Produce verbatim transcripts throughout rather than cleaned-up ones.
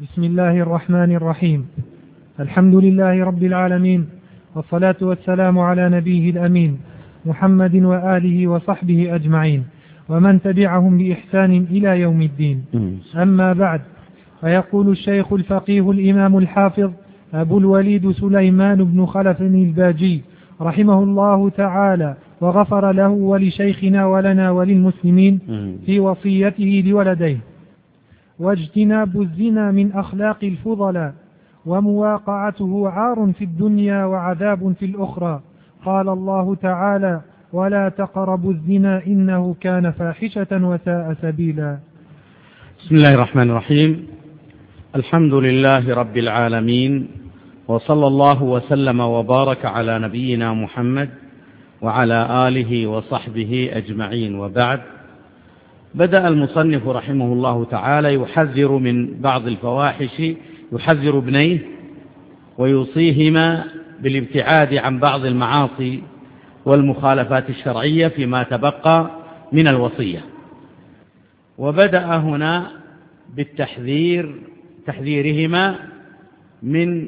بسم الله الرحمن الرحيم. الحمد لله رب العالمين، والصلاة والسلام على نبيه الأمين محمد وآله وصحبه أجمعين، ومن تبعهم بإحسان إلى يوم الدين. أما بعد، فيقول الشيخ الفقيه الإمام الحافظ أبو الوليد سليمان بن خلف الباجي رحمه الله تعالى وغفر له ولشيخنا ولنا وللمسلمين في وصيته لولديه: واجتناب الزنا من أخلاق الفضلاء، ومواقعته عار في الدنيا وعذاب في الأخرى. قال الله تعالى: ولا تقربوا الزنا إنه كان فاحشة وساء سبيلا. بسم الله الرحمن الرحيم. الحمد لله رب العالمين، وصلى الله وسلم وبارك على نبينا محمد وعلى آله وصحبه أجمعين، وبعد. بدأ المصنف رحمه الله تعالى يحذر من بعض الفواحش، يحذر ابنيه ويوصيهما بالابتعاد عن بعض المعاصي والمخالفات الشرعية فيما تبقى من الوصية. وبدأ هنا بالتحذير تحذيرهما من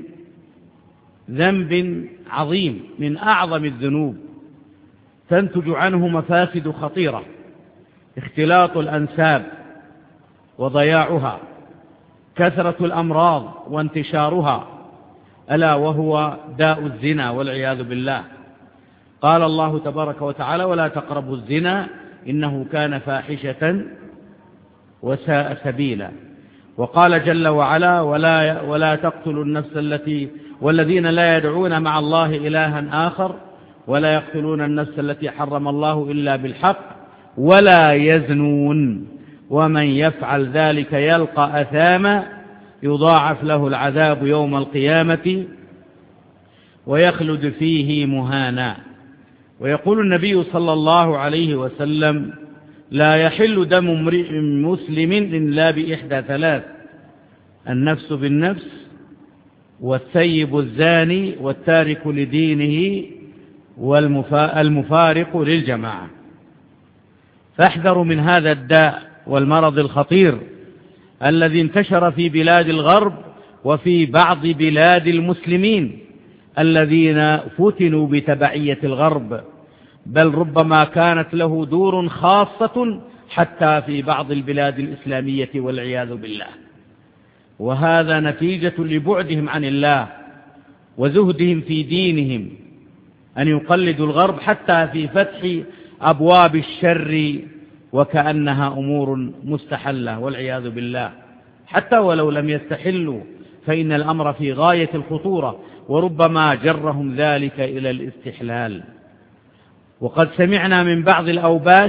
ذنب عظيم من أعظم الذنوب تنتج عنه مفاسد خطيرة: اختلاط الأنساب وضياعها، كثرة الأمراض وانتشارها، ألا وهو داء الزنا والعياذ بالله. قال الله تبارك وتعالى: ولا تقربوا الزنا إنه كان فاحشة وساء سبيلا. وقال جل وعلا: ولا, ولا تقتلوا النفس التي والذين لا يدعون مع الله إلها آخر ولا يقتلون النفس التي حرم الله إلا بالحق ولا يزنون ومن يفعل ذلك يلقى أثاما يضاعف له العذاب يوم القيامة ويخلد فيه مهانا. ويقول النبي صلى الله عليه وسلم: لا يحل دم امرئ مسلم إلا بإحدى ثلاث: النفس بالنفس، والثيب الزاني، والتارك لدينه، والمفارق للجماعة. فاحذروا من هذا الداء والمرض الخطير الذي انتشر في بلاد الغرب وفي بعض بلاد المسلمين الذين فتنوا بتبعية الغرب، بل ربما كانت له دور خاصة حتى في بعض البلاد الإسلامية والعياذ بالله. وهذا نتيجة لبعدهم عن الله وزهدهم في دينهم، أن يقلدوا الغرب حتى في فتح أبواب الشر وكأنها أمور مستحلة والعياذ بالله. حتى ولو لم يستحلوا فإن الأمر في غاية الخطورة، وربما جرهم ذلك إلى الاستحلال. وقد سمعنا من بعض الأوباش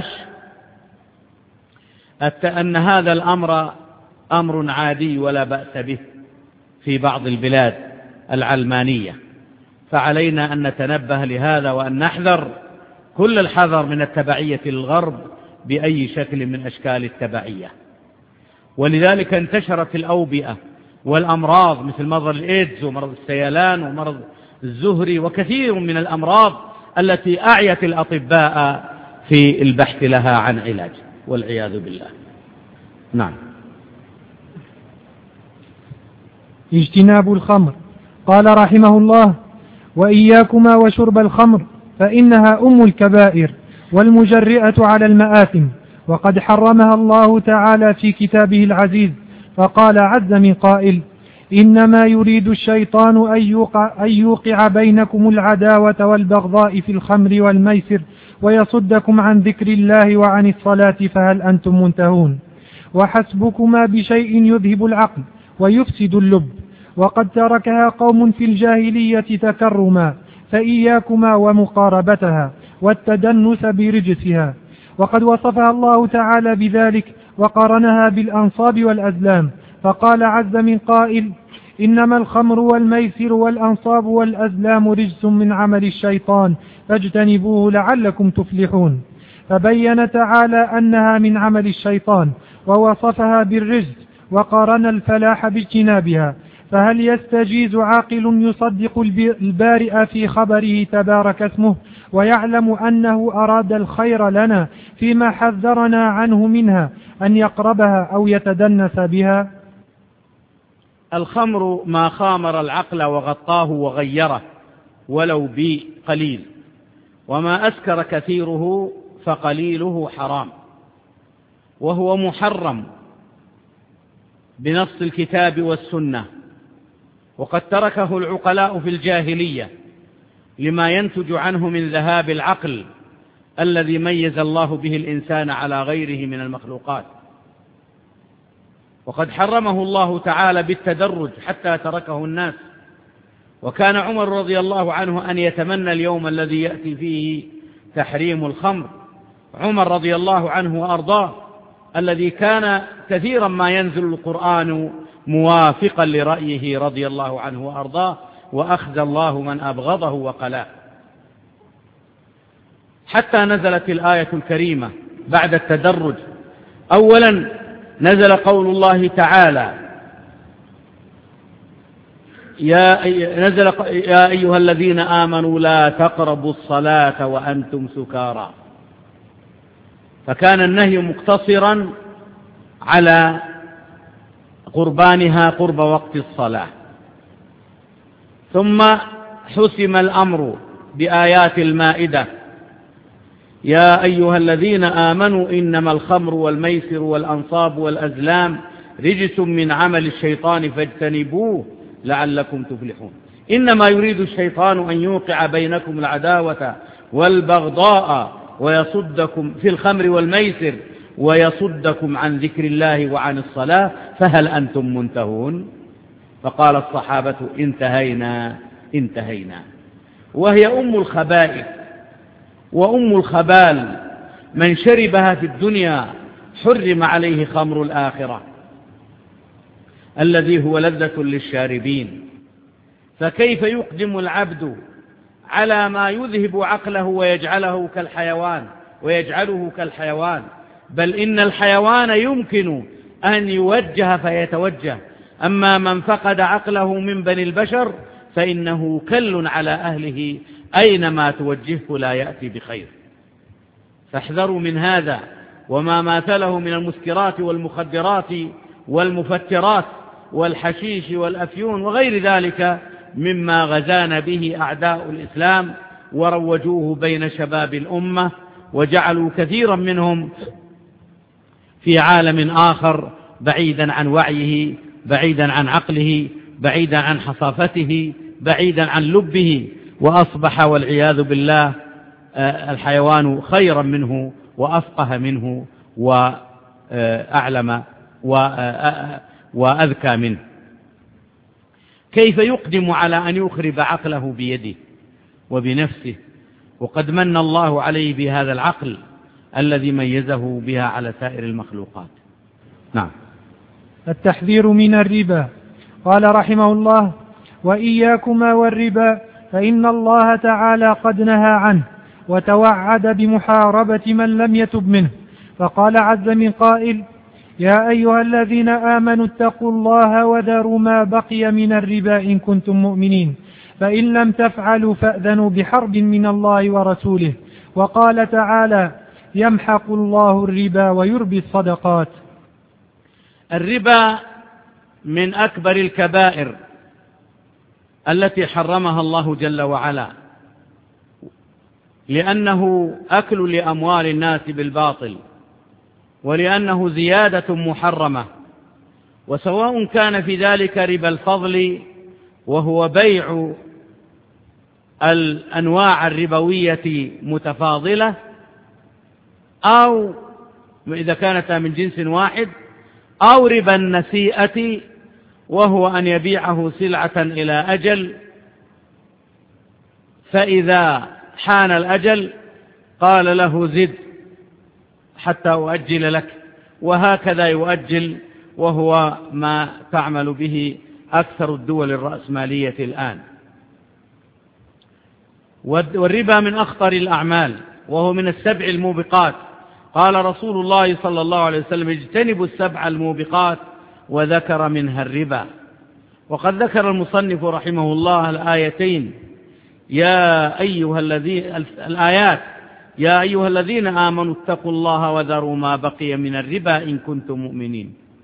أن هذا الأمر أمر عادي ولا بأس به في بعض البلاد العلمانية، فعلينا أن نتنبه لهذا وأن نحذر كل الحذر من التبعية للغرب بأي شكل من أشكال التبعية. ولذلك انتشرت الأوبئة والأمراض مثل مرض الإيدز ومرض السيلان ومرض الزهري وكثير من الأمراض التي أعيت الأطباء في البحث لها عن علاج والعياذ بالله. نعم. اجتناب الخمر. قال رحمه الله: وإياكما وشرب الخمر فإنها أم الكبائر والمجرئة على المآثم، وقد حرمها الله تعالى في كتابه العزيز، فقال عز من قائل: إنما يريد الشيطان أن يوقع, أن يوقع بينكم العداوة والبغضاء في الخمر والميسر ويصدكم عن ذكر الله وعن الصلاة فهل أنتم منتهون. وحسبكما بشيء يذهب العقل ويفسد اللب، وقد تركها قوم في الجاهلية تكرما، فإياكما ومقاربتها والتدنس برجسها. وقد وصفها الله تعالى بذلك وقارنها بالأنصاب والأزلام، فقال عز من قائل: إنما الخمر والميسر والأنصاب والأزلام رجس من عمل الشيطان فاجتنبوه لعلكم تفلحون. فبين تعالى أنها من عمل الشيطان ووصفها بالرجس وقارن الفلاح باجتنابها. فهل يستجيز عاقل يصدق البارئ في خبره تبارك اسمه ويعلم أنه أراد الخير لنا فيما حذرنا عنه منها أن يقربها أو يتدنس بها؟ الخمر ما خامر العقل وغطاه وغيره ولو بقليل، وما أسكر كثيره فقليله حرام، وهو محرم بنص الكتاب والسنة، وقد تركه العقلاء في الجاهلية لما ينتج عنه من ذهاب العقل الذي ميز الله به الإنسان على غيره من المخلوقات. وقد حرمه الله تعالى بالتدرج حتى تركه الناس، وكان عمر رضي الله عنه أن يتمنى اليوم الذي يأتي فيه تحريم الخمر. عمر رضي الله عنه وأرضاه الذي كان كثيرا ما ينزل القرآن موافقا لرأيه رضي الله عنه وأرضاه، وأخزى الله من أبغضه وقلاه، حتى نزلت الآية الكريمة بعد التدرج. أولا نزل قول الله تعالى: يا, نزل يا أيها الذين آمنوا لا تقربوا الصلاة وأنتم سكارى، فكان النهي مقتصرا على قربانها قرب وقت الصلاة. ثم حسم الأمر بآيات المائدة: يا أيها الذين آمنوا إنما الخمر والميسر والأنصاب والأزلام رجس من عمل الشيطان فاجتنبوه لعلكم تفلحون. إنما يريد الشيطان أن يوقع بينكم العداوة والبغضاء ويصدكم في الخمر والميسر ويصدكم عن ذكر الله وعن الصلاة فهل أنتم منتهون؟ فقال الصحابة: انتهينا انتهينا. وهي أم الخبائث وأم الخبال، من شربها في الدنيا حرم عليه خمر الآخرة الذي هو لذة للشاربين. فكيف يقدم العبد على ما يذهب عقله ويجعله كالحيوان ويجعله كالحيوان؟ بل إن الحيوان يمكن أن يوجه فيتوجه، أما من فقد عقله من بني البشر فإنه كل على أهله، أينما توجهه لا يأتي بخير. فاحذروا من هذا وما ماثله من المسكرات والمخدرات والمفترات والحشيش والأفيون وغير ذلك مما غزانا به أعداء الإسلام وروجوه بين شباب الأمة، وجعلوا كثيرا منهم في عالم آخر بعيدا عن وعيه، بعيدا عن عقله، بعيدا عن حصافته، بعيدا عن لبه، وأصبح والعياذ بالله الحيوان خيرا منه وأفقه منه وأعلم وأذكى منه. كيف يقدم على أن يخرب عقله بيده وبنفسه وقد من الله عليه بهذا العقل الذي ميزه بها على سائر المخلوقات؟ نعم. التحذير من الربا. قال رحمه الله: وإياكما والربا فإن الله تعالى قد نهى عنه وتوعد بمحاربة من لم يتب منه، فقال عز من قائل: يا أيها الذين آمنوا اتقوا الله وذروا ما بقي من الربا إن كنتم مؤمنين، فإن لم تفعلوا فأذنوا بحرب من الله ورسوله. وقال تعالى: يمحق الله الربا ويربي الصدقات. الربا من أكبر الكبائر التي حرمها الله جل وعلا، لأنه أكل لأموال الناس بالباطل، ولأنه زيادة محرمة، وسواء كان في ذلك ربا الفضل وهو بيع الأنواع الربوية متفاضلة، أو إذا كانت من جنس واحد، أو ربا النسيئة وهو أن يبيعه سلعة إلى أجل، فإذا حان الأجل قال له زد حتى أؤجل لك، وهكذا يؤجل، وهو ما تعمل به أكثر الدول الرأسمالية الآن. والربا من أخطر الأعمال، وهو من السبع الموبقات. قال رسول الله صلى الله عليه وسلم: اجتنبوا السبع الموبقات، وذكر منها الربا. وقد ذكر المصنف رحمه الله الآيتين: يا أيها الذين الآيات يا أيها الذين آمنوا اتقوا الله وذروا ما بقي من الربا إن كنتم مؤمنين.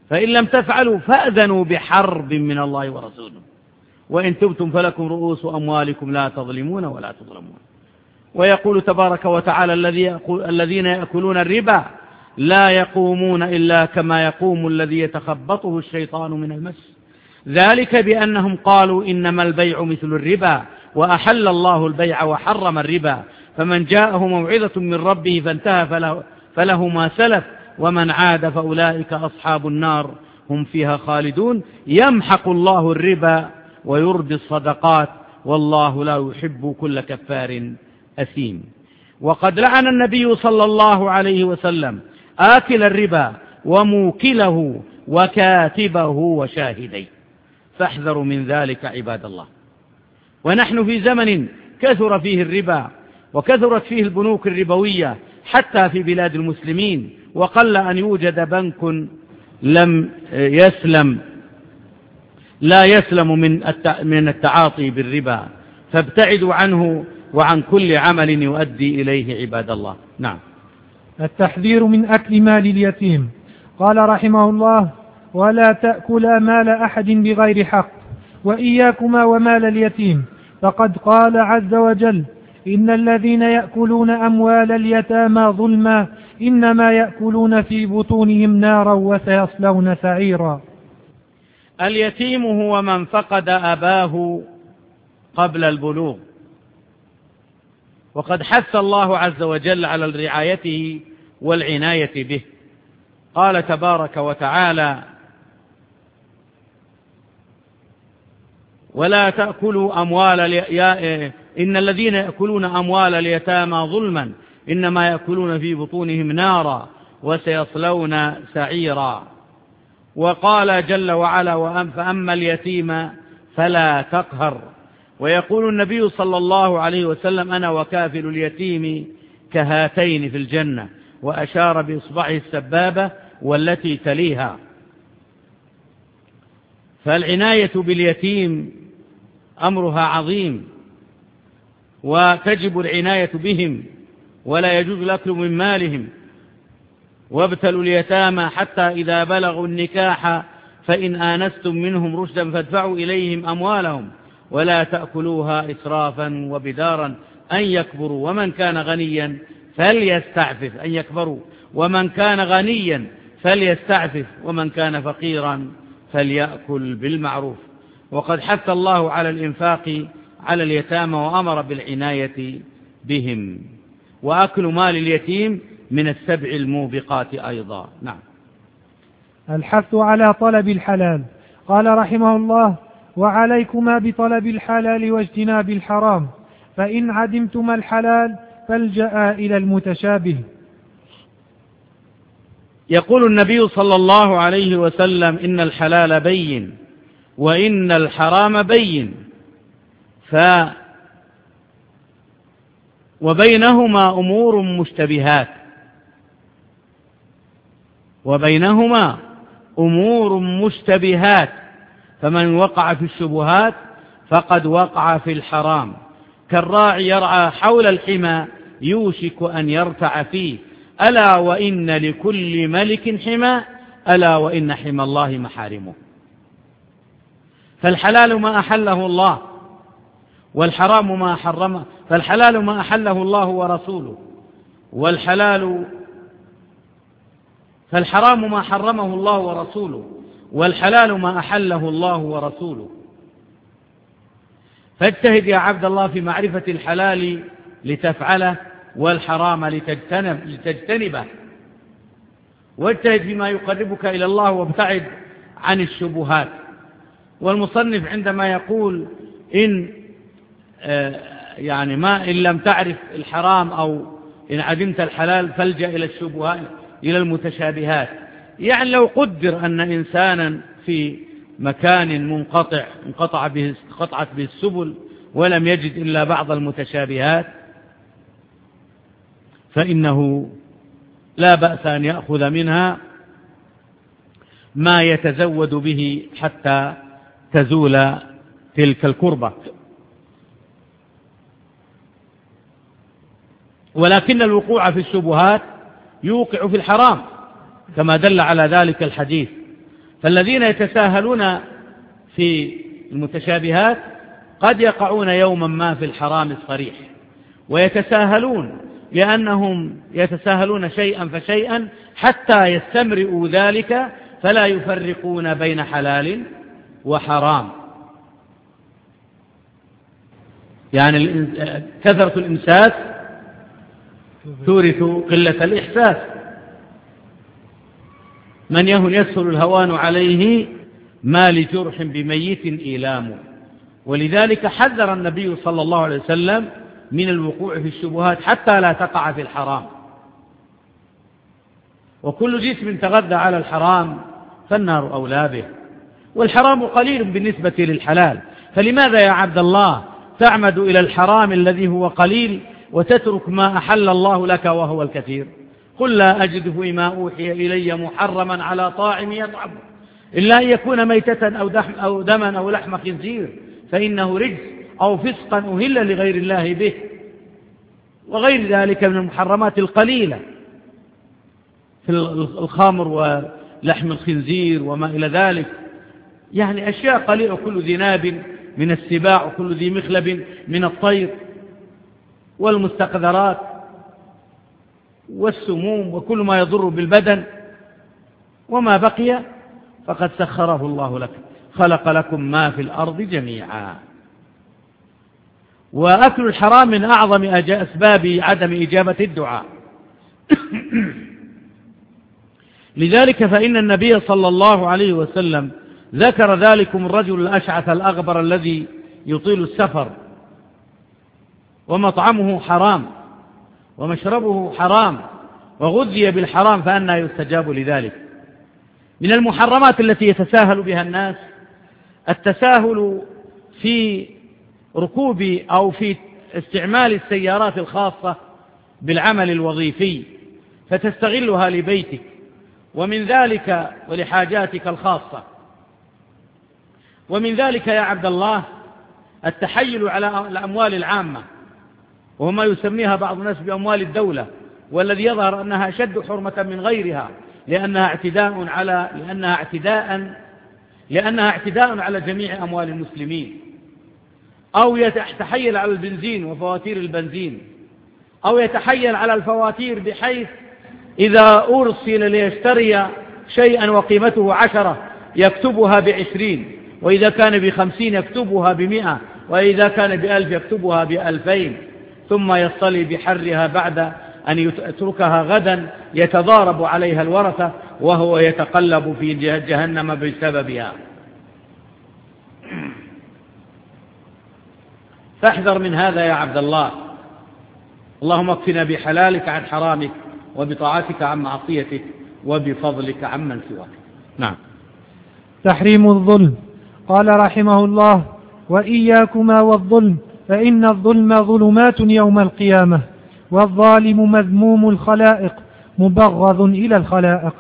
فإن لم تفعلوا فأذنوا بحرب من الله ورسوله وإن تبتم فلكم رؤوس أموالكم لا تظلمون ولا تظلمون. ويقول تبارك وتعالى الذين يأكلون الربا لا يقومون إلا كما يقوم الذي يتخبطه الشيطان من المس ذلك بأنهم قالوا إنما البيع مثل الربا وأحل الله البيع وحرم الربا فمن جاءه موعظة من ربه فانتهى فله, فله ما سلف ومن عاد فأولئك أصحاب النار هم فيها خالدون يمحق الله الربا ويربي الصدقات والله لا يحب كل كفار أثيم. وقد لعن النبي صلى الله عليه وسلم آكل الربا وموكله وكاتبه وشاهديه فاحذروا من ذلك عباد الله. ونحن في زمن كثر فيه الربا وكثرت فيه البنوك الربوية حتى في بلاد المسلمين وقل أن يوجد بنك لم يسلم لا يسلم من التعاطي بالربا فابتعدوا عنه وعن كل عمل يؤدي إليه عباد الله. نعم. التحذير من أكل مال اليتيم. قال رحمه الله ولا تأكلا مال أحد بغير حق وإياكما ومال اليتيم فقد قال عز وجل إن الذين يأكلون أموال اليتامى ظلما إنما يأكلون في بطونهم نارا وسيصلون سعيرا. اليتيم هو من فقد أباه قبل البلوغ وقد حث الله عز وجل على رعايته والعناية به. قال تبارك وتعالى ولا تأكلوا أموال إن الذين يأكلون أموال اليتامى ظلما إنما يأكلون في بطونهم نارا وسيصلون سعيرا. وقال جل وعلا فأما اليتيم فلا تقهر. ويقول النبي صلى الله عليه وسلم أنا وكافل اليتيم كهاتين في الجنة وأشار بإصبعه السبابة والتي تليها. فالعناية باليتيم أمرها عظيم وتجب العناية بهم ولا يجوز الأكل من مالهم. وابتلوا اليتامى حتى إذا بلغوا النكاح فإن آنستم منهم رشدا فادفعوا إليهم أموالهم ولا تأكلوها إسرافا وبدارا أن يكبروا ومن كان غنيا فليستعفف أن يكبروا ومن كان غنيا فليستعفف ومن كان فقيرا فليأكل بالمعروف. وقد حث الله على الإنفاق على اليتامى وأمر بالعناية بهم. وأكل مال اليتيم من السبع الموبقات أيضا. نعم. الحث على طلب الحلال. قال رحمه الله وعليكما بطلب الحلال واجتناب الحرام فإن عدمتما الحلال فالجأ إلى المتشابه. يقول النبي صلى الله عليه وسلم إن الحلال بين وإن الحرام بين ف وبينهما أمور مشتبهات وبينهما أمور مشتبهات فمن وقع في الشبهات فقد وقع في الحرام كالراعي يرعى حول الحمى يوشك أن يرتع فيه ألا وإن لكل ملك حمى ألا وإن حمى الله محارمه. فالحلال ما أحله الله والحرام ما حرمه فالحلال ما أحله الله ورسوله والحلال فالحرام ما حرمه الله ورسوله والحلال ما أحله الله ورسوله. فاجتهد يا عبد الله في معرفة الحلال لتفعله والحرام لتجتنب لتجتنبه واجتهد فيما يقربك إلى الله وابتعد عن الشبهات. والمصنف عندما يقول إن يعني ما إن لم تعرف الحرام أو إن عدمت الحلال فالجأ إلى الشبهات إلى المتشابهات يعني لو قدر أن إنسانا في مكان منقطع انقطع به قطعت به السبل ولم يجد إلا بعض المتشابهات فإنه لا بأس أن يأخذ منها ما يتزود به حتى تزول تلك الكربة. ولكن الوقوع في الشبهات يوقع في الحرام كما دل على ذلك الحديث فالذين يتساهلون في المتشابهات قد يقعون يوما ما في الحرام الصريح، ويتساهلون لأنهم يتساهلون شيئا فشيئا حتى يستمرئوا ذلك فلا يفرقون بين حلال وحرام. يعني كثرة الإمساك تورث قلة الإحساس، من يهن يسهل الهوان عليه ما لجرح بميت إيلام. ولذلك حذر النبي صلى الله عليه وسلم من الوقوع في الشبهات حتى لا تقع في الحرام. وكل جسم تغذى على الحرام فالنار أولى به، والحرام قليل بالنسبة للحلال، فلماذا يا عبد الله تعمد إلى الحرام الذي هو قليل وتترك ما أحل الله لك وهو الكثير؟ قل لا أجد فيما أوحي إلي محرما على طاعم يطعمه إلا أن يكون ميتة أو, دحم أو دما أو لحم خنزير فإنه رجس أو فسقا أهل لغير الله به، وغير ذلك من المحرمات القليلة في الخمر ولحم الخنزير وما إلى ذلك، يعني أشياء قليلة، وكل ذي ناب من السباع وكل ذي مخلب من الطير والمستقذرات والسموم وكل ما يضر بالبدن، وما بقي فقد سخره الله لك، خلق لكم ما في الأرض جميعا. وأكل الحرام من أعظم أسباب عدم إجابة الدعاء. لذلك فإن النبي صلى الله عليه وسلم ذكر ذلكم الرجل الأشعث الأغبر الذي يطيل السفر ومطعمه حرام ومشربه حرام وغذي بالحرام فأنى يستجاب لذلك. من المحرمات التي يتساهل بها الناس التساهل في ركوب أو في استعمال السيارات الخاصة بالعمل الوظيفي فتستغلها لبيتك ومن ذلك ولحاجاتك الخاصة. ومن ذلك يا عبد الله التحيل على الأموال العامة، وهو ما يسميها بعض الناس بأموال الدولة، والذي يظهر أنها أشد حرمة من غيرها لأنها اعتداء على لأنها اعتداء لأنها اعتداء على جميع أموال المسلمين. أو يتحيل على البنزين وفواتير البنزين، أو يتحيل على الفواتير بحيث إذا أرسل ليشتري شيئا وقيمته عشرة يكتبها بعشرين، وإذا كان بخمسين يكتبها بمئة، وإذا كان بألف يكتبها بألفين، ثم يصطلي بحرها بعد أن يتركها غدا يتضارب عليها الورثة وهو يتقلب في جهنم بسببها. فاحذر من هذا يا عبد الله. اللهم اكفنا بحلالك عن حرامك وبطاعتك عن معصيتك وبفضلك عمن سواك. نعم. تحريم الظلم. قال رحمه الله: وإياكما والظلم فإن الظلم ظلمات يوم القيامة، والظالم مذموم الخلائق مبغض إلى الخلائق.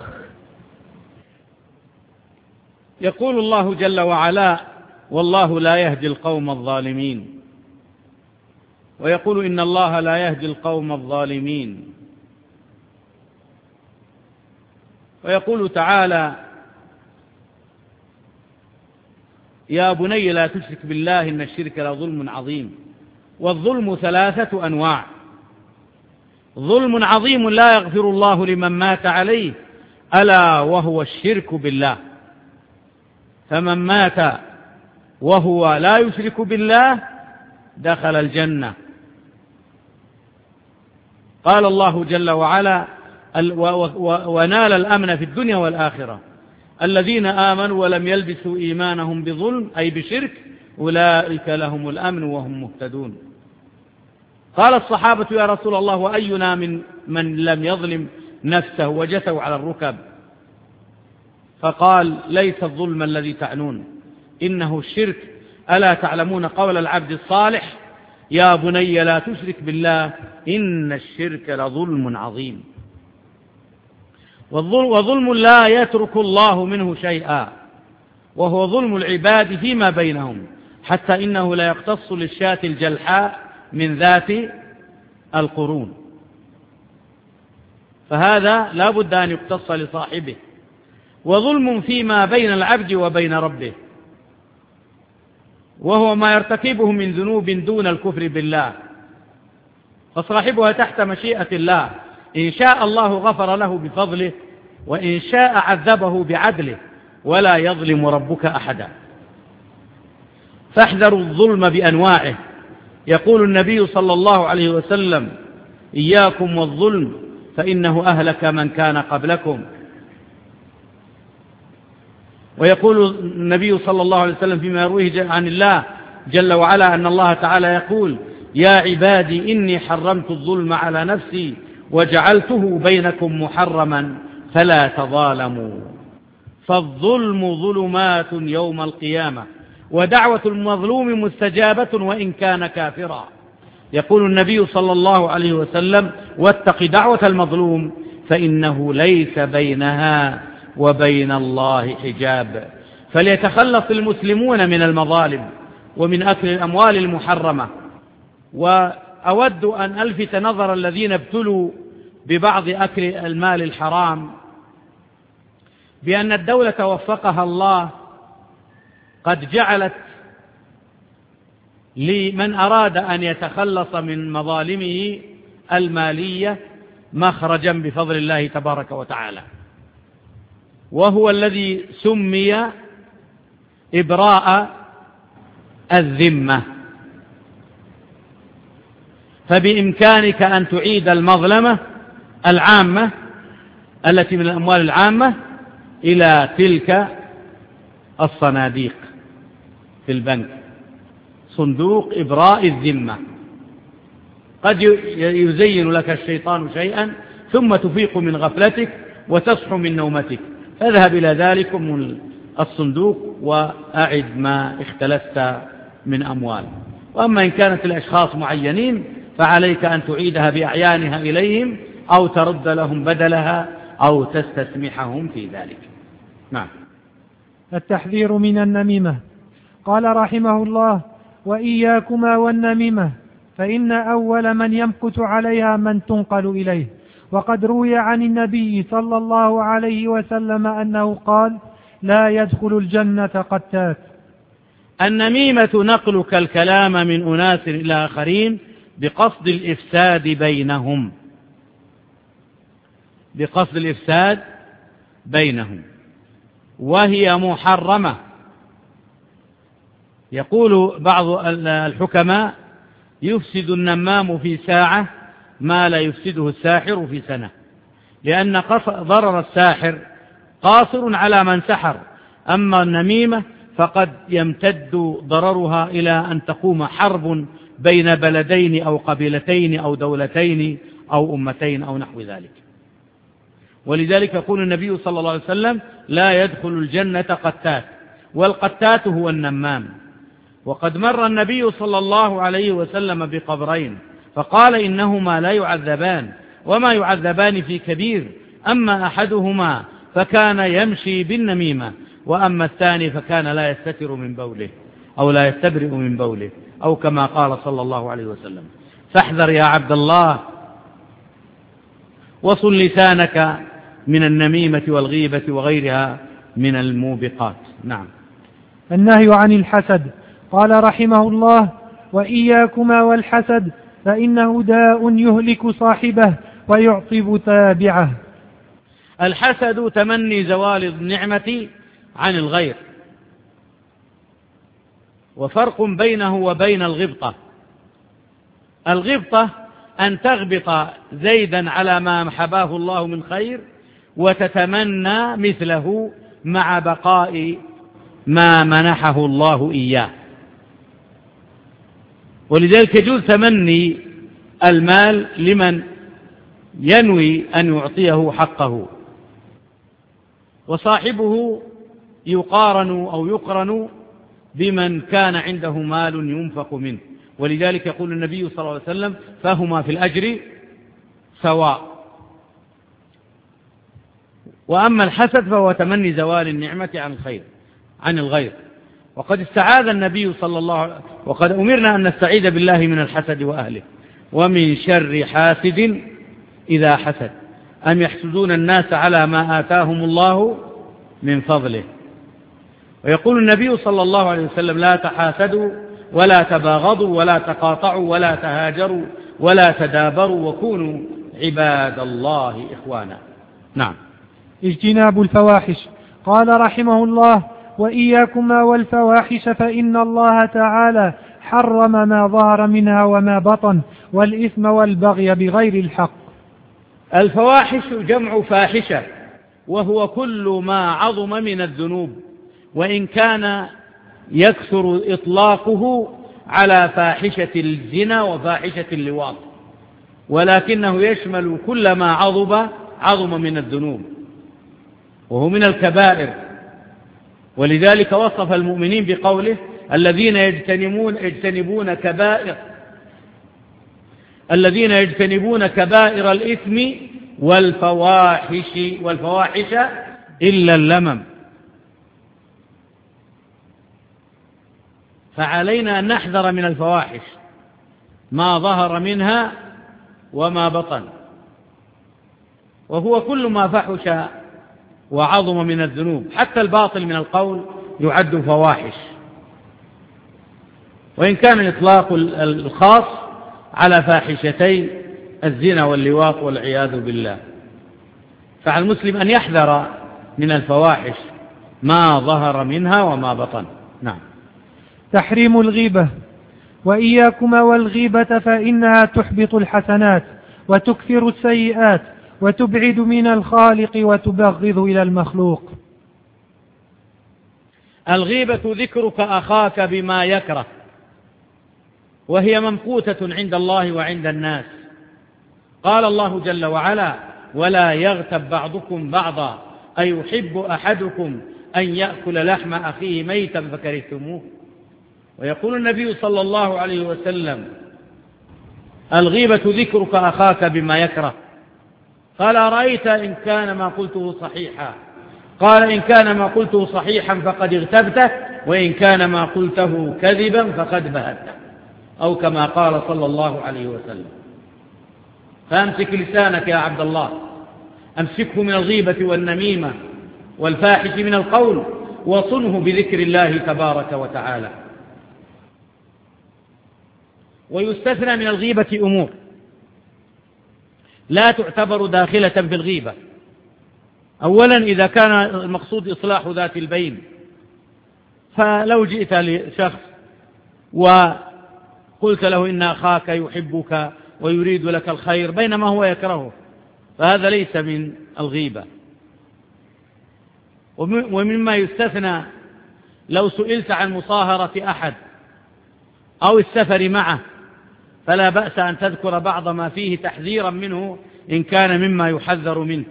يقول الله جل وعلا: والله لا يهدي القوم الظالمين. ويقول: إن الله لا يهدي القوم الظالمين. ويقول تعالى: يا بني لا تشرك بالله إن الشرك لظلم عظيم. والظلم ثلاثة أنواع: ظلم عظيم لا يغفر الله لمن مات عليه ألا وهو الشرك بالله، فمن مات وهو لا يشرك بالله دخل الجنة. قال الله جل وعلا: ونال الأمن في الدنيا والآخرة الذين آمنوا ولم يلبسوا إيمانهم بظلم أي بشرك أولئك لهم الأمن وهم مهتدون. قال الصحابة: يا رسول الله وأينا من من لم يظلم نفسه؟ وجثوا على الركب. فقال: ليس الظلم الذي تعنون إنه الشرك. ألا تعلمون قول العبد الصالح: يا بني لا تشرك بالله إن الشرك لظلم عظيم. وظلم لا يترك الله منه شيئا، وهو ظلم العباد فيما بينهم، حتى إنه لا يقتص للشاة الجلحاء من ذات القرون، فهذا لا بد أن يقتص لصاحبه. وظلم فيما بين العبد وبين ربه، وهو ما يرتكبه من ذنوب دون الكفر بالله، فصاحبها تحت مشيئة الله، إن شاء الله غفر له بفضله، وإن شاء عذبه بعدله، ولا يظلم ربك أحدا. فاحذروا الظلم بأنواعه. يقول النبي صلى الله عليه وسلم: إياكم والظلم فإنه أهلك من كان قبلكم. ويقول النبي صلى الله عليه وسلم فيما يرويه عن الله جل وعلا أن الله تعالى يقول: يا عبادي إني حرمت الظلم على نفسي وجعلته بينكم محرما فلا تظالموا. فالظلم ظلمات يوم القيامة، ودعوة المظلوم مستجابة وإن كان كافرا. يقول النبي صلى الله عليه وسلم: واتق دعوة المظلوم فإنه ليس بينها وبين الله حجاب. فليتخلص المسلمون من المظالم ومن أكل الأموال المحرمة. وأود أن ألفت نظر الذين ابتلوا ببعض أكل المال الحرام بأن الدولة وفقها الله قد جعلت لمن أراد أن يتخلص من مظالمه المالية مخرجا بفضل الله تبارك وتعالى، وهو الذي سمي إبراء الذمة. فبإمكانك أن تعيد المظلمة العامة التي من الأموال العامة إلى تلك الصناديق في البنك، صندوق إبراء الذمة. قد يزين لك الشيطان شيئا ثم تفيق من غفلتك وتصحو من نومتك، فاذهب إلى ذلك من الصندوق وأعد ما اختلست من أموال. وأما إن كانت الأشخاص معينين فعليك أن تعيدها بأعيانها إليهم، أو ترد لهم بدلها، أو تستسمحهم في ذلك. نعم. التحذير من النميمة. قال رحمه الله: وإياكما والنميمة، فإن أول من يمكث عليها من تنقل إليه. وقد روي عن النبي صلى الله عليه وسلم أنه قال: لا يدخل الجنة قتات. النميمة نقلك الكلام من أناس إلى آخرين بقصد الإفساد بينهم، بقصد الإفساد بينهم، وهي محرمة. يقول بعض الحكماء: يفسد النمام في ساعة ما لا يفسده الساحر في سنة، لأن ضرر الساحر قاصر على من سحر، أما النميمة فقد يمتد ضررها إلى أن تقوم حرب بين بلدين أو قبيلتين أو دولتين أو أمتين أو نحو ذلك. ولذلك يقول النبي صلى الله عليه وسلم: لا يدخل الجنة قتات. والقتات هو النمام. وقد مر النبي صلى الله عليه وسلم بقبرين فقال: إنهما لا يعذبان، وما يعذبان في كبير، أما أحدهما فكان يمشي بالنميمة، وأما الثاني فكان لا يستتر من بوله أو لا يستبرئ من بوله، أو كما قال صلى الله عليه وسلم. فاحذر يا عبد الله، وصل لسانك من النميمة والغيبة وغيرها من الموبقات. نعم. النهي عن الحسد. قال رحمه الله: وإياكما والحسد، فإنه داء يهلك صاحبه ويعصب تابعه. الحسد تمني زوال النعمة عن الغير، وفرق بينه وبين الغبطة. الغبطة أن تغبط زيدا على ما حباه الله من خير وتتمنى مثله مع بقاء ما منحه الله إياه. ولذلك يجوز تمني المال لمن ينوي أن يعطيه حقه، وصاحبه يقارن أو يقرن بمن كان عنده مال ينفق منه. ولذلك يقول النبي صلى الله عليه وسلم: فهما في الأجر سواء. وأما الحسد فهو تمني زوال النعمة عن الخير عن الغير. وقد استعاذ النبي صلى الله عليه وسلم، وقد أمرنا أن نستعيذ بالله من الحسد وأهله، ومن شر حاسد إذا حسد، أم يحسدون الناس على ما آتاهم الله من فضله. ويقول النبي صلى الله عليه وسلم: لا تحاسدوا ولا تباغضوا ولا تقاطعوا ولا تهاجروا ولا تدابروا وكونوا عباد الله إخوانا. نعم. اجتناب الفواحش. قال رحمه الله: وإياكما والفواحش فإن الله تعالى حرم ما ظهر منها وما بطن والإثم والبغي بغير الحق. الفواحش جمع فاحشة، وهو كل ما عظم من الذنوب، وإن كان يكثر إطلاقه على فاحشة الزنا وفاحشة اللواط، ولكنه يشمل كل ما عظم عظم من الذنوب، وهو من الكبائر. ولذلك وصف المؤمنين بقوله: الذين يجتنبون يجتنبون كبائر الذين يجتنبون كبائر الإثم والفواحش والفواحش إلا اللمم. فعلينا أن نحذر من الفواحش ما ظهر منها وما بطن، وهو كل ما فحش وعظم من الذنوب، حتى الباطل من القول يعد فواحش، وإن كان الإطلاق الخاص على فاحشتي الزنا واللواط والعياذ بالله. فعلى المسلم أن يحذر من الفواحش ما ظهر منها وما بطن. نعم. تحريم الغيبة. وإياكما والغيبة فإنها تحبط الحسنات وتكثر السيئات وتبعد من الخالق وتبغض إلى المخلوق. الغيبة ذكرك أخاك بما يكره، وهي ممقوتة عند الله وعند الناس. قال الله جل وعلا: ولا يغتب بعضكم بعضا أيحب أحدكم أن يأكل لحم أخيه ميتا فكرهتموه. ويقول النبي صلى الله عليه وسلم: الغيبة ذكرك أخاك بما يكره. قال: أرأيت إن كان ما قلته صحيحا؟ قال: إن كان ما قلته صحيحا فقد اغتبته، وإن كان ما قلته كذبا فقد بهته، أو كما قال صلى الله عليه وسلم. فأمسك لسانك يا عبد الله، أمسكه من الغيبة والنميمة والفاحش من القول، وصنه بذكر الله تبارك وتعالى. ويستثنى من الغيبة أمور لا تعتبر داخلة في الغيبة. أولا، إذا كان المقصود إصلاح ذات البين، فلو جئت لشخص وقلت له إن أخاك يحبك ويريد لك الخير بينما هو يكرهه، فهذا ليس من الغيبة. ومما يستثنى لو سئلت عن مصاهرة أحد أو السفر معه، فلا بأس أن تذكر بعض ما فيه تحذيرا منه إن كان مما يحذر منه.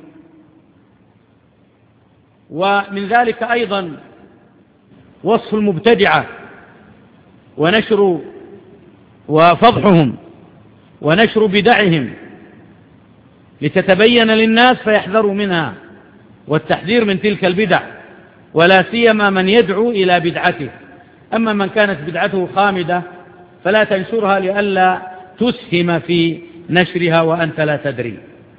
ومن ذلك أيضا وصف المبتدعة ونشر وفضحهم ونشر بدعهم لتتبين للناس فيحذروا منها، والتحذير من تلك البدع، ولا سيما من يدعو إلى بدعته. أما من كانت بدعته خامدة فلا تنشرها لئلا تسهم في نشرها وأنت لا تدري.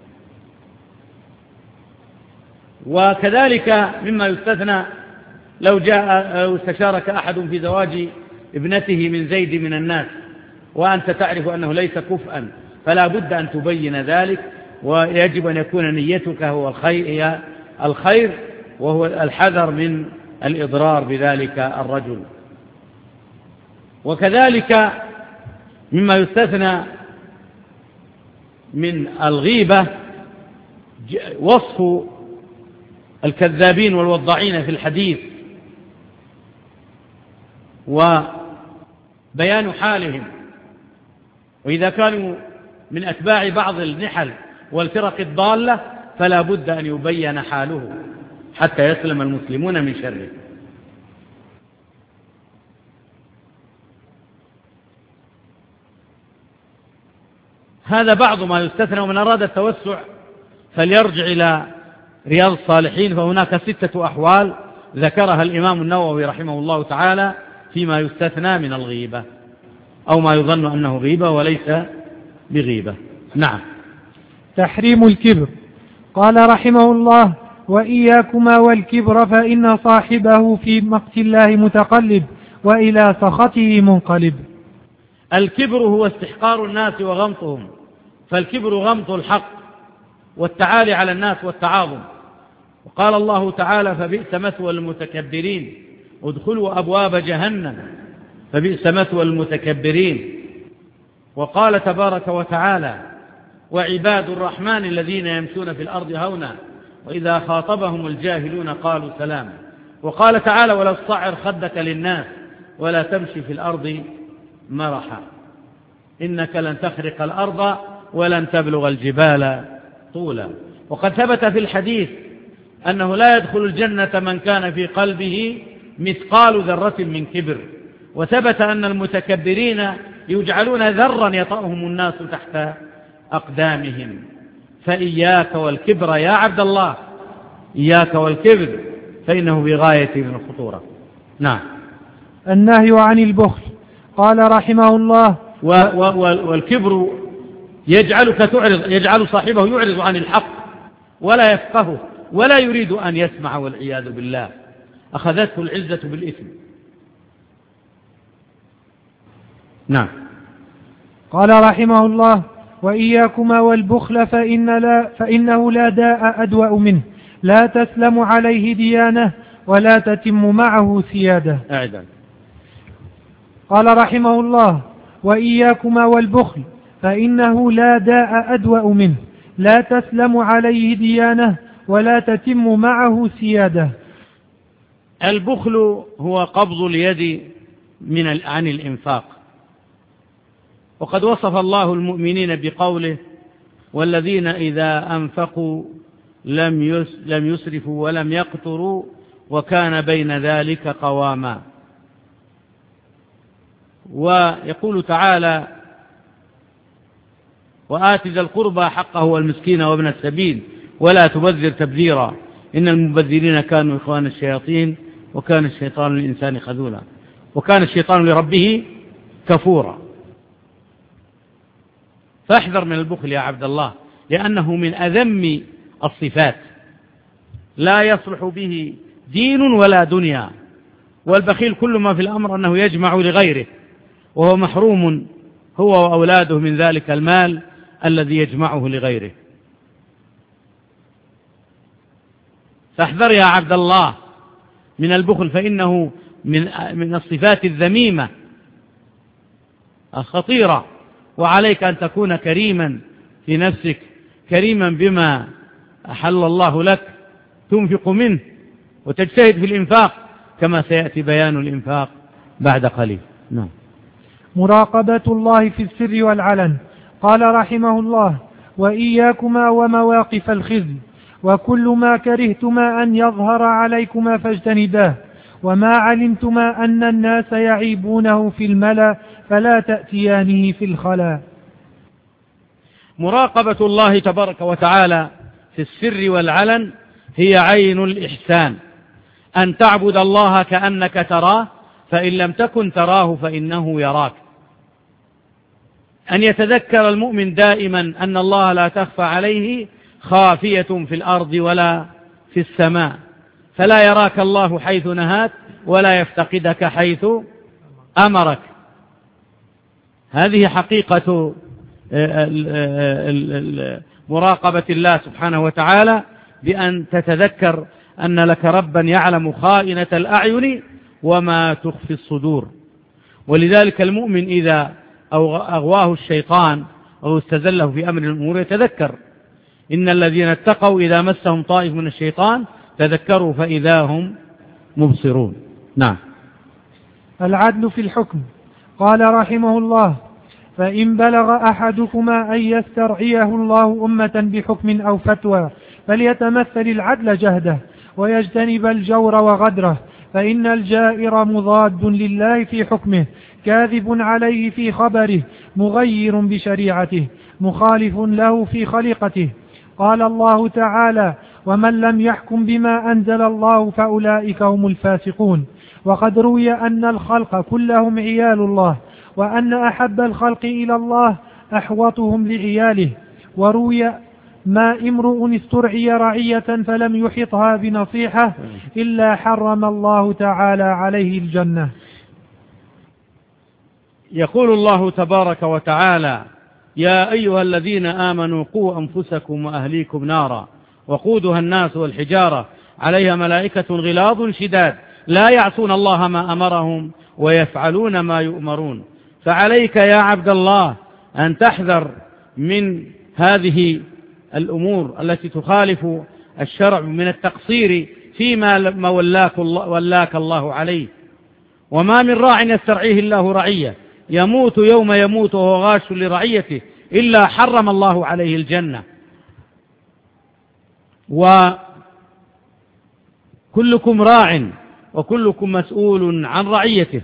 وكذلك مما يستثنى لو جاء لو استشارك أحد في زواج ابنته من زيد من الناس وأنت تعرف أنه ليس كفءا، فلا بد أن تبين ذلك، ويجب أن يكون نيتك هو الخير, الخير وهو الحذر من الإضرار بذلك الرجل. وكذلك مما يستثنى من الغيبة وصف الكذابين والوضاعين في الحديث وبيان حالهم، وإذا كانوا من أتباع بعض النحل والفرق الضالة فلا بد أن يبين حاله حتى يسلم المسلمون من شره. هذا بعض ما يستثنى، ومن أراد التوسع فليرجع إلى رياض الصالحين، فهناك ستة أحوال ذكرها الإمام النووي رحمه الله تعالى فيما يستثنى من الغيبة، أو ما يظن أنه غيبة وليس بغيبة. نعم. تحريم الكبر. قال رحمه الله: وإياكما والكبر فإن صاحبه في مقت الله متقلب وإلى سخطه منقلب. الكبر هو استحقار الناس وغمطهم، فالكبر غمط الحق والتعالي على الناس والتعاظم. وقال الله تعالى: فبئس مثوى المتكبرين، ادخلوا أبواب جهنم فبئس مثوى المتكبرين. وقال تبارك وتعالى: وعباد الرحمن الذين يمشون في الأرض هونا وإذا خاطبهم الجاهلون قالوا سلاما. وقال تعالى: ولا تصعر خدك للناس ولا تمشي في الأرض مرحا إنك لن تخرق الأرض ولن تبلغ الجبال طولا. وقد ثبت في الحديث أنه لا يدخل الجنة من كان في قلبه مثقال ذرة من كبر. وثبت أن المتكبرين يجعلون ذرا يطأهم الناس تحت أقدامهم. فإياك والكبر يا عبد الله، إياك والكبر فإنه بغاية من الخطورة. نعم. النهي عن البخل. قال رحمه الله: و و والكبر يجعلك تعرض، يجعل صاحبه يعرض عن الحق ولا يفقهه ولا يريد أن يسمع والعياذ بالله. أخذته العزة بالإثم. نعم. قال رحمه الله: وإياكما والبخل فإن لا فإنه لا داء أدوأ منه، لا تسلم عليه ديانة ولا تتم معه سيادة. أعدل. قال رحمه الله: وإياكما والبخل فإنه لا داء أدوأ منه، لا تسلم عليه ديانة ولا تتم معه سيادة. البخل هو قبض اليد من عن الإنفاق. وقد وصف الله المؤمنين بقوله: والذين إذا أنفقوا لم لم يسرفوا ولم يقتروا وكان بين ذلك قواما. ويقول تعالى: وآت ذا القربى حقه والمسكين وابن السبيل ولا تبذر تبذيرا إن المبذرين كانوا إخوان الشياطين وكان الشيطان للإنسان خذولا وكان الشيطان لربه كفورا. فاحذر من البخل يا عبد الله، لأنه من أذم الصفات، لا يصلح به دين ولا دنيا. والبخيل كل ما في الأمر أنه يجمع لغيره، وهو محروم هو وأولاده من ذلك المال الذي يجمعه لغيره. فاحذر يا عبد الله من البخل، فإنه من من الصفات الذميمة الخطيرة. وعليك أن تكون كريما في نفسك، كريما بما أحل الله لك، تنفق منه وتجتهد في الإنفاق كما سيأتي بيان الإنفاق بعد قليل. نعم. مراقبة الله في السر والعلن. قال رحمه الله: وإياكما ومواقف الخزي، وكل ما كرهتما أن يظهر عليكما فاجتنباه، وما علمتما أن الناس يعيبونه في الملأ فلا تأتيانه في الخلاء. مراقبة الله تبارك وتعالى في السر والعلن هي عين الإحسان، أن تعبد الله كأنك تراه، فإن لم تكن تراه فإنه يراك. أن يتذكر المؤمن دائما أن الله لا تخفى عليه خافية في الأرض ولا في السماء، فلا يراك الله حيث نهاك ولا يفتقدك حيث أمرك. هذه حقيقة مراقبة الله سبحانه وتعالى، بأن تتذكر أن لك ربا يعلم خائنة الأعين وما تخفي الصدور. ولذلك المؤمن إذا أغواه الشيطان أو استزله في أمر الأمور يتذكر إن الذين اتقوا إذا مسهم طائف من الشيطان تذكروا فإذا هم مبصرون. نعم. العدل في الحكم. قال رحمه الله: فإن بلغ أحدكما أن يسترعيه الله أمة بحكم أو فتوى فليتمثل العدل جهده ويجتنب الجور وغدره، فإن الجائر مضاد لله في حكمه، كاذب عليه في خبره، مغير بشريعته، مخالف له في خليقته. قال الله تعالى: ومن لم يحكم بما أنزل الله فأولئك هم الفاسقون. وقد روي أن الخلق كلهم عيال الله، وأن أحب الخلق إلى الله أحوطهم لعياله. وروي, ما امرؤ استرعي رعية فلم يحطها بنصيحة إلا حرم الله تعالى عليه الجنة. يقول الله تبارك وتعالى: يا أيها الذين آمنوا قوا أنفسكم وأهليكم نارا وقودها الناس والحجارة عليها ملائكة غلاظ شداد لا يعصون الله ما أمرهم ويفعلون ما يؤمرون. فعليك يا عبد الله أن تحذر من هذه الأمور التي تخالف الشرع من التقصير فيما ولاك الله, ولاك الله عليه. وما من راع يسترعيه الله رعية يموت يوم يموت وهو غاش لرعيته إلا حرم الله عليه الجنة. وكلكم راع وكلكم مسؤول عن رعيته،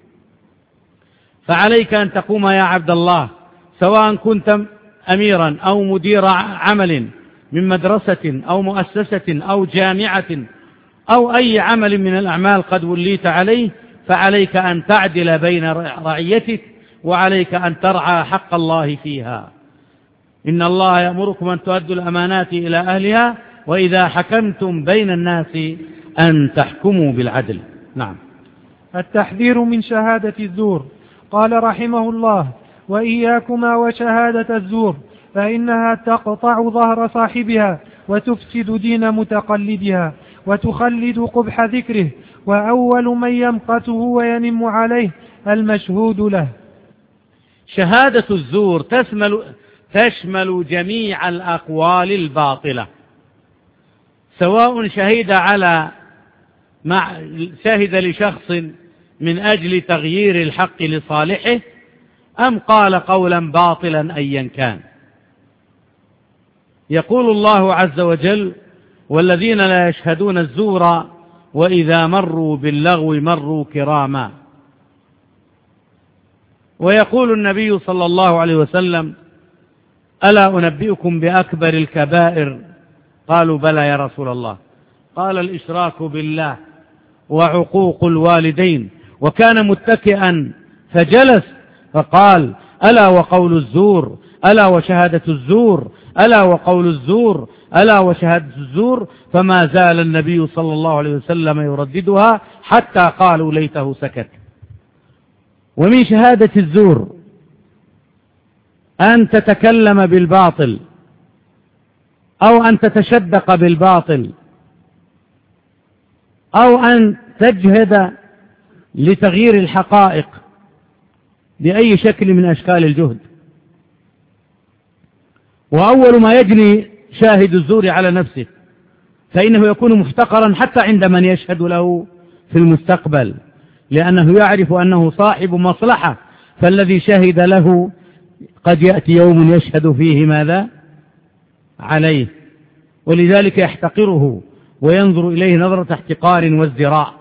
فعليك أن تقوم يا عبد الله، سواء كنت أميرا أو مدير عمل من مدرسة أو مؤسسة أو جامعة أو أي عمل من الأعمال قد وليت عليه، فعليك أن تعدل بين رعيتك وعليك أن ترعى حق الله فيها. إن الله يأمركم أن تؤدوا الأمانات إلى أهلها وإذا حكمتم بين الناس أن تحكموا بالعدل. نعم. التحذير من شهادة الزور. قال رحمه الله: وإياكما وشهادة الزور فإنها تقطع ظهر صاحبها وتفسد دين متقلدها وتخلد قبح ذكره، وأول من يمقته وينم عليه المشهود له. شهادة الزور تشمل, تشمل جميع الأقوال الباطلة، سواء شهد على مع شهد لشخص من أجل تغيير الحق لصالحه أم قال قولا باطلا أيا كان. يقول الله عز وجل: والذين لا يشهدون الزور وإذا مروا باللغو مروا كراما. ويقول النبي صلى الله عليه وسلم: ألا أنبئكم بأكبر الكبائر؟ قالوا: بلى يا رسول الله. قال: الإشراك بالله وعقوق الوالدين. وكان متكئا فجلس فقال: ألا وقول الزور، ألا وشهادة الزور، ألا وقول الزور، ألا وشهادة الزور. فما زال النبي صلى الله عليه وسلم يرددها حتى قالوا ليته سكت. ومن شهادة الزور أن تتكلم بالباطل أو أن تتشدق بالباطل أو أن تجهد لتغيير الحقائق بأي شكل من أشكال الجهد. وأول ما يجني شاهد الزور على نفسه فإنه يكون محتقرا حتى عند من يشهد له في المستقبل، لأنه يعرف أنه صاحب مصلحة، فالذي شهد له قد يأتي يوم يشهد فيه ماذا عليه، ولذلك يحتقره وينظر إليه نظرة احتقار وازدراء.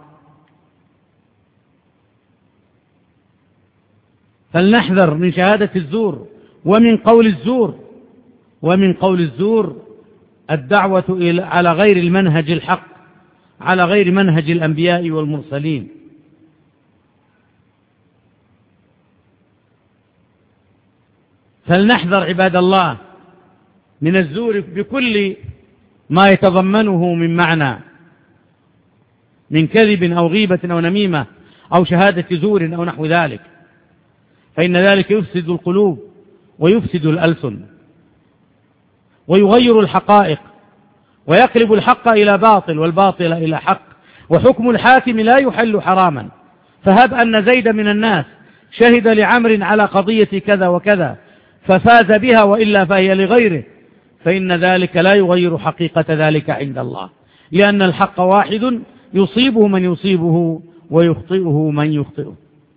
فلنحذر من شهادة الزور ومن قول الزور. ومن قول الزور الدعوة إلى على غير المنهج الحق، على غير منهج الأنبياء والمرسلين. فلنحذر عباد الله من الزور بكل ما يتضمنه من معنى، من كذب أو غيبة أو نميمة أو شهادة زور أو نحو ذلك، فإن ذلك يفسد القلوب ويفسد الألسن ويغير الحقائق ويقلب الحق إلى باطل والباطل إلى حق. وحكم الحاكم لا يحل حراما. فهب أن زيد من الناس شهد لعمر على قضية كذا وكذا ففاز بها وإلا فهي لغيره، فإن ذلك لا يغير حقيقة ذلك عند الله، لأن الحق واحد يصيبه من يصيبه ويخطئه من يخطئه.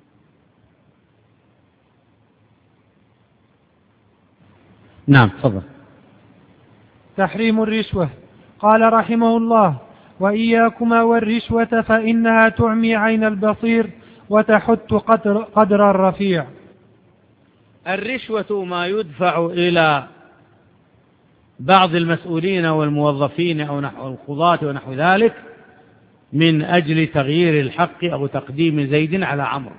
نعم تفضل. تحريم الرشوة. قال رحمه الله: وإياكما والرشوة فإنها تعمي عين البصير وتحت قدر, قدر الرفيع. الرشوة ما يدفع إلى بعض المسؤولين والموظفين أو نحو القضاة ونحو ذلك من أجل تغيير الحق أو تقديم زيد على عمرو،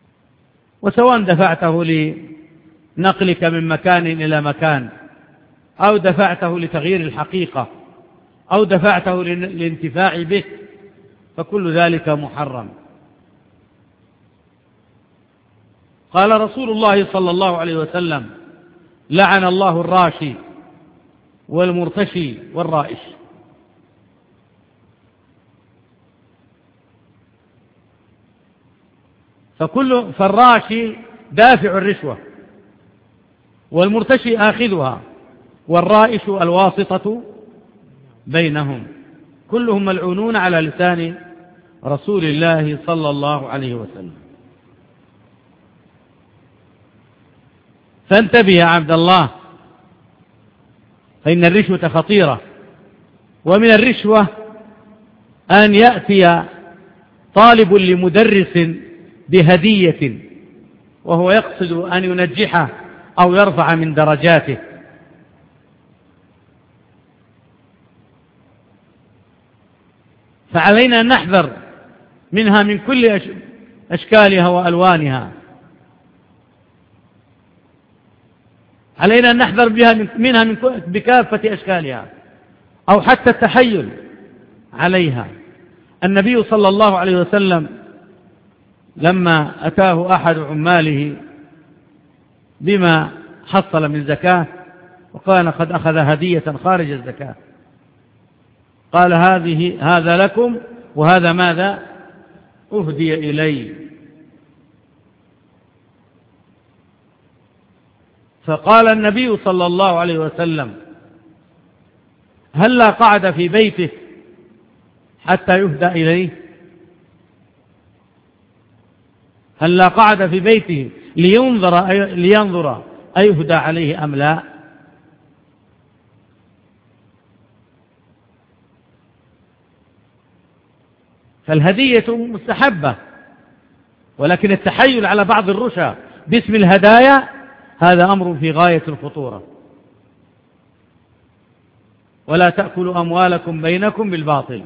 وسواء دفعته لنقلك من مكان إلى مكان أو دفعته لتغيير الحقيقة أو دفعته للانتفاع به، فكل ذلك محرم. قال رسول الله صلى الله عليه وسلم: لعن الله الراشي والمرتشي والرائش. فكل فالراشي دافع الرشوة، والمرتشي آخذها، والرائش الواسطة بينهم، كلهم ملعونون على لسان رسول الله صلى الله عليه وسلم. فانتبه يا عبد الله، فإن الرشوة خطيرة. ومن الرشوة أن يأتي طالب لمدرس بهدية وهو يقصد أن ينجحه أو يرفع من درجاته، فعلينا أن نحذر منها من كل أشكالها وألوانها. علينا أن نحذر بها منها من بكافة أشكالها، أو حتى التحيل عليها. النبي صلى الله عليه وسلم لما أتاه أحد عماله بما حصل من زكاة وكان قد أخذ هدية خارج الزكاة، قال: هذه هذا لكم وهذا ماذا أهدي إلي. فقال النبي صلى الله عليه وسلم: هلا قعد في بيته حتى يهدى إليه؟ هلا قعد في بيته لينظر لينظر أيهدى عليه أم لا؟ فالهدية مستحبة، ولكن التحيل على بعض الرشا باسم الهدايا هذا أمر في غاية الخطورة. ولا تأكلوا أموالكم بينكم بالباطل.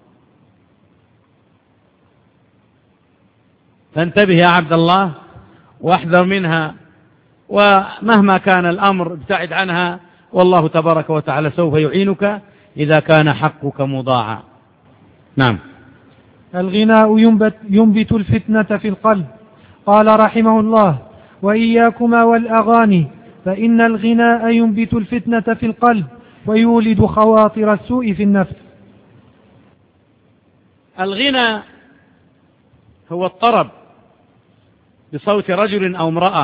فانتبه يا عبد الله واحذر منها، ومهما كان الأمر ابتعد عنها، والله تبارك وتعالى سوف يعينك إذا كان حقك مضاعا. نعم. الغناء ينبت, ينبت الفتنة في القلب. قال رحمه الله: وإياكما والأغاني، فإن الغناء ينبت الفتنة في القلب ويولد خواطر السوء في النفس. الغنى هو الطرب بصوت رجل أو امرأة،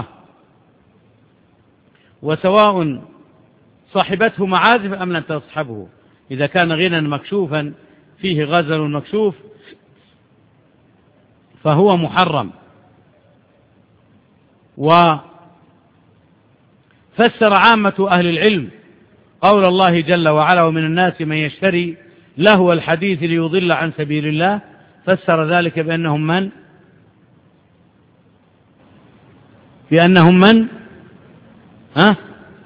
وسواء صاحبته معازف أم لم تصحبه. إذا كان غنى مكشوفا فيه غزل مكشوف فهو محرم. وفسر عامة أهل العلم قول الله جل وعلا: ومن الناس من يشتري لهو الحديث ليضل عن سبيل الله، فسر ذلك بأنهم من بأنهم من ها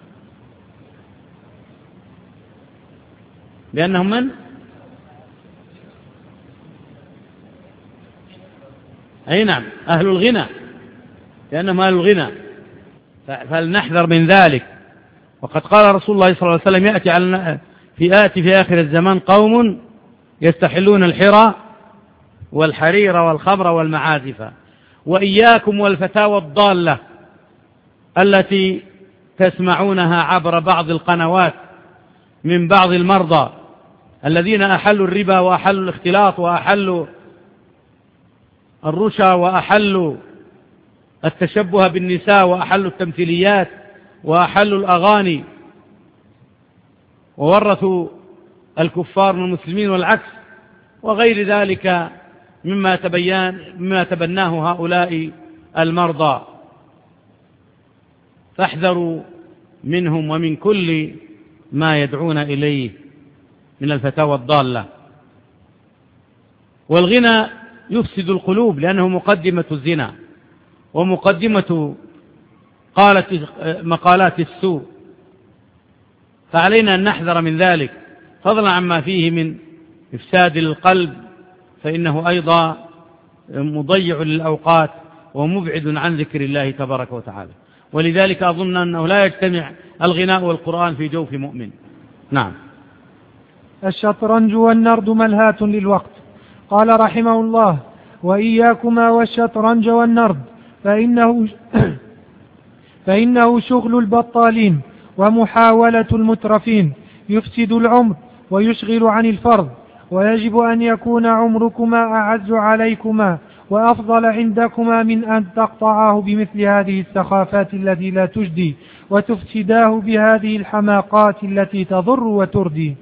بأنهم من أي نعم أهل الغنى، لأنهم أهل الغنى، فلنحذر من ذلك. وقد قال رسول الله صلى الله عليه وسلم: يأتي على في آتي في آخر الزمان قوم يستحلون الحرى والحرير والخمر والمعازف، وإياكم والفتاوى الضالة التي تسمعونها عبر بعض القنوات من بعض المرضى الذين أحلوا الربا وأحلوا الاختلاط وأحلوا الرشا وأحلوا التشبه بالنساء وأحلوا التمثيليات وأحلوا الأغاني وورثوا الكفار من المسلمين والعكس، وغير ذلك مما تبين مما تبناه هؤلاء المرضى. فاحذروا منهم ومن كل ما يدعون إليه من الفتاوى الضالة. والغنى يفسد القلوب لأنه مقدمة الزنا ومقدمة قالت مقالات السوء، فعلينا أن نحذر من ذلك، فضلا عما فيه من إفساد القلب، فإنه أيضا مضيع للأوقات ومبعد عن ذكر الله تبارك وتعالى. ولذلك أظن أنه لا يجتمع الغناء والقرآن في جوف مؤمن. نعم. الشطرنج والنرد ملهاة للوقت. قال رحمه الله: وإياكما والشطرنج والنرد فإنه, فإنه شغل البطالين ومحاولة المترفين، يفسد العمر ويشغل عن الفرض، ويجب أن يكون عمركما أعز عليكما وأفضل عندكما من أن تقطعاه بمثل هذه السخافات التي لا تجدي، وتفسداه بهذه الحماقات التي تضر وتردي.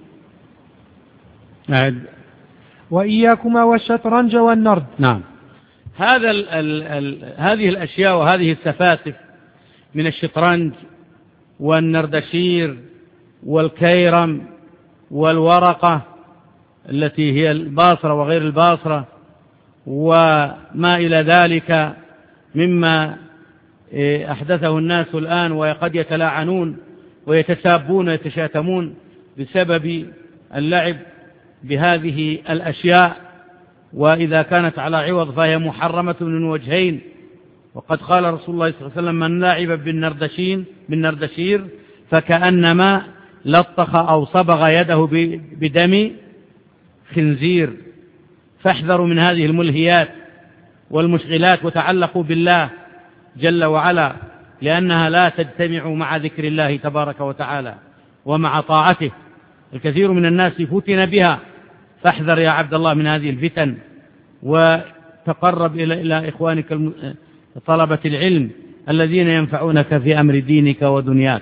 نعم. وإياكما والشطرنج والنرد. نعم. هذا ال ال ال هذه الأشياء وهذه السفاسف من الشطرنج والنردشير والكيرم والورقة التي هي الباصرة وغير الباصرة وما إلى ذلك مما أحدثه الناس الآن، وقد يتلاعنون ويتسابون ويتشاتمون بسبب اللعب بهذه الأشياء، وإذا كانت على عوض فهي محرمة من وجهين. وقد قال رسول الله صلى الله عليه وسلم: من لعب بالنردشين بالنردشير فكأنما لطخ أو صبغ يده بدم خنزير. فاحذروا من هذه الملهيات والمشغلات، وتعلقوا بالله جل وعلا، لأنها لا تجتمع مع ذكر الله تبارك وتعالى ومع طاعته. الكثير من الناس فتن بها، فاحذر يا عبد الله من هذه الفتن، وتقرب إلى إلى إخوانك طلبة العلم الذين ينفعونك في أمر دينك ودنياك.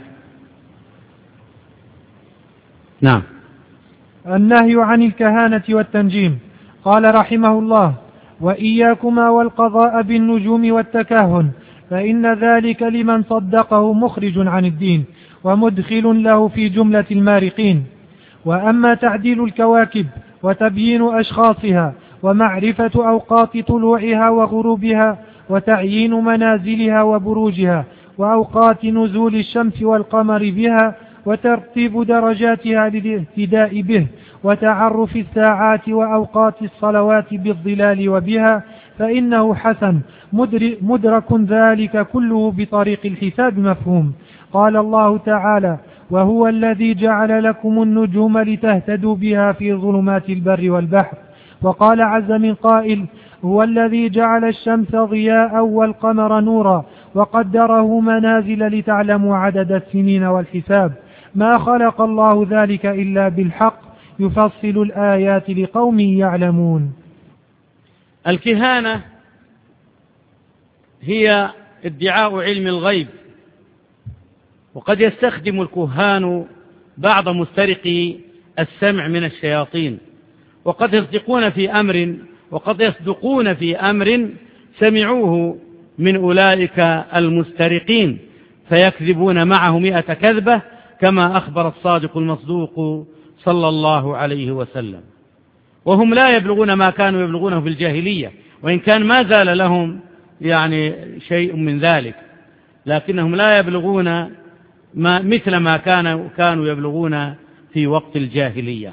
نعم. النهي عن الكهانة والتنجيم. قال رحمه الله: وإياكما والقضاء بالنجوم والتكهن، فإن ذلك لمن صدقه مخرج عن الدين ومدخل له في جملة المارقين. وأما تعديل الكواكب وتبيين أشخاصها ومعرفة أوقات طلوعها وغروبها وتعيين منازلها وبروجها وأوقات نزول الشمس والقمر بها وترتيب درجاتها للاهتداء به وتعرف الساعات وأوقات الصلوات بالظلال وبها، فإنه حسن مدرك ذلك كله بطريق الحساب مفهوم. قال الله تعالى: وهو الذي جعل لكم النجوم لتهتدوا بها في ظلمات البر والبحر. وقال عز من قائل: هو الذي جعل الشمس ضياء والقمر نورا وقدره منازل لتعلموا عدد السنين والحساب، ما خلق الله ذلك إلا بالحق يفصل الآيات لقوم يعلمون. الكهانة هي ادعاء علم الغيب، وقد يستخدم الكهان بعض مسترقي السمع من الشياطين، وقد يصدقون في أمر وقد يصدقون في أمر سمعوه من أولئك المسترقين، فيكذبون معه مئة كذبة كما أخبر الصادق المصدوق صلى الله عليه وسلم. وهم لا يبلغون ما كانوا يبلغونه في الجاهلية، وإن كان ما زال لهم يعني شيء من ذلك، لكنهم لا يبلغون ما مثل ما كانوا كانوا يبلغون في وقت الجاهلية.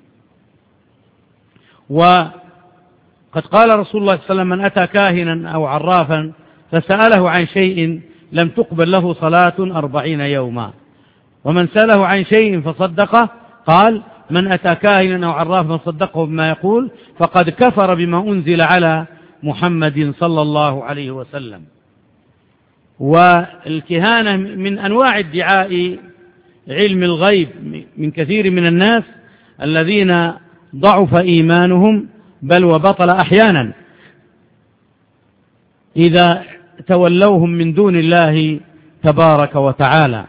وقد قال رسول الله صلى الله عليه وسلم: من أتى كاهنا أو عرافا فسأله عن شيء لم تقبل له صلاة أربعين يوما، ومن سأله عن شيء فصدقه قال: من أتى كاهنا أو عرافا فصدقه بما يقول فقد كفر بما أنزل على محمد صلى الله عليه وسلم. والكهانة من أنواع ادعاء علم الغيب من كثير من الناس الذين ضعف إيمانهم بل وبطل أحيانا إذا تولوهم من دون الله تبارك وتعالى.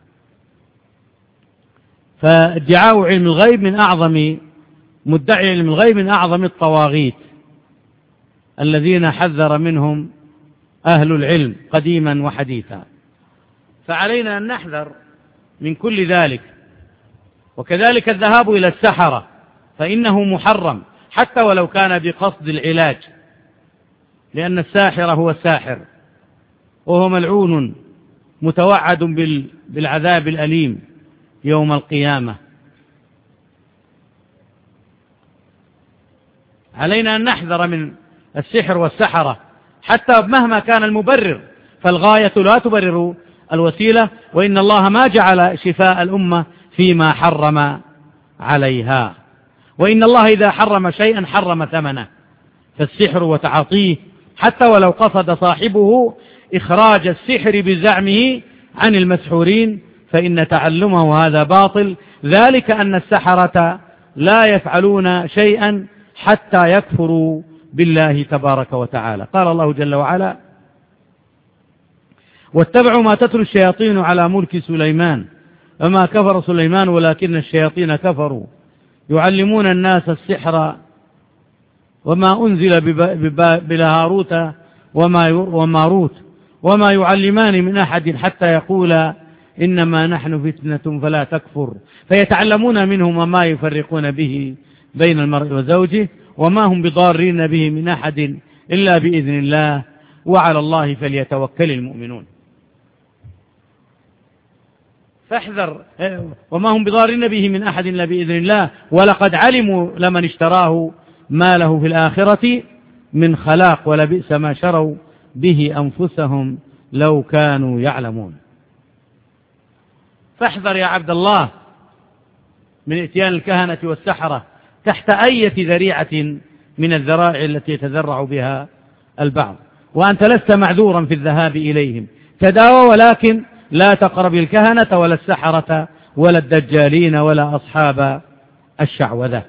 فادعاء علم الغيب من أعظم مدعي علم الغيب من أعظم الطواغيت الذين حذر منهم أهل العلم قديما وحديثا. فعلينا أن نحذر من كل ذلك. وكذلك الذهاب إلى السحرة فإنه محرم حتى ولو كان بقصد العلاج، لأن الساحر هو الساحر وهو ملعون متوعد بالعذاب الأليم يوم القيامة. علينا أن نحذر من السحر والسحرة حتى مهما كان المبرر، فالغاية لا تبرر الوسيلة، وإن الله ما جعل شفاء الأمة فيما حرم عليها، وإن الله إذا حرم شيئا حرم ثمنه، فالسحر وتعاطيه حتى ولو قصد صاحبه إخراج السحر بزعمه عن المسحورين فإن تعلمه هذا باطل، ذلك أن السحرة لا يفعلون شيئا حتى يكفروا بالله تبارك وتعالى. قال الله جل وعلا: واتبعوا ما تتلو الشياطين على ملك سليمان وما كفر سليمان ولكن الشياطين كفروا يعلمون الناس السحر وما أنزل بهاروت وماروت وما يعلمان من أحد حتى يقولا إنما نحن فتنة فلا تكفر، فيتعلمون منهما ما يفرقون به بين المرء وزوجه وما هم بضارين به من أحد إلا بإذن الله وعلى الله فليتوكل المؤمنون. فاحذر، وما هم بضارين به من أحد إلا بإذن الله ولقد علموا لمن اشتراه ما له في الآخرة من خلاق ولبئس ما شروا به أنفسهم لو كانوا يعلمون. فاحذر يا عبد الله من اتيان الكهنة والسحرة تحت أي ذريعة من الذرائع التي يتذرع بها البعض، وأنت لست معذورا في الذهاب إليهم، تداوى ولكن لا تقرب الكهنة ولا السحرة ولا الدجالين ولا أصحاب الشعوذة.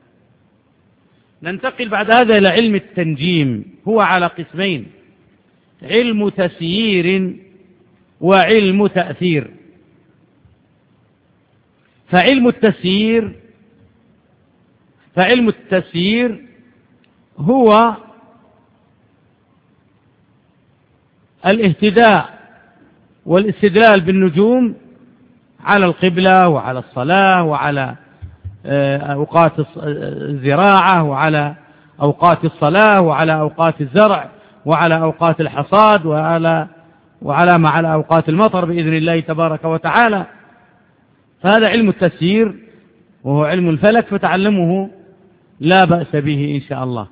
ننتقل بعد هذا إلى علم التنجيم، هو على قسمين: علم تسيير وعلم تأثير. فعلم التسيير فعلم التسيير هو الاهتداء والاستدلال بالنجوم على القبلة وعلى الصلاة وعلى أوقات الزراعة وعلى أوقات الصلاة وعلى أوقات الزرع وعلى أوقات الحصاد وعلى وعلى مع على أوقات المطر بإذن الله تبارك وتعالى. فهذا علم التسيير وهو علم الفلك، فتعلمه لا بأس به إن شاء الله.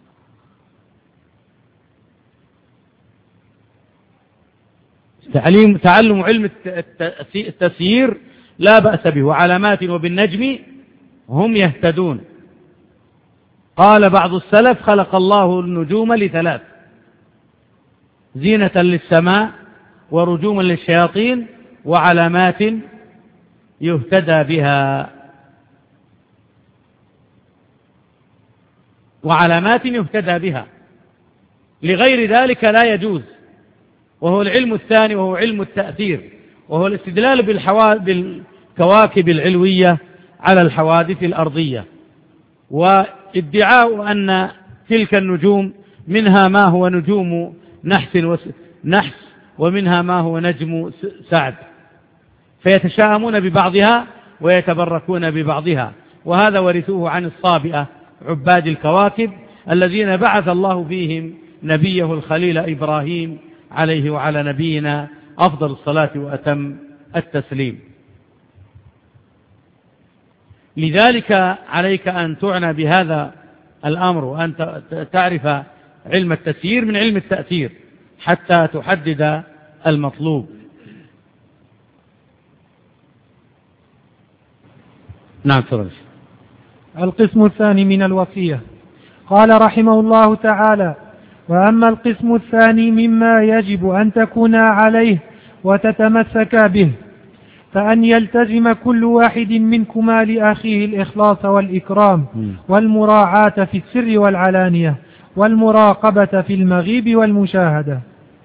تعليم تعلم علم التسيير لا بأس به، وعلامات وبالنجم هم يهتدون. قال بعض السلف: خلق الله النجوم لثلاث: زينة للسماء ورجوما للشياطين وعلامات يهتدى بها وعلامات يهتدى بها لغير ذلك لا يجوز. وهو العلم الثاني وهو علم التأثير، وهو الاستدلال بالكواكب العلوية على الحوادث الأرضية، وادعاء أن تلك النجوم منها ما هو نجوم نحس نحس ومنها ما هو نجم سعد، فيتشاءمون ببعضها ويتبركون ببعضها. وهذا ورثوه عن الصابئة عباد الكواكب الذين بعث الله فيهم نبيه الخليل إبراهيم عليه وعلى نبينا أفضل الصلاة وأتم التسليم. لذلك عليك أن تعنى بهذا الأمر، وأن تعرف علم التسيير من علم التأثير حتى تحدد المطلوب. نعم فرج. القسم الثاني من الوصية. قال رحمه الله تعالى: وأما القسم الثاني مما يجب أن تكون عليه وتتمسك به، فأن يلتزم كل واحد منكما لأخيه الإخلاص والإكرام والمراعاة في السر والعلانية والمراقبة في المغيب والمشاهدة.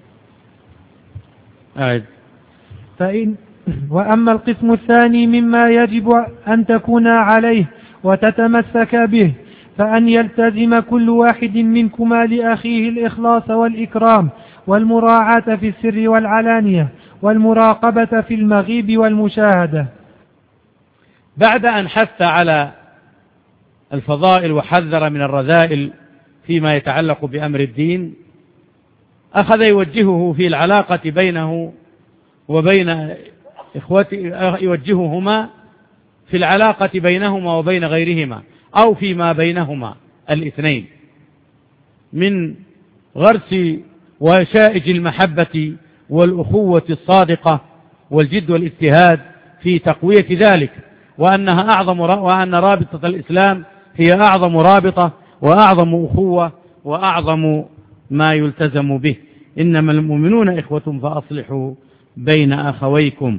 أعد. فإن وأما القسم الثاني مما يجب أن تكون عليه وتتمسك به، فأن يلتزم كل واحد منكما لأخيه الإخلاص والإكرام والمراعاة في السر والعلانية والمراقبة في المغيب والمشاهدة. بعد أن حث على الفضائل وحذر من الرذائل فيما يتعلق بأمر الدين، أخذ يوجهه في العلاقة بينه وبين إخوته، يوجههما في العلاقة بينهما وبين غيرهما أو فيما بينهما الاثنين من غرس وشائج المحبة والأخوة الصادقة والجد والاجتهاد في تقوية ذلك، وأنها أعظم وأن رابطة الإسلام هي أعظم رابطة وأعظم أخوة وأعظم ما يلتزم به. إنما المؤمنون إخوة فأصلحوا بين أخويكم.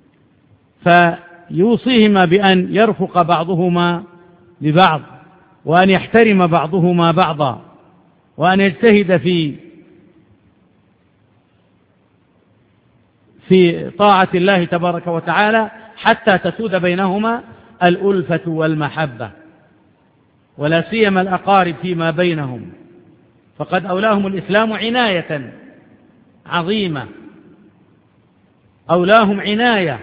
فيوصيهما بأن يرفق بعضهما ببعض، وأن يحترم بعضهما بعضا، وأن يجتهد في في طاعة الله تبارك وتعالى حتى تسود بينهما الألفة والمحبة، ولا سيما الأقارب فيما بينهم، فقد أولاهم الإسلام عناية عظيمة، أولاهم عناية،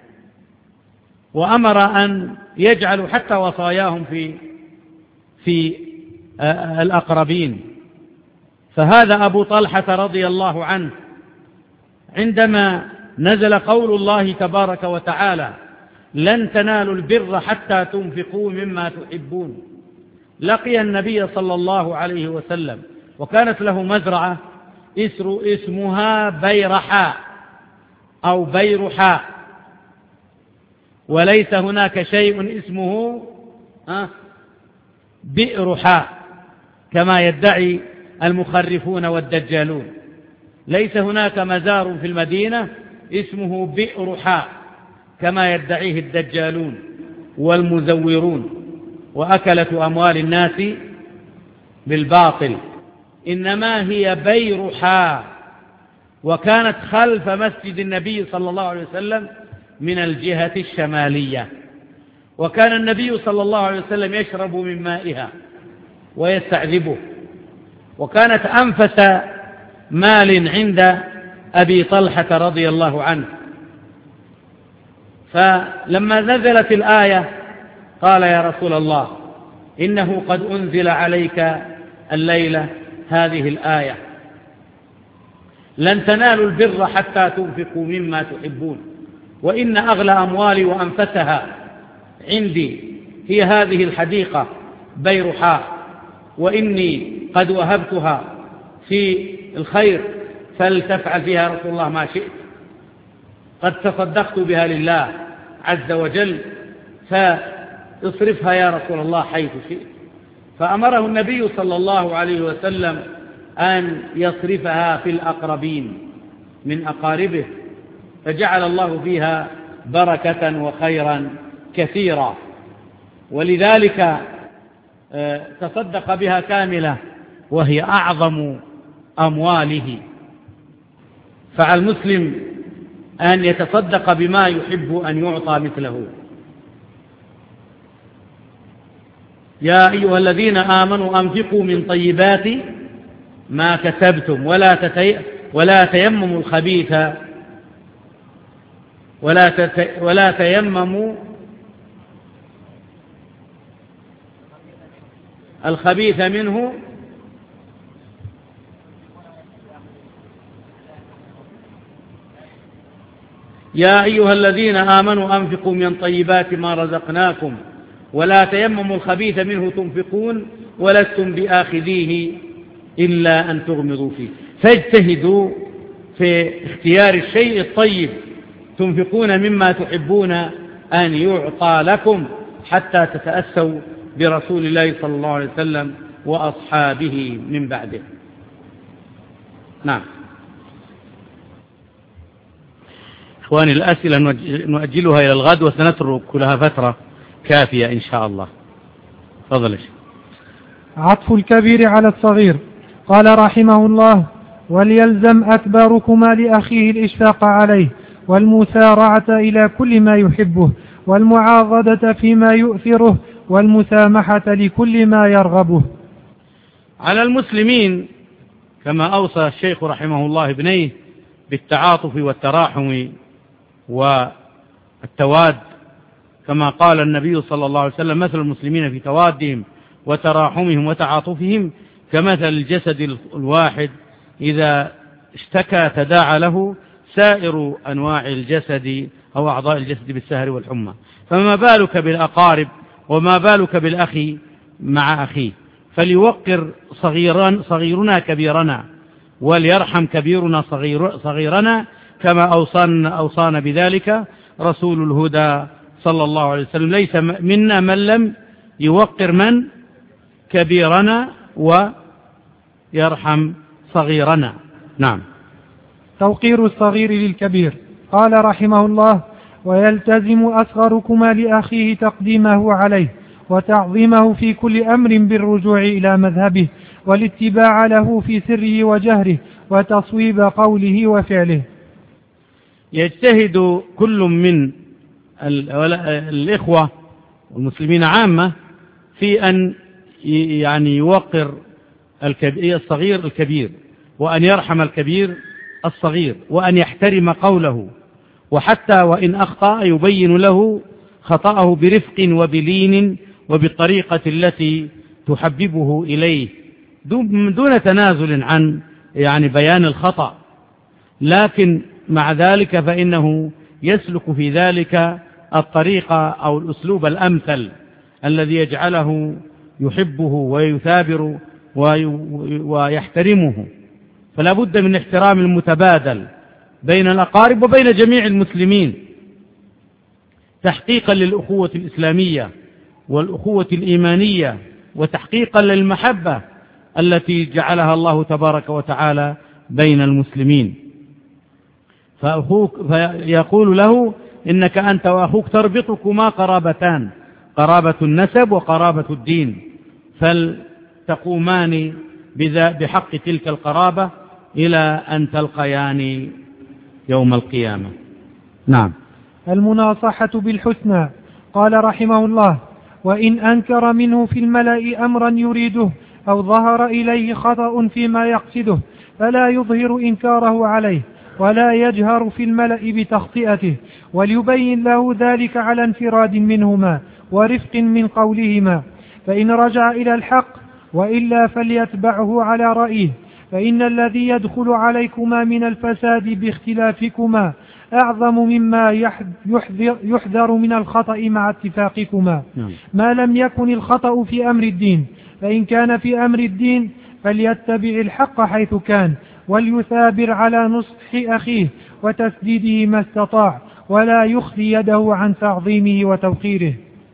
وأمر أن يجعلوا حتى وصاياهم في في الأقربين. فهذا أبو طلحة رضي الله عنه عندما نزل قول الله تبارك وتعالى لن تنالوا البر حتى تنفقوا مما تحبون، لقي النبي صلى الله عليه وسلم، وكانت له مزرعة اسمها بيرحاء أو بيرحاء، وليس هناك شيء اسمه بئرحاء كما يدعي المخرفون والدجالون. ليس هناك مزار في المدينة اسمه بئرحاء كما يدعيه الدجالون والمزورون وأكلة أموال الناس بالباطل، إنما هي بيرحاء، وكانت خلف مسجد النبي صلى الله عليه وسلم من الجهة الشمالية، وكان النبي صلى الله عليه وسلم يشرب من مائها ويستعذبه، وكانت أنفس مال عند أبي طلحة رضي الله عنه. فلما نزلت الآية قال يا رسول الله إنه قد أنزل عليك الليلة هذه الآية لن تنالوا البر حتى تنفقوا مما تحبون، وإن أغلى أموالي وأنفسها عندي هي هذه الحديقة بيرحاء، وإني قد وهبتها في الخير فلتفعل فيها رسول الله ما شئت، قد تصدقت بها لله عز وجل فاصرفها يا رسول الله حيث شئت. فأمره النبي صلى الله عليه وسلم أن يصرفها في الأقربين من أقاربه، فجعل الله فيها بركة وخيرا كثيرا، ولذلك تصدق بها كاملة وهي أعظم أمواله. فعلى المسلم أن يتصدق بما يحب أن يعطى مثله. يا أيها الذين آمنوا أنفقوا من طيبات ما كسبتم ولا تتي... ولا تيمموا الخبيث ولا تت... ولا تيمموا الخبيث منه يا أيها الذين آمنوا أنفقوا من طيبات ما رزقناكم ولا تيمموا الخبيث منه تنفقون ولستم بآخذيه إلا أن تغمضوا فيه. فاجتهدوا في اختيار الشيء الطيب تنفقون مما تحبون أن يعطى لكم حتى تتأسوا برسول الله صلى الله عليه وسلم وأصحابه من بعده. نعم إخواني، الأسئلة نؤجلها إلى الغد وسنترك لها فترة كافية إن شاء الله. تفضل. عطف الكبير على الصغير. قال رحمه الله: وليلزم أكبركما لأخيه الإشفاق عليه والمسارعة إلى كل ما يحبه والمعاضدة فيما يؤثره والمسامحة لكل ما يرغبه. على المسلمين كما أوصى الشيخ رحمه الله ابنيه بالتعاطف والتراحم والتواد، كما قال النبي صلى الله عليه وسلم: مثل المسلمين في توادهم وتراحمهم وتعاطفهم كمثل الجسد الواحد إذا اشتكى تداعى له سائر أنواع الجسد أو أعضاء الجسد بالسهر والحمى، فما بالك بالأقارب وما بالك بالأخي مع أخيه. فليوقر صغيران صغيرنا كبيرنا وليرحم كبيرنا صغير صغيرنا كما أوصانا, أوصانا بذلك رسول الهدى صلى الله عليه وسلم. ليس منا من لم يوقر من كبيرنا ويرحم صغيرنا. نعم. توقير الصغير للكبير. قال رحمه الله: ويلتزم أصغركما لأخيه تقديمه عليه وتعظيمه في كل أمر بالرجوع إلى مذهبه والاتباع له في سره وجهره وتصويب قوله وفعله. يجتهد كل من الإخوة والمسلمين عامة في أن يعني يوقر الصغير الكبير، وأن يرحم الكبير الصغير، وأن يحترم قوله، وحتى وإن أخطأ يبين له خطأه برفق وبلين وبالطريقة التي تحببه إليه دون تنازل عن يعني بيان الخطأ، لكن مع ذلك فإنه يسلك في ذلك الطريقة أو الأسلوب الأمثل الذي يجعله يحبه ويثابر ويحترمه. فلا بد من احترام المتبادل بين الأقارب وبين جميع المسلمين تحقيقا للأخوة الإسلامية والأخوة الإيمانية، وتحقيقا للمحبة التي جعلها الله تبارك وتعالى بين المسلمين. فأخوك فيقول له: إنك أنت وأخوك تربطكما قرابتان، قرابة النسب وقرابة الدين، فلتقومان بحق تلك القرابة إلى أن تلقيان يوم القيامة. نعم. المناصحة بالحسنى. قال رحمه الله: وإن أنكر منه في الملأ أمرا يريده أو ظهر إليه خطأ فيما يقصده فلا يظهر إنكاره عليه ولا يجهر في الملأ بتخطئته، وليبين له ذلك على انفراد منهما ورفق من قولهما، فإن رجع إلى الحق وإلا فليتبعه على رأيه، فإن الذي يدخل عليكما من الفساد باختلافكما أعظم مما يحذر, يحذر من الخطأ مع اتفاقكما، ما لم يكن الخطأ في أمر الدين. فإن كان في أمر الدين فليتبع الحق حيث كان، وليثابر على نصح أخيه وتسديده ما استطاع، ولا يخلي يده عن تعظيمه وتوقيره.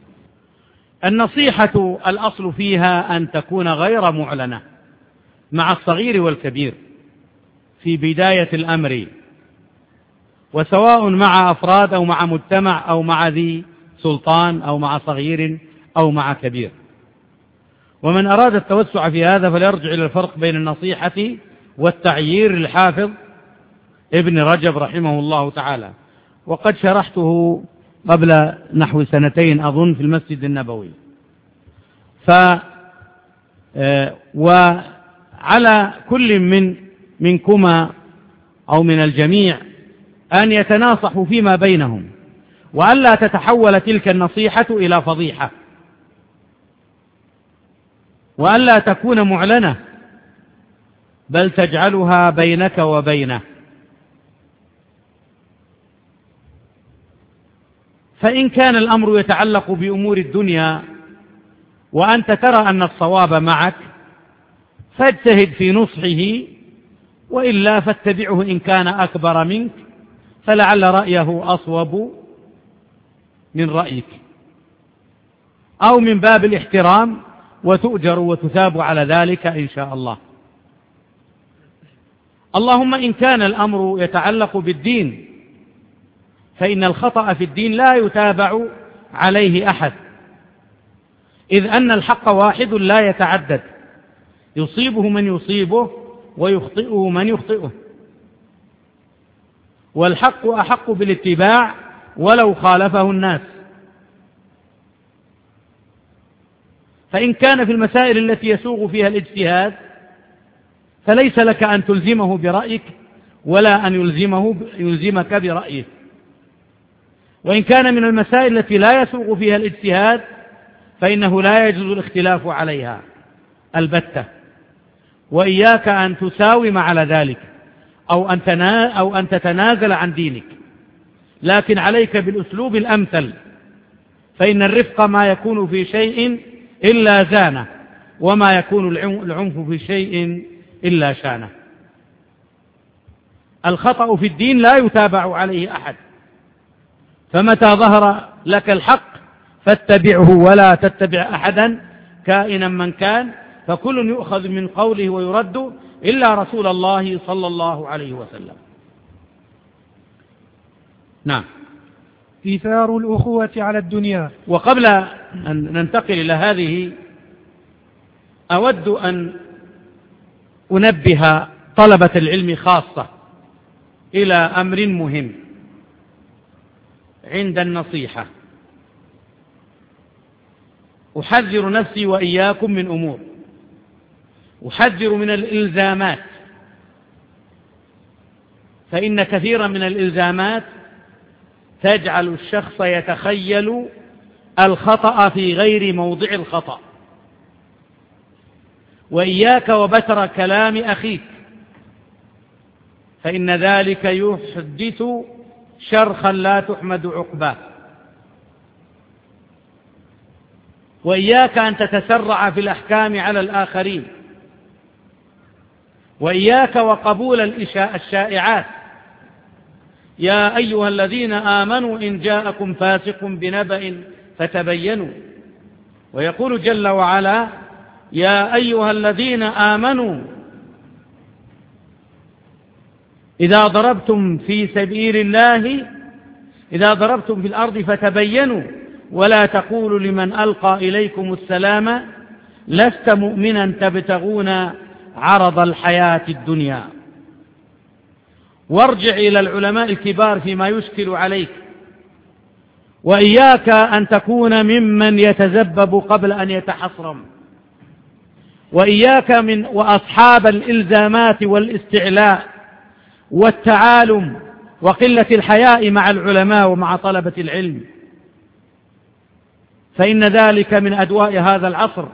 النصيحة الأصل فيها أن تكون غير معلنة مع الصغير والكبير في بداية الأمر، وسواء مع أفراد أو مع مجتمع أو مع ذي سلطان أو مع صغير أو مع كبير. ومن أراد التوسع في هذا فليرجع إلى الفرق بين النصيحة والتعيير للحافظ ابن رجب رحمه الله تعالى، وقد شرحته قبل نحو سنتين أظن في المسجد النبوي. ف وعلى كل من منكما أو من الجميع أن يتناصحوا فيما بينهم، وألا تتحول تلك النصيحة إلى فضيحة، وألا تكون معلنة، بل تجعلها بينك وبينه. فإن كان الأمر يتعلق بأمور الدنيا وأنت ترى أن الصواب معك فاجتهد في نصحه، وإلا فاتبعه إن كان أكبر منك، فلعل رأيه أصوب من رأيك، أو من باب الاحترام، وتؤجر وتثاب على ذلك إن شاء الله. اللهم إن كان الأمر يتعلق بالدين فإن الخطأ في الدين لا يتابع عليه أحد، إذ أن الحق واحد لا يتعدد، يصيبه من يصيبه ويخطئه من يخطئه، والحق أحق بالاتباع ولو خالفه الناس. فإن كان في المسائل التي يسوغ فيها الاجتهاد فليس لك أن تلزمه برأيك ولا أن يلزمه يلزمك برأيه. وإن كان من المسائل التي لا يسوغ فيها الاجتهاد فإنه لا يجوز الاختلاف عليها البتة، وإياك أن تساوم على ذلك أو أن, تنا أو أن تتنازل عن دينك، لكن عليك بالأسلوب الأمثل، فإن الرفق ما يكون في شيء إلا زانه، وما يكون العنف في شيء إلا شانه. الخطأ في الدين لا يتابع عليه أحد، فمتى ظهر لك الحق فاتبعه ولا تتبع أحدا كائنا من كان، فكل يؤخذ من قوله ويرد إلا رسول الله صلى الله عليه وسلم. نعم. إيثار الأخوة على الدنيا. وقبل أن ننتقل إلى هذه أود أن أنبه طلبة العلم خاصة إلى أمر مهم عند النصيحة. أحذر نفسي وإياكم من أمور، أحذر من الإلزامات، فإن كثيرا من الإلزامات تجعل الشخص يتخيل الخطأ في غير موضع الخطأ. وإياك وبتر كلام أخيك، فإن ذلك يحدث شرخا لا تحمد عقباه. وإياك أن تتسرع في الأحكام على الآخرين، وإياك وقبول الشائعات. يا أيها الذين آمنوا إن جاءكم فاسق بنبأ فتبينوا. ويقول جل وعلا: يا أيها الذين آمنوا إذا ضربتم في سبيل الله إذا ضربتم في الأرض فتبينوا ولا تقولوا لمن ألقى إليكم السلام لست مؤمنا تبتغون عرض الحياة الدنيا. وارجع إلى العلماء الكبار فيما يشكل عليك، وإياك أن تكون ممن يتذبب قبل أن يتحصرم، وإياك من وأصحاب الإلزامات والاستعلاء والتعالم وقلة الحياء مع العلماء ومع طلبة العلم، فإن ذلك من أدواء هذا العصر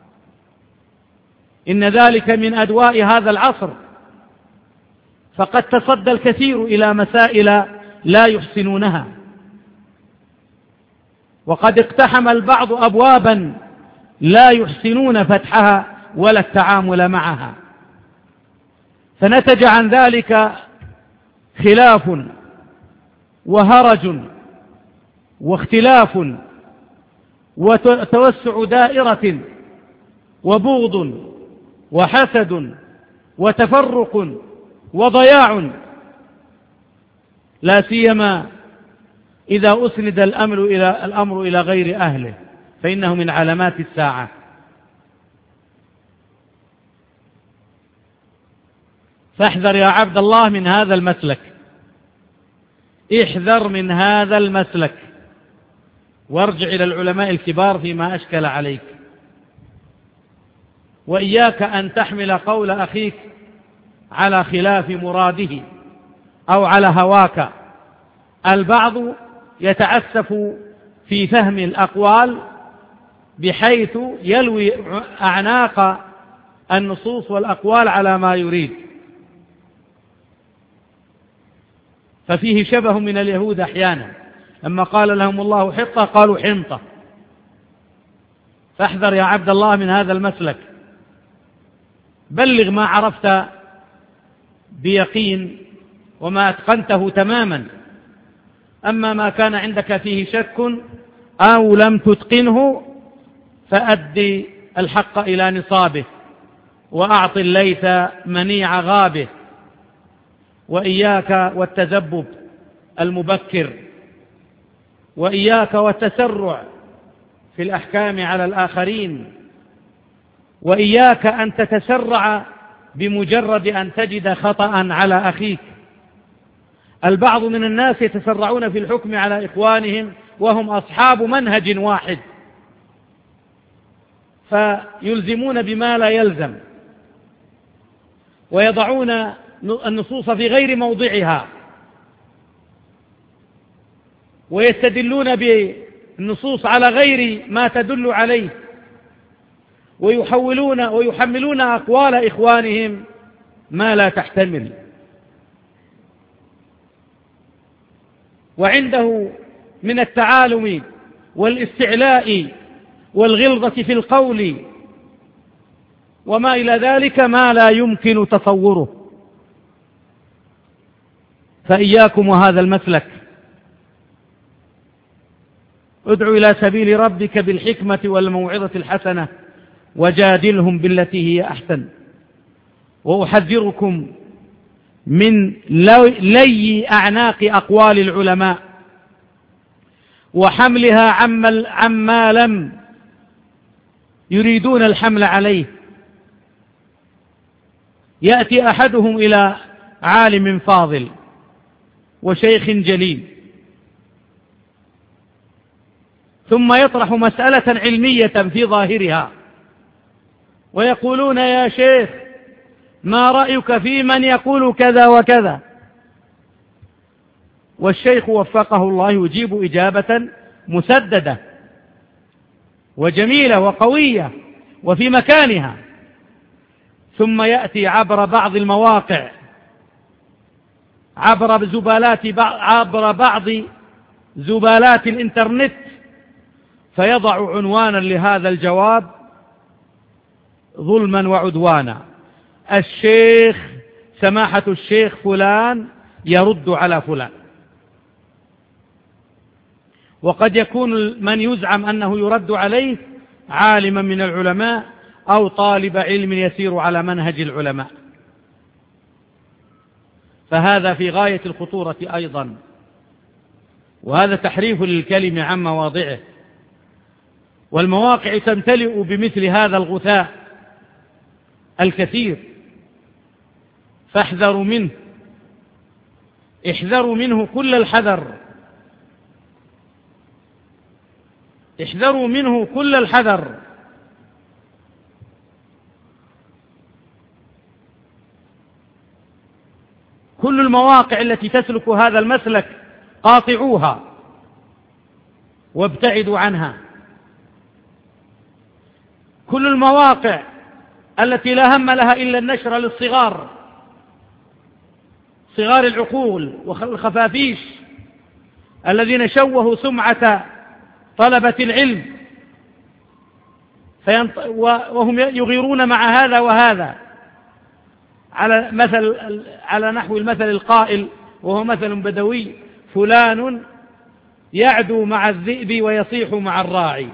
إن ذلك من أدواء هذا العصر فقد تصدى الكثير إلى مسائل لا يحسنونها، وقد اقتحم البعض أبوابا لا يحسنون فتحها ولا التعامل معها، فنتج عن ذلك خلاف وهرج واختلاف وتوسع دائرة وبغض وحسد وتفرق وضياع، لا سيما إذا أسند الأمر إلى الأمر إلى غير أهله، فإنه من علامات الساعة. فاحذر يا عبد الله من هذا المسلك، احذر من هذا المسلك، وارجع إلى العلماء الكبار فيما أشكل عليك. وإياك أن تحمل قول أخيك على خلاف مراده أو على هواك. البعض يتعسف في فهم الأقوال بحيث يلوي أعناق النصوص والأقوال على ما يريد، ففيه شبه من اليهود أحيانا، لما قال لهم الله حطة قالوا حنطة. فاحذر يا عبد الله من هذا المسلك، بلغ ما عرفت بيقين وما أتقنته تماما، أما ما كان عندك فيه شك أو لم تتقنه فأدي الحق إلى نصابه وأعط الليث منيع غابه. وإياك والتذبب المبكر، وإياك والتسرع في الأحكام على الآخرين، وإياك أن تتسرع بمجرد أن تجد خطأ على أخيك. البعض من الناس يتسرعون في الحكم على إخوانهم وهم أصحاب منهج واحد، فيلزمون بما لا يلزم، ويضعون النصوص في غير موضعها، ويستدلون بالنصوص على غير ما تدل عليه، ويحولون ويحملون أقوال إخوانهم ما لا تحتمل. وعنده من التعالم والاستعلاء والغلظة في القول وما إلى ذلك ما لا يمكن تصوره. فإياكم وهذا المسلك. ادع إلى سبيل ربك بالحكمة والموعظة الحسنة وجادلهم بالتي هي أحسن. وأحذركم من لي أعناق أقوال العلماء وحملها عما لم يريدون الحمل عليه. يأتي أحدهم إلى عالم فاضل وشيخ جليل ثم يطرح مسألة علمية في ظاهرها ويقولون: يا شيخ، ما رأيك في من يقول كذا وكذا؟ والشيخ وفقه الله يجيب إجابة مسددة وجميلة وقوية وفي مكانها، ثم يأتي عبر بعض المواقع، عبر زبالات عبر بعض زبالات الإنترنت، فيضع عنوانا لهذا الجواب ظلما وعدوانا: الشيخ سماحة الشيخ فلان يرد على فلان. وقد يكون من يزعم أنه يرد عليه عالما من العلماء أو طالب علم يسير على منهج العلماء، فهذا في غاية الخطورة أيضا، وهذا تحريف للكلم عن مواضعه. والمواقع تمتلئ بمثل هذا الغثاء الكثير، فاحذروا منه، احذروا منه كل الحذر، احذروا منه كل الحذر. كل المواقع التي تسلك هذا المسلك قاطعوها وابتعدوا عنها. كل المواقع التي لا هم لها إلا النشر للصغار، صغار العقول والخفافيش الذين شوهوا سمعة طلبة العلم، وهم يغيرون مع هذا وهذا على مثل على نحو المثل القائل، وهو مثل بدوي: فلان يعدو مع الذئب ويصيح مع الراعي.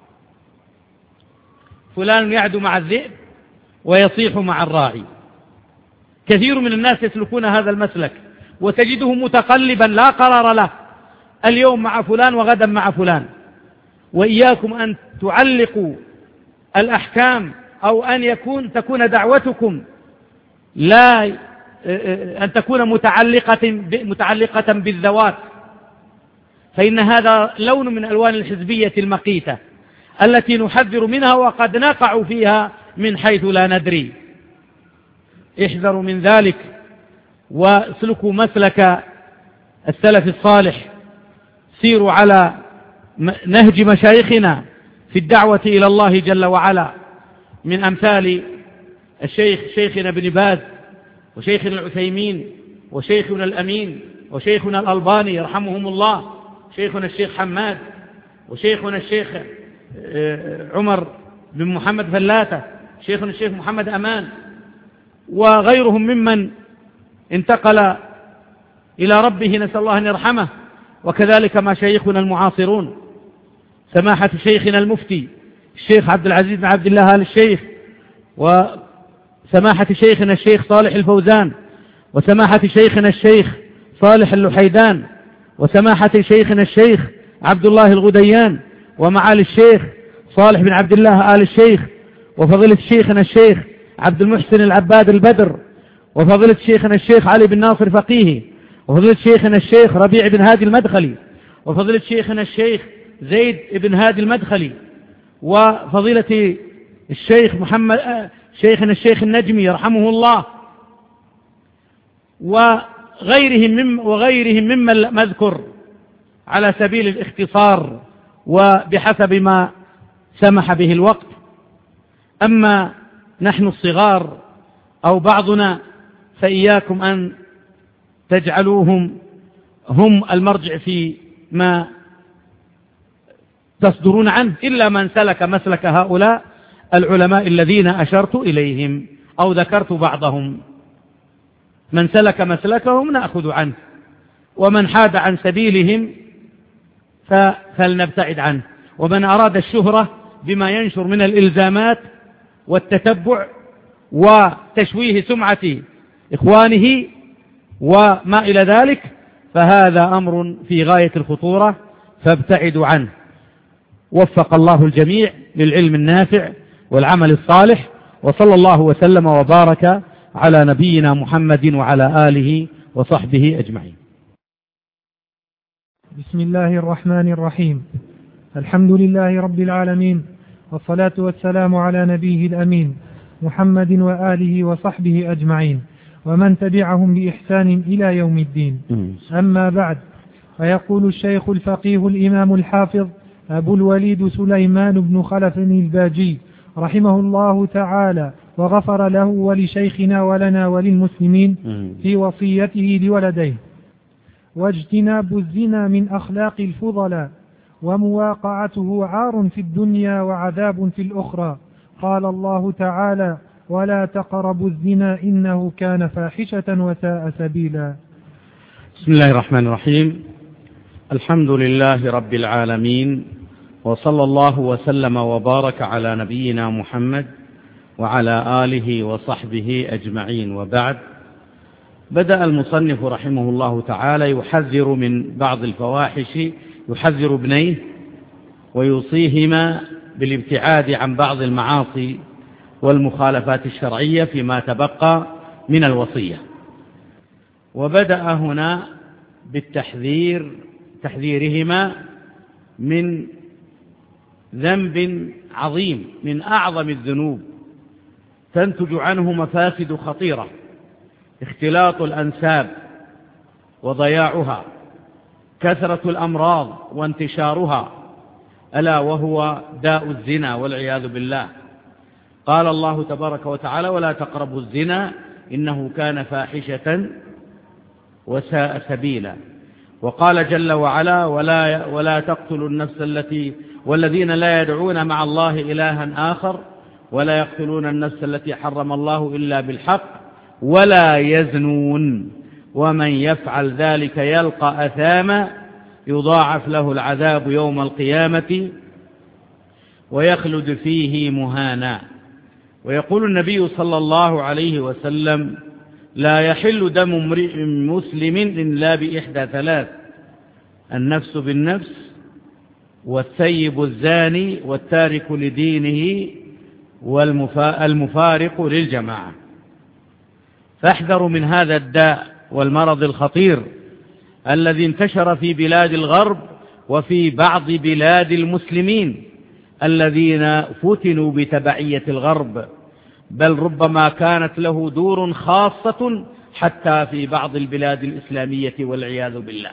فلان يعدو مع الذئب ويصيح مع الراعي. كثير من الناس يسلكون هذا المسلك وتجده متقلبا لا قرار له، اليوم مع فلان وغدا مع فلان. وإياكم أن تعلقوا الأحكام أو أن يكون تكون دعوتكم لا أن تكون متعلقة متعلقة بالذوات، فإن هذا لون من ألوان الحزبية المقيتة التي نحذر منها وقد نقع فيها من حيث لا ندري. احذروا من ذلك واسلكوا مسلك السلف الصالح، سيروا على نهج مشايخنا في الدعوة إلى الله جل وعلا، من أمثال الشيخ شيخنا ابن باز وشيخنا العثيمين وشيخنا الأمين وشيخنا الألباني يرحمهم الله، شيخنا الشيخ حماد وشيخنا الشيخ عمر بن محمد فلاتة، شيخنا الشيخ محمد أمان، وغيرهم ممن انتقل إلى ربه، نسأل الله أن يرحمه. وكذلك مشايخنا المعاصرون، سماحة شيخنا المفتي الشيخ عبد العزيز بن عبد الله آل الشيخ، وسماحة شيخنا الشيخ صالح الفوزان، وسماحة شيخنا الشيخ صالح اللحيدان، وسماحة شيخنا الشيخ عبد الله الغديان، ومعالي الشيخ صالح بن عبد الله آل الشيخ، وفضيلة شيخنا الشيخ عبد المحسن العباد البدر، وفضيلة شيخنا الشيخ علي بن ناصر فقيهي، وفضيلة شيخنا الشيخ ربيع بن هادي المدخلي، وفضيلة شيخنا الشيخ زيد بن هادي المدخلي، وفضيلة الشيخ محمد شيخنا الشيخ النجمي يرحمه الله، وغيرهم مم وغيرهم ممن مذكر على سبيل الاختصار وبحسب ما سمح به الوقت. أما نحن الصغار أو بعضنا فإياكم أن تجعلوهم هم المرجع في ما تصدرون عنه، إلا من سلك مسلك هؤلاء العلماء الذين أشرت إليهم أو ذكرت بعضهم. من سلك مسلكهم نأخذ عنه ومن حاد عن سبيلهم فلنبتعد عنه. ومن أراد الشهرة بما ينشر من الإلزامات والتتبع وتشويه سمعة إخوانه وما إلى ذلك فهذا أمر في غاية الخطورة، فابتعدوا عنه. وفق الله الجميع للعلم النافع والعمل الصالح، وصلى الله وسلم وبارك على نبينا محمد وعلى آله وصحبه أجمعين. بسم الله الرحمن الرحيم. الحمد لله رب العالمين، والصلاة والسلام على نبيه الأمين محمد وآله وصحبه أجمعين، ومن تبعهم بإحسان إلى يوم الدين. أما بعد، فيقول الشيخ الفقيه الإمام الحافظ أبو الوليد سليمان بن خلف الباجي رحمه الله تعالى وغفر له ولشيخنا ولنا وللمسلمين في وصيته لولديه: واجتناب الزنا من أخلاق الفضلاء، ومواقعته عار في الدنيا وعذاب في الأخرى. قال الله تعالى: ولا تقربوا الزنا إنه كان فاحشة وساء سبيلا. بسم الله الرحمن الرحيم. الحمد لله رب العالمين، وصلى الله وسلم وبارك على نبينا محمد وعلى آله وصحبه أجمعين، وبعد. بدأ المصنف رحمه الله تعالى يحذر من بعض الفواحش، يحذر ابنيه ويوصيهما بالابتعاد عن بعض المعاصي والمخالفات الشرعية فيما تبقى من الوصية. وبدأ هنا بالتحذير تحذيرهما من ذنب عظيم من أعظم الذنوب تنتج عنه مفاسد خطيرة: اختلاط الأنساب وضياعها، كثرة الأمراض وانتشارها، ألا وهو داء الزنا والعياذ بالله. قال الله تبارك وتعالى: ولا تقربوا الزنا إنه كان فاحشة وساء سبيلا. وقال جل وعلا: ولا, ولا تقتلوا النفس التي والذين لا يدعون مع الله إلها آخر ولا يقتلون النفس التي حرم الله إلا بالحق ولا يزنون ومن يفعل ذلك يلقى أثاما يضاعف له العذاب يوم القيامة ويخلد فيه مهانا. ويقول النبي صلى الله عليه وسلم: لا يحل دم امرئ مسلم إلا بإحدى ثلاث: النفس بالنفس، والثيب الزاني، والتارك لدينه، والمفارق للجماعة. فاحذروا من هذا الداء والمرض الخطير الذي انتشر في بلاد الغرب وفي بعض بلاد المسلمين الذين فتنوا بتبعية الغرب، بل ربما كانت له دور خاصة حتى في بعض البلاد الإسلامية والعياذ بالله.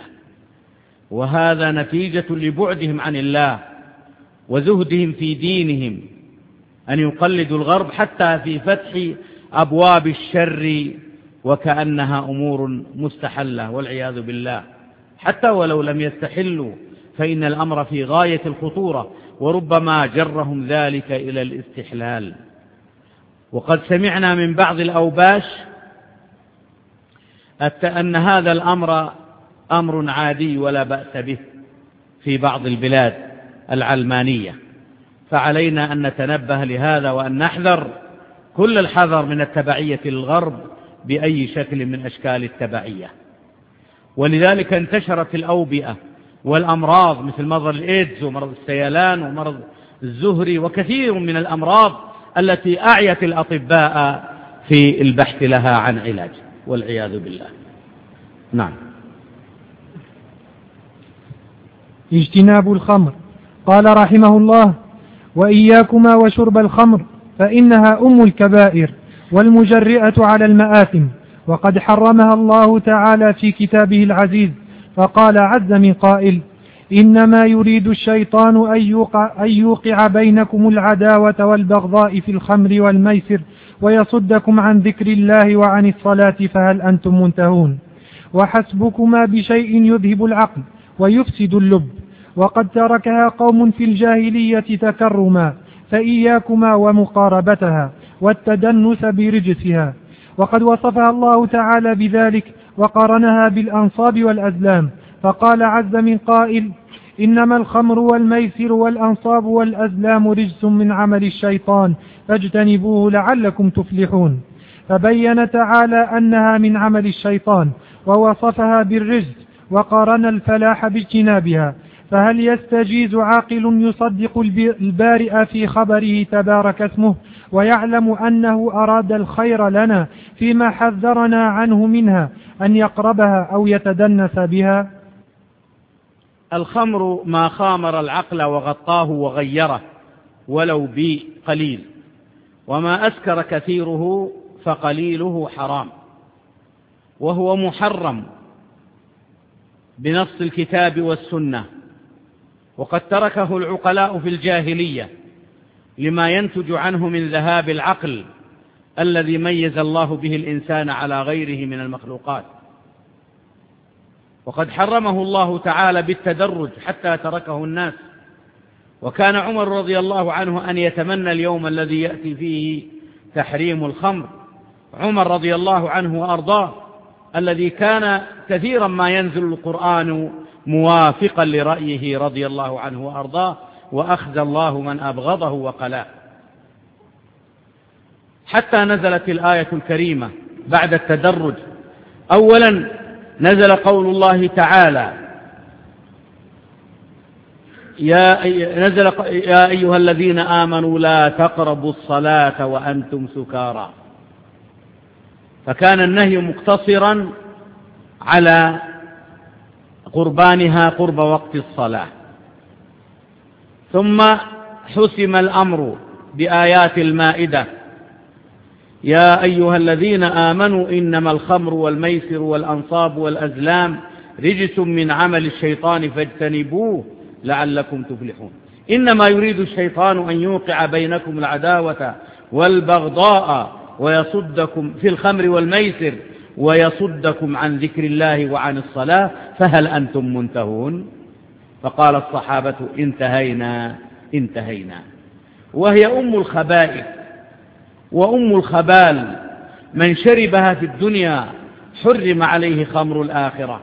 وهذا نتيجة لبعدهم عن الله وزهدهم في دينهم، أن يقلدوا الغرب حتى في فتح أبواب الشر وكأنها أمور مستحلة والعياذ بالله. حتى ولو لم يستحلوا فإن الأمر في غاية الخطورة، وربما جرهم ذلك إلى الاستحلال. وقد سمعنا من بعض الأوباش أن هذا الأمر أمر عادي ولا بأس به في بعض البلاد العلمانية، فعلينا أن نتنبه لهذا وأن نحذر كل الحذر من التبعية للغرب بأي شكل من أشكال التبعية. ولذلك انتشرت الأوبئة والأمراض مثل مرض الإيدز ومرض السيلان ومرض الزهري وكثير من الأمراض التي أعيت الأطباء في البحث لها عن علاج والعياذ بالله. نعم. اجتناب الخمر. قال رحمه الله: وإياكما وشرب الخمر فإنها أم الكبائر والمجرئة على المآثم، وقد حرمها الله تعالى في كتابه العزيز، فقال عز من قائل: إنما يريد الشيطان أن يوقع, أن يوقع بينكم العداوة والبغضاء في الخمر والميسر ويصدكم عن ذكر الله وعن الصلاة فهل أنتم منتهون. وحسبكما بشيء يذهب العقل ويفسد اللب، وقد تركها قوم في الجاهلية تكرما، فإياكما ومقاربتها والتدنس برجسها. وقد وصفها الله تعالى بذلك وقارنها بالأنصاب والأزلام، فقال عز من قائل: إنما الخمر والميسر والأنصاب والأزلام رجس من عمل الشيطان فاجتنبوه لعلكم تفلحون. فبين تعالى أنها من عمل الشيطان ووصفها بالرجس، وقارن الفلاح باجتنابها. فهل يستجيز عاقل يصدق البارئ في خبره تبارك اسمه ويعلم أنه أراد الخير لنا فيما حذرنا عنه منها أن يقربها أو يتدنس بها؟ الخمر ما خامر العقل وغطاه وغيره ولو بقليل، وما أسكر كثيره فقليله حرام، وهو محرم بنص الكتاب والسنة، وقد تركه العقلاء في الجاهلية لما ينتج عنه من ذهاب العقل الذي ميز الله به الإنسان على غيره من المخلوقات. وقد حرمه الله تعالى بالتدرج حتى تركه الناس. وكان عمر رضي الله عنه أن يتمنى اليوم الذي يأتي فيه تحريم الخمر. عمر رضي الله عنه وأرضاه الذي كان كثيرا ما ينزل القرآن موافقا لرأيه رضي الله عنه وأرضاه، وأخزى الله من أبغضه وقلاه، حتى نزلت الآية الكريمة بعد التدرج. أولا نزل قول الله تعالى: يا, نزل يا أيها الذين آمنوا لا تقربوا الصلاة وأنتم سكارى، فكان النهي مقتصرا على قربانها قرب وقت الصلاة. ثم حسم الأمر بآيات المائدة: يا أيها الذين آمنوا إنما الخمر والميسر والأنصاب والأزلام رجس من عمل الشيطان فاجتنبوه لعلكم تفلحون. إنما يريد الشيطان أن يوقع بينكم العداوة والبغضاء ويصدكم في الخمر والميسر ويصدكم عن ذكر الله وعن الصلاة فهل أنتم منتهون؟ فقال الصحابة: انتهينا انتهينا. وهي أم الخبائث وأم الخبال، من شربها في الدنيا حرم عليه خمر الآخرة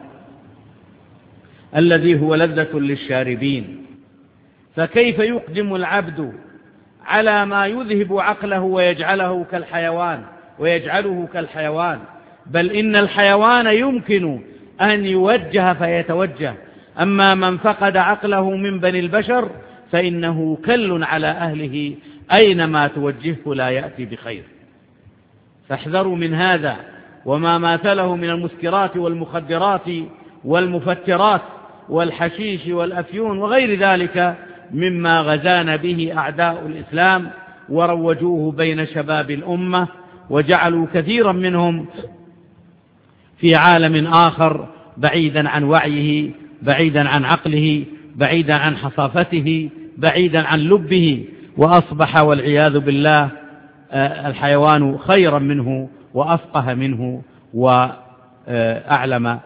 الذي هو لذة للشاربين. فكيف يقدم العبد على ما يذهب عقله ويجعله كالحيوان ويجعله كالحيوان؟ بل إن الحيوان يمكن أن يوجه فيتوجه، أما من فقد عقله من بني البشر فإنه كل على أهله، أينما توجهه لا يأتي بخير. فاحذروا من هذا وما ماثله من المسكرات والمخدرات والمفترات والحشيش والأفيون وغير ذلك مما غزانا به أعداء الإسلام وروجوه بين شباب الأمة، وجعلوا كثيرا منهم في عالم آخر بعيدا عن وعيه، بعيدا عن عقله، بعيدا عن حصافته، بعيدا عن لبه، وأصبح والعياذ بالله الحيوان خيرا منه وأفقه منه وأعلم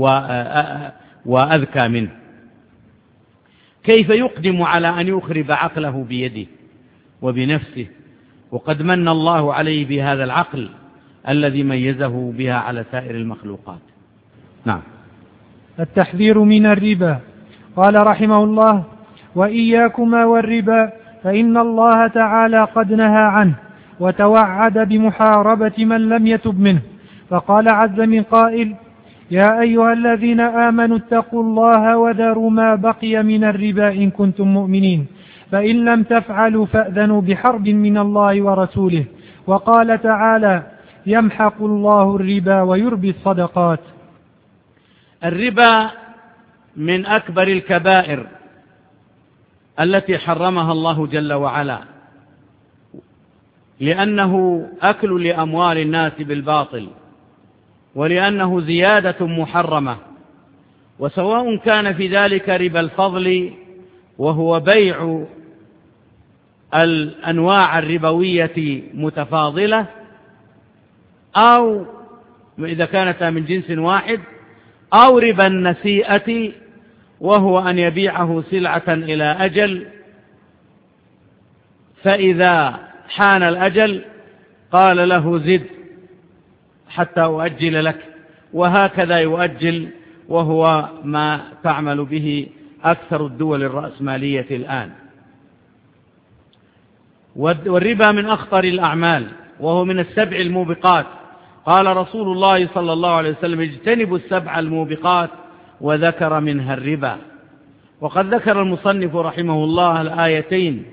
وأذكى منه. كيف يقدم على أن يخرب عقله بيده وبنفسه وقد من الله عليه بهذا العقل الذي ميزه بها على سائر المخلوقات؟ نعم. التحذير من الربا. قال رحمه الله: وإياكما والربا فإن الله تعالى قد نهى عنه وتوعد بمحاربة من لم يتب منه. فقال عز من قائل: يا أيها الذين آمنوا اتقوا الله وذروا ما بقي من الربا إن كنتم مؤمنين، فإن لم تفعلوا فأذنوا بحرب من الله ورسوله. وقال تعالى: يمحق الله الربا ويربي الصدقات. الربا من أكبر الكبائر التي حرمها الله جل وعلا، لأنه أكل لأموال الناس بالباطل، ولأنه زيادة محرمة، وسواء كان في ذلك ربا الفضل وهو بيع الأنواع الربوية متفاضلة، أو إذا كانت من جنس واحد، أو ربا النسيئة وهو أن يبيعه سلعة إلى أجل، فإذا حان الأجل قال له زد حتى أؤجل لك، وهكذا يؤجل، وهو ما تعمل به أكثر الدول الرأسمالية الآن. والربا من أخطر الأعمال، وهو من السبع الموبقات. قال رسول الله صلى الله عليه وسلم: اجتنبوا السبع الموبقات، وذكر منها الربا. وقد ذكر المصنف رحمه الله الآيتين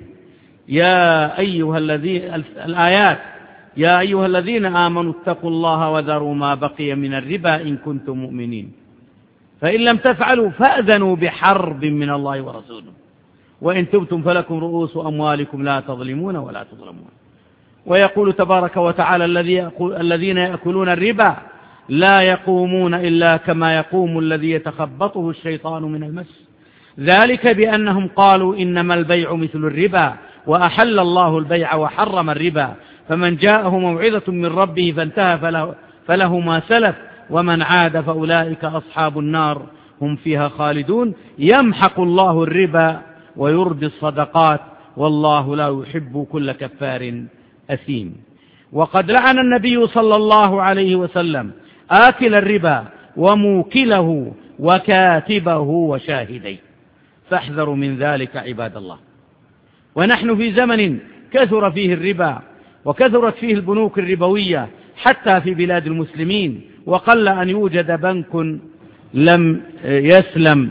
يا أيها الذين الآيات يا أيها الذين آمنوا اتقوا الله وذروا ما بقي من الربا إن كنتم مؤمنين، فإن لم تفعلوا فأذنوا بحرب من الله ورسوله، وإن تبتم فلكم رؤوس أموالكم لا تظلمون ولا تظلمون. ويقول تبارك وتعالى: الذين يأكلون الربا لا يقومون إلا كما يقوم الذي يتخبطه الشيطان من المس، ذلك بأنهم قالوا إنما البيع مثل الربا وأحل الله البيع وحرم الربا، فمن جاءه موعظة من ربه فانتهى فله, فله ما سلف، ومن عاد فأولئك أصحاب النار هم فيها خالدون. يمحق الله الربا ويربي الصدقات، والله لا يحب كل كفار أثيم. وقد لعن النبي صلى الله عليه وسلم آكل الربا وموكله وكاتبه وشاهديه، فاحذروا من ذلك عباد الله. ونحن في زمن كثر فيه الربا، وكثرت فيه البنوك الربوية حتى في بلاد المسلمين، وقل أن يوجد بنك لم يسلم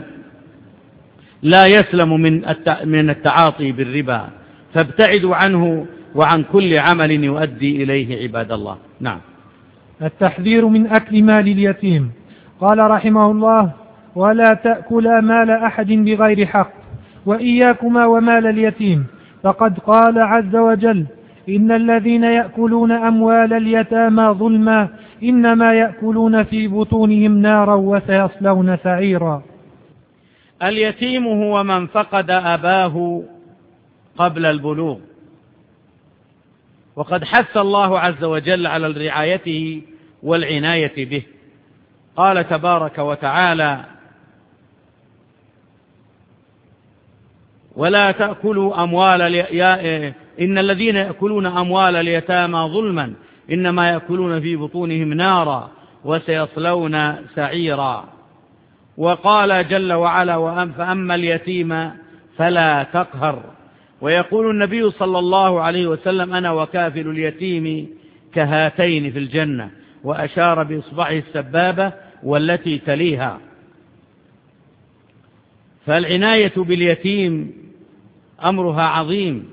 لا يسلم من التعاطي بالربا، فابتعدوا عنه وعن كل عمل يؤدي إليه عباد الله. نعم. التحذير من أكل مال اليتيم. قال رحمه الله: ولا تأكلا مال أحد بغير حق، وإياكما ومال اليتيم، فقد قال عز وجل: إن الذين يأكلون أموال اليتامى ظلما إنما يأكلون في بطونهم نارا وسيصلون سعيرا. اليتيم هو من فقد أباه قبل البلوغ، وقد حث الله عز وجل على رعايته والعناية به. قال تبارك وتعالى: ولا تأكلوا أموال اليتامى إن الذين يأكلون أموال اليتامى ظلما إنما يأكلون في بطونهم نارا وسيصلون سعيرا. وقال جل وعلا: فأما اليتيم فلا تقهر. ويقول النبي صلى الله عليه وسلم: أنا وكافل اليتيم كهاتين في الجنة، وأشار بإصبعه السبابة والتي تليها. فالعناية باليتيم أمرها عظيم،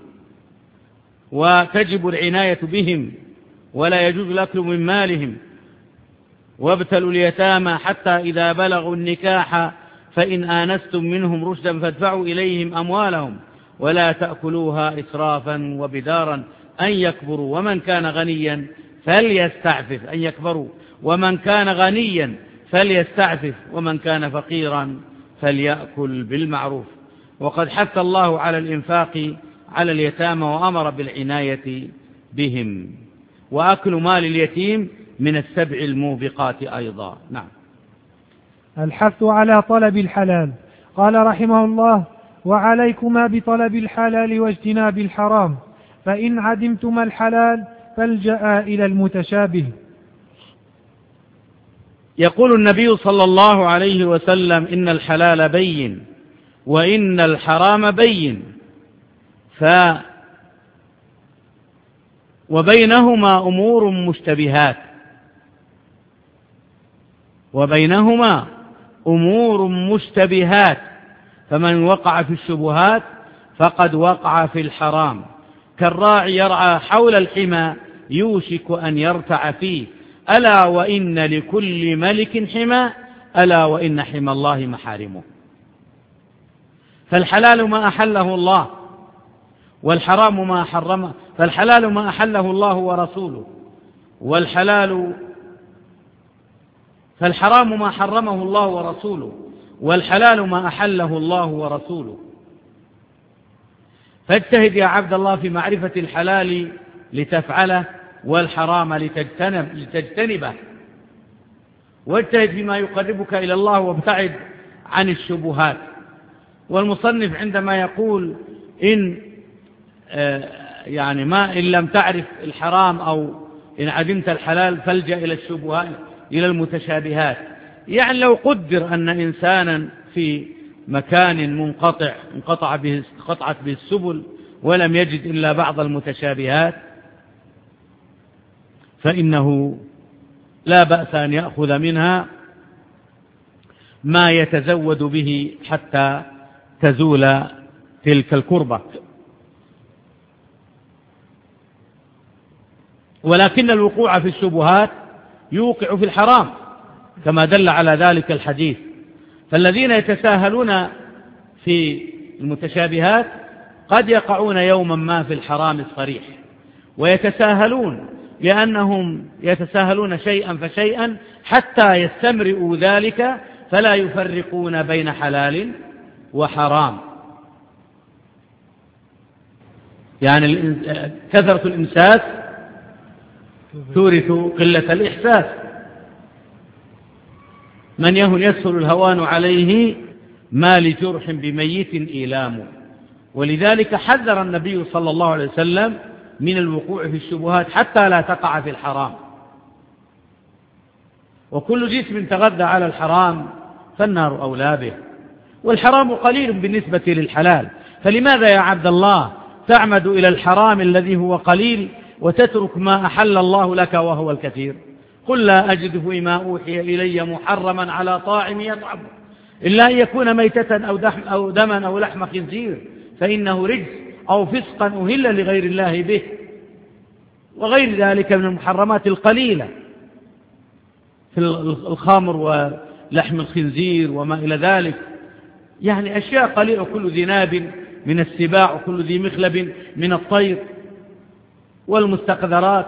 وتجب العناية بهم، ولا يجوز الأكل من مالهم. وابتلوا اليتامى حتى إذا بلغوا النكاح فإن آنستم منهم رشدا فادفعوا إليهم أموالهم ولا تأكلوها إسرافا وبدارا أن يكبروا ومن كان غنيا فليستعفف أن يكبروا ومن كان غنيا فليستعفف ومن كان فقيرا فليأكل بالمعروف. وقد حث الله على الإنفاق على اليتامى وأمر بالعناية بهم. وأكل مال اليتيم من السبع الموبقات أيضا. نعم. الحث على طلب الحلال. قال رحمه الله: وعليكما بطلب الحلال واجتناب الحرام، فإن عدمتما الحلال فالجأ إلى المتشابه. يقول النبي صلى الله عليه وسلم: إن الحلال بين وإن الحرام بين، ف وبينهما أمور مشتبهات وبينهما أمور مشتبهات فمن وقع في الشبهات فقد وقع في الحرام، كالراعي يرعى حول الحمى يوشك أن يرتع فيه، ألا وإن لكل ملك حمى، ألا وإن حمى الله محارمه. فالحلال ما أحله الله والحرام ما حرمه، فالحلال ما أحله الله ورسوله، والحلال فالحرام ما حرمه الله ورسوله، والحلال ما أحله الله ورسوله. فاجتهد يا عبد الله في معرفة الحلال لتفعله، والحرام لتجتنب لتجتنبه، واجتهد فيما يقربك إلى الله وابتعد عن الشبهات. والمصنف عندما يقول إن يعني ما إن لم تعرف الحرام أو إن عدمت الحلال فالجأ إلى الشبهات إلى المتشابهات. يعني لو قدر أن إنسانا في مكان منقطع انقطع به قطعت به السبل ولم يجد إلا بعض المتشابهات، فإنه لا بأس أن يأخذ منها ما يتزود به حتى تزول تلك الكربة. ولكن الوقوع في الشبهات يوقع في الحرام كما دل على ذلك الحديث. فالذين يتساهلون في المتشابهات قد يقعون يوما ما في الحرام الصريح، ويتساهلون لأنهم يتساهلون شيئا فشيئا حتى يستمرئوا ذلك فلا يفرقون بين حلال وحرام. يعني كثرة الإمساس تورث قلة الإحساس. من يهن يسهل الهوان عليه ما لجرح بميت إيلام. ولذلك حذر النبي صلى الله عليه وسلم من الوقوع في الشبهات حتى لا تقع في الحرام. وكل جسم تغذى على الحرام فالنار أولى به، والحرام قليل بالنسبة للحلال، فلماذا يا عبد الله تعمد إلى الحرام الذي هو قليل وتترك ما أحل الله لك وهو الكثير؟ قل لا أجد فيما أوحي إلي محرما على طاعم يطعمه إلا أن يكون ميتة أو, أو دما أو لحم خنزير فإنه رجس أو فسقا أهل لغير الله به، وغير ذلك من المحرمات القليلة في الخمر ولحم الخنزير وما إلى ذلك. يعني أشياء قليلة، وكل ذي ناب من السباع وكل ذي مخلب من الطير والمستقذرات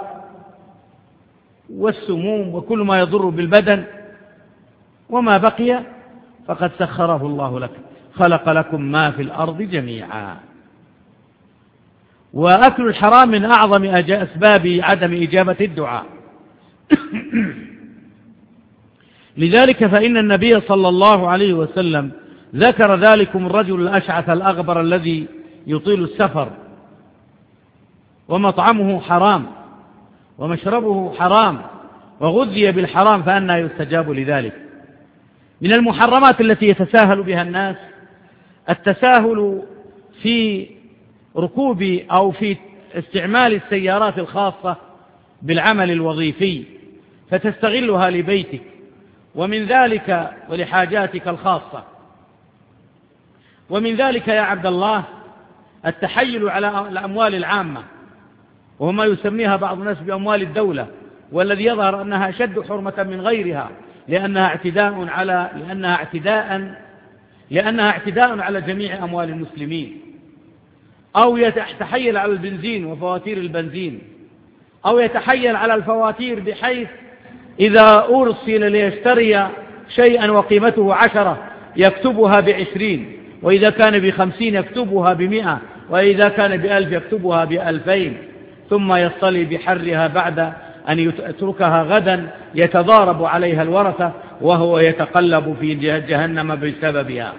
والسموم وكل ما يضر بالبدن، وما بقي فقد سخره الله لك، خلق لكم ما في الأرض جميعا. وأكل الحرام من أعظم أسباب عدم إجابة الدعاء. لذلك فإن النبي صلى الله عليه وسلم ذكر ذلكم الرجل الأشعث الأغبر الذي يطيل السفر ومطعمه حرام ومشربه حرام وغذي بالحرام فأنى يستجاب لذلك. من المحرمات التي يتساهل بها الناس التساهل في ركوب أو في استعمال السيارات الخاصة بالعمل الوظيفي فتستغلها لبيتك ومن ذلك ولحاجاتك الخاصة. ومن ذلك يا عبد الله التحيل على الأموال العامة، وما يسميها بعض الناس بأموال الدولة، والذي يظهر أنها أشد حرمة من غيرها لأنها اعتداء على لأنها اعتداء لأنها اعتداء على جميع أموال المسلمين. أو يتحيل على البنزين وفواتير البنزين، أو يتحيل على الفواتير بحيث إذا أرسل ليشتري شيئا وقيمته عشرة يكتبها بعشرين، وإذا كان بخمسين يكتبها بمئة، وإذا كان بألف يكتبها بألفين، ثم يصطلي بحرها بعد أن يتركها غدا يتضارب عليها الورثة وهو يتقلب في جهنم بسببها.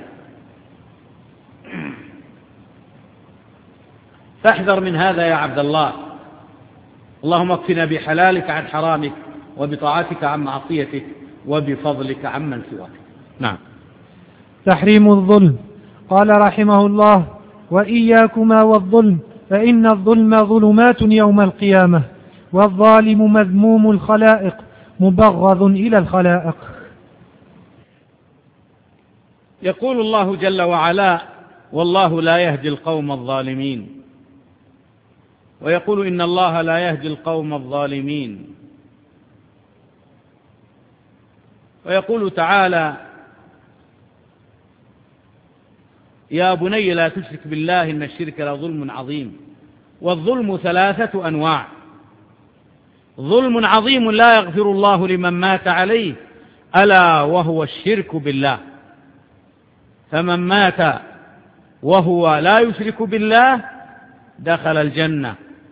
فاحذر من هذا يا عبد الله. اللهم اكفنا بحلالك عن حرامك وبطاعتك عن معصيتك وبفضلك عمن سواك. نعم. تحريم الظلم. قال رحمه الله: وإياكما والظلم فإن الظلم ظلمات يوم القيامة، والظالم مذموم الخلائق مبغض إلى الخلائق. يقول الله جل وعلا: والله لا يهدي القوم الظالمين. ويقول: إن الله لا يهدي القوم الظالمين. ويقول تعالى: يا بني لا تشرك بالله إن الشرك لظلم عظيم. والظلم ثلاثة أنواع: ظلم عظيم لا يغفر الله لمن مات عليه، ألا وهو الشرك بالله. فمن مات وهو لا يشرك بالله دخل الجنة.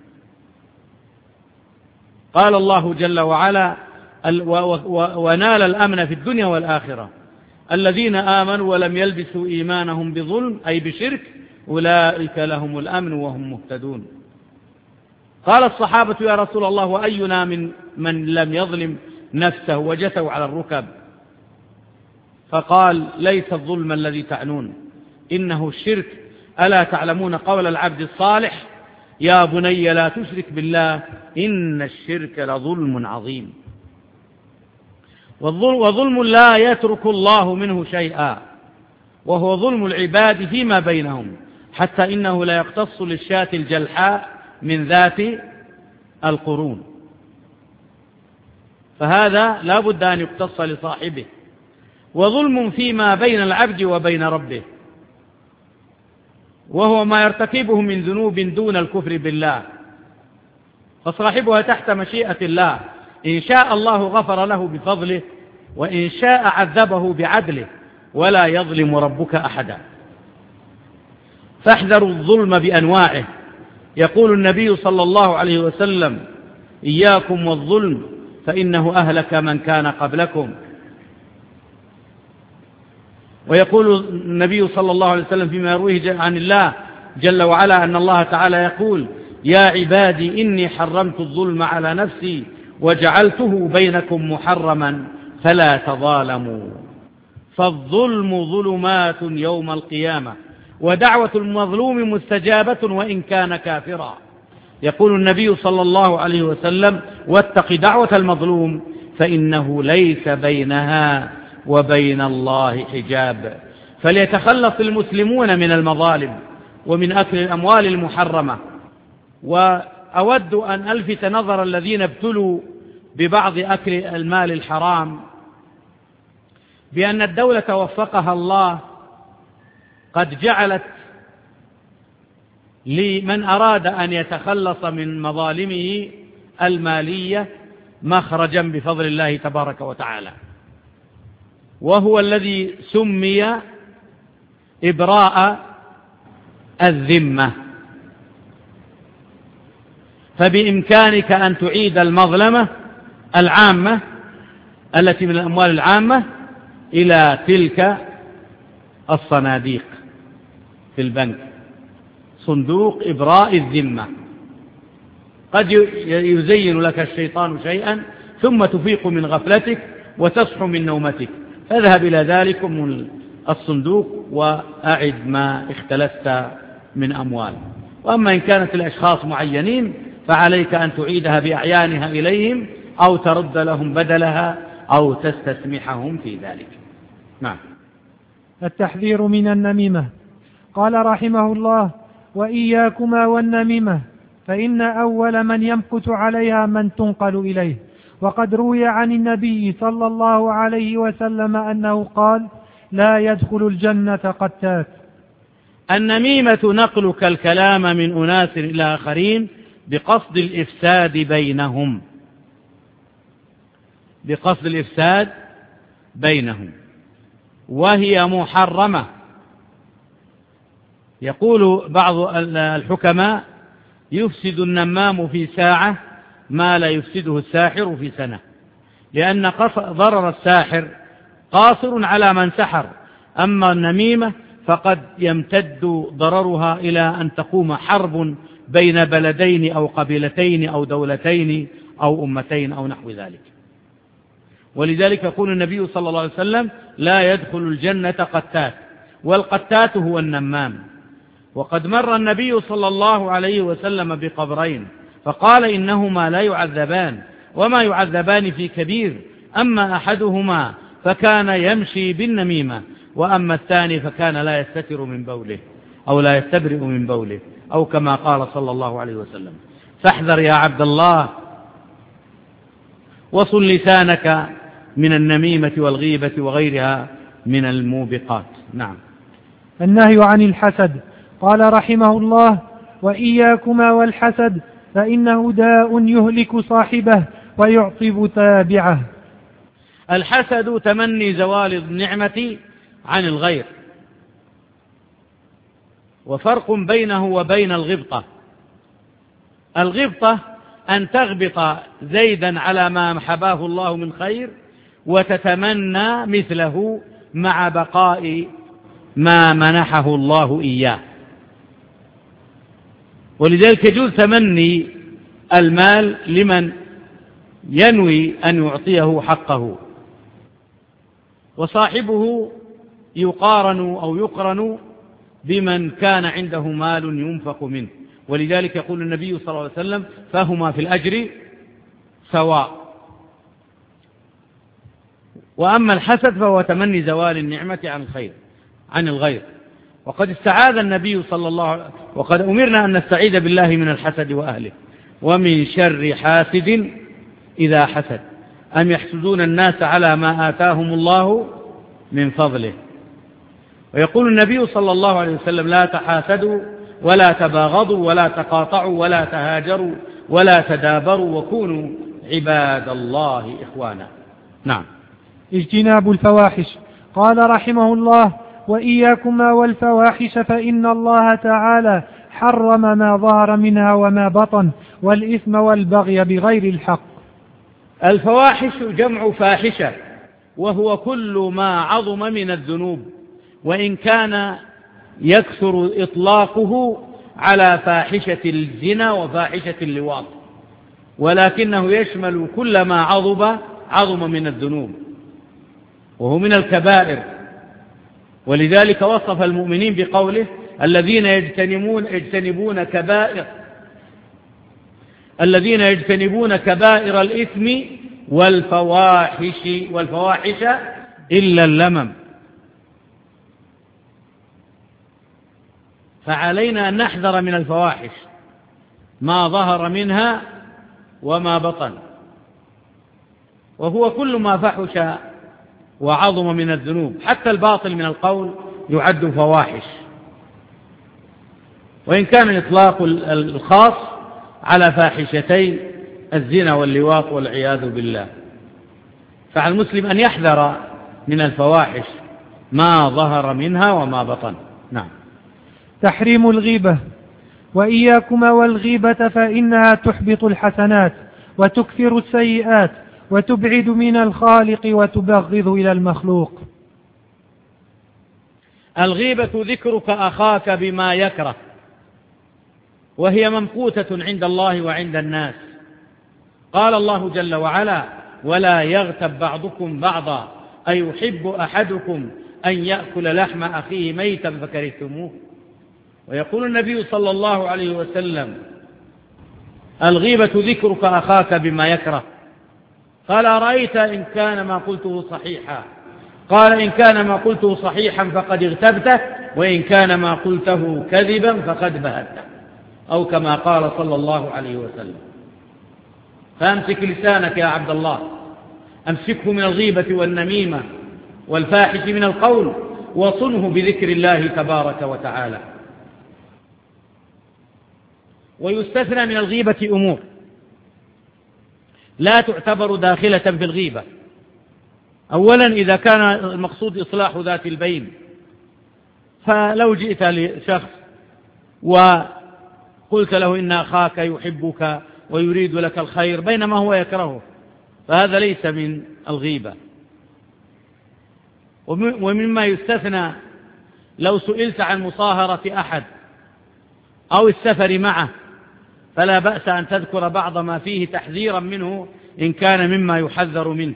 قال الله جل وعلا: ونال الأمن في الدنيا والآخرة الذين آمنوا ولم يلبسوا إيمانهم بظلم أي بشرك أولئك لهم الأمن وهم مهتدون. قال الصحابة: يا رسول الله، وأينا من من لم يظلم نفسه وجثوا على الركب، فقال ليس الظلم الذي تعنون إنه الشرك، ألا تعلمون قول العبد الصالح يا بني لا تشرك بالله إن الشرك لظلم عظيم. وظلم لا يترك الله منه شيئا، وهو ظلم العباد فيما بينهم، حتى إنه لا يقتص للشاة الجلحاء من ذات القرون، فهذا لا بد أن يقتص لصاحبه. وظلم فيما بين العبد وبين ربه، وهو ما يرتكبه من ذنوب دون الكفر بالله، فصاحبها تحت مشيئة الله، إن شاء الله غفر له بفضله، وإن شاء عذبه بعدله، ولا يظلم ربك أحدا. فاحذروا الظلم بأنواعه. يقول النبي صلى الله عليه وسلم إياكم والظلم فإنه أهلك من كان قبلكم. ويقول النبي صلى الله عليه وسلم فيما يرويه عن الله جل وعلا أن الله تعالى يقول يا عبادي إني حرمت الظلم على نفسي وجعلته بينكم محرما فلا تظالموا. فالظلم ظلمات يوم القيامة، ودعوة المظلوم مستجابة وإن كان كافرا. يقول النبي صلى الله عليه وسلم واتق دعوة المظلوم فإنه ليس بينها وبين الله حجاب. فليتخلص المسلمون من المظالم ومن أكل الأموال المحرمة. وأود أن ألفت نظر الذين ابتلوا ببعض أكل المال الحرام بأن الدولة وفقها الله قد جعلت لمن أراد أن يتخلص من مظالمه المالية مخرجا بفضل الله تبارك وتعالى، وهو الذي سمي إبراء الذمة. فبإمكانك أن تعيد المظلمة العامة التي من الأموال العامة إلى تلك الصناديق في البنك، صندوق إبراء الذمة. قد يزين لك الشيطان شيئا ثم تفيق من غفلتك وتصحو من نومتك، فاذهب إلى ذلك الصندوق وأعد ما اختلست من أموال. وأما إن كانت الأشخاص معينين فعليك أن تعيدها بأعيانها إليهم أو ترد لهم بدلها أو تستسمحهم في ذلك. نعم. التحذير من النميمة. قال رحمه الله وإياكما والنميمة فإن أول من يمكث عليها من تنقل إليه. وقد روي عن النبي صلى الله عليه وسلم أنه قال لا يدخل الجنة قتات. النميمة نقلك الكلام من أناس إلى آخرين بقصد الإفساد بينهم، بقصد الإفساد بينهم، وهي محرمة. يقول بعض الحكماء يفسد النمام في ساعة ما لا يفسده الساحر في سنة، لأن ضرر الساحر قاصر على من سحر، أما النميمة فقد يمتد ضررها إلى أن تقوم حرب بين بلدين أو قبيلتين أو دولتين أو أمتين أو نحو ذلك. ولذلك يقول النبي صلى الله عليه وسلم لا يدخل الجنة قتات، والقتات هو النمام. وقد مر النبي صلى الله عليه وسلم بقبرين فقال إنهما لا يعذبان وما يعذبان في كبير، أما أحدهما فكان يمشي بالنميمة، وأما الثاني فكان لا يستتر من بوله أو لا يستبرئ من بوله، أو كما قال صلى الله عليه وسلم. فاحذر يا عبد الله وصل لسانك من النميمة والغيبة وغيرها من الموبقات. نعم. النهي عن الحسد. قال رحمه الله وإياكما والحسد فإنه داء يهلك صاحبه ويعصب تابعه. الحسد تمني زوال النعمة عن الغير، وفرق بينه وبين الغبطة. الغبطة أن تغبط زيدا على ما حباه الله من خير وتتمنى مثله مع بقاء ما منحه الله إياه. ولذلك يجوز تمني المال لمن ينوي أن يعطيه حقه، وصاحبه يقارن أو يقرن بمن كان عنده مال ينفق منه، ولذلك يقول النبي صلى الله عليه وسلم فهما في الأجر سواء. وأما الحسد فهو تمني زوال النعمة عن الخير عن الغير. وقد استعاذ النبي صلى الله عليه وسلم، وقد أمرنا أن نستعيذ بالله من الحسد وأهله ومن شر حاسد إذا حسد أم يحسدون الناس على ما آتاهم الله من فضله. ويقول النبي صلى الله عليه وسلم لا تحاسدوا ولا تباغضوا ولا تقاطعوا ولا تهاجروا ولا تدابروا وكونوا عباد الله إخوانا. نعم. اجتناب الفواحش. قال رحمه الله وإياكما والفواحش فإن الله تعالى حرم ما ظهر منها وما بطن والإثم والبغي بغير الحق. الفواحش جمع فاحشة، وهو كل ما عظم من الذنوب، وإن كان يكثر إطلاقه على فاحشة الزنا وفاحشة اللواط، ولكنه يشمل كل ما عظم عظم من الذنوب وهو من الكبائر. ولذلك وصف المؤمنين بقوله الذين يجتنبون يجتنبون كبائر الذين يجتنبون كبائر الإثم والفواحش والفواحش إلا اللمم. فعلينا أن نحذر من الفواحش ما ظهر منها وما بطن، وهو كل ما فحش وعظم من الذنوب، حتى الباطل من القول يعد فواحش، وإن كان الإطلاق الخاص على فاحشتين الزنا واللواط والعياذ بالله. فعلى المسلم أن يحذر من الفواحش ما ظهر منها وما بطن. نعم. تحريم الغيبة. وإياكما والغيبة فإنها تحبط الحسنات وتكثر السيئات وتبعد من الخالق وتبغض إلى المخلوق. الغيبة ذكرك أخاك بما يكره، وهي ممقوتة عند الله وعند الناس. قال الله جل وعلا ولا يغتب بعضكم بعضا أيحب أحدكم أن يأكل لحم أخيه ميتا فكرهتموه. ويقول النبي صلى الله عليه وسلم الغيبة ذكرك أخاك بما يكره. قال أرأيت إن كان ما قلته صحيحا؟ قال إن كان ما قلته صحيحا فقد اغتبته، وإن كان ما قلته كذبا فقد بهته، أو كما قال صلى الله عليه وسلم. فأمسك لسانك يا عبد الله، أمسكه من الغيبة والنميمة والفاحش من القول، وصنه بذكر الله تبارك وتعالى. ويستثنى من الغيبة أمور لا تعتبر داخلة في الغيبة. أولا إذا كان المقصود إصلاح ذات البين، فلو جئت لشخص وقلت له إن أخاك يحبك ويريد لك الخير بينما هو يكرهه، فهذا ليس من الغيبة. ومما يستثنى لو سئلت عن مصاهرة أحد أو السفر معه، فلا بأس أن تذكر بعض ما فيه تحذيرا منه إن كان مما يحذر منه.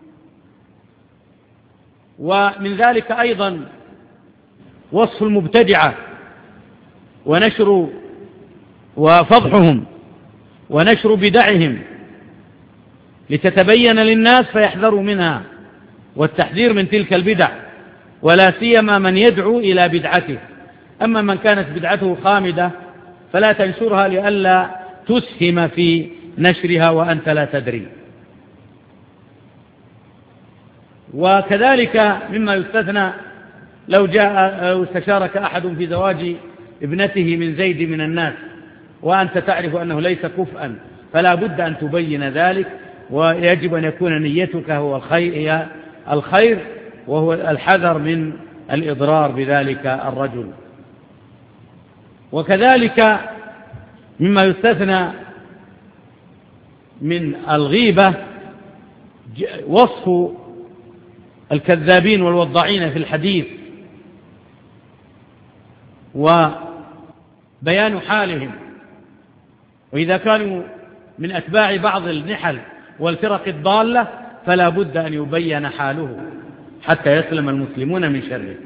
ومن ذلك أيضا وصف المبتدعة ونشر وفضحهم ونشر بدعهم لتتبين للناس فيحذروا منها، والتحذير من تلك البدع، ولا سيما من يدعو إلى بدعته. أما من كانت بدعته خامدة فلا تنشرها لئلا تسهم في نشرها وأنت لا تدري. وكذلك مما يستثنى لو جاء لو استشارك أحد في زواج ابنته من زيد من الناس وأنت تعرف أنه ليس كفءا، فلا بد أن تبين ذلك، ويجب أن يكون نيتك هو الخير هي الخير وهو الحذر من الإضرار بذلك الرجل. وكذلك مما يستثنى من الغيبة وصف الكذابين والوضاعين في الحديث وبيان حالهم، وإذا كانوا من أتباع بعض النحل والفرق الضالة، فلا بد أن يبين حاله حتى يسلم المسلمون من شره.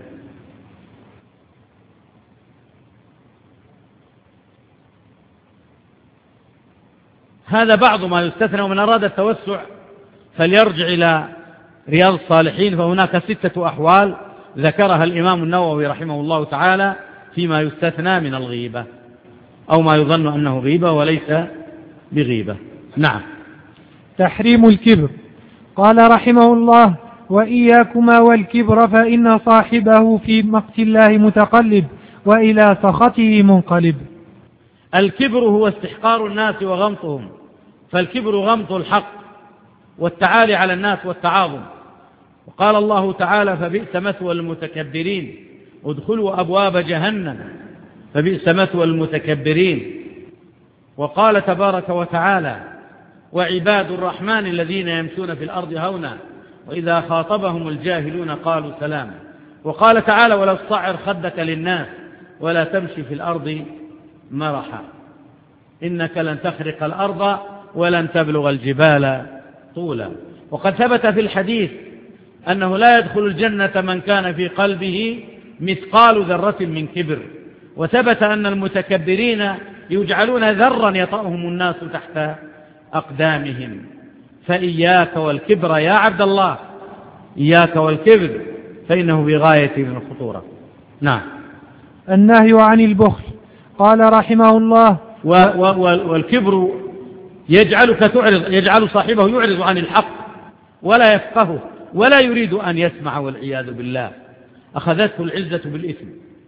هذا بعض ما يستثنى، ومن أراد التوسع فليرجع إلى رياض الصالحين، فهناك ستة أحوال ذكرها الإمام النووي رحمه الله تعالى فيما يستثنى من الغيبة أو ما يظن أنه غيبة وليس بغيبة. نعم. تحريم الكبر. قال رحمه الله: وإياكما والكبر فإن صاحبه في مقت الله متقلب وإلى سخطه منقلب. الكبر هو استحقار الناس وغمطهم، فالكبر غمط الحق والتعالي على الناس والتعاظم. وقال الله تعالى: فبئس مثوى المتكبرين، ادخلوا أبواب جهنم فبئس مثوى المتكبرين. وقال تبارك وتعالى: وعباد الرحمن الذين يمشون في الأرض هونا وإذا خاطبهم الجاهلون قالوا سلاما. وقال تعالى: ولا تصعر خدك للناس ولا تمشي في الأرض مرحا إنك لن تخرق الأرض ولن تبلغ الجبال طولا. وقد ثبت في الحديث أنه لا يدخل الجنة من كان في قلبه مثقال ذرة من كبر. وثبت أن المتكبرين يجعلون ذرا يطأهم الناس تحت أقدامهم. فإياك والكبر يا عبد الله، إياك والكبر فإنه بغاية من الخطورة. نعم. النهي عن البخل. قال رحمه الله: و و والكبر يجعلك تعرض، يجعل صاحبه يعرض عن الحق ولا يفقهه ولا يريد أن يسمع، والعياذ بالله. أخذته العزة بالإثم.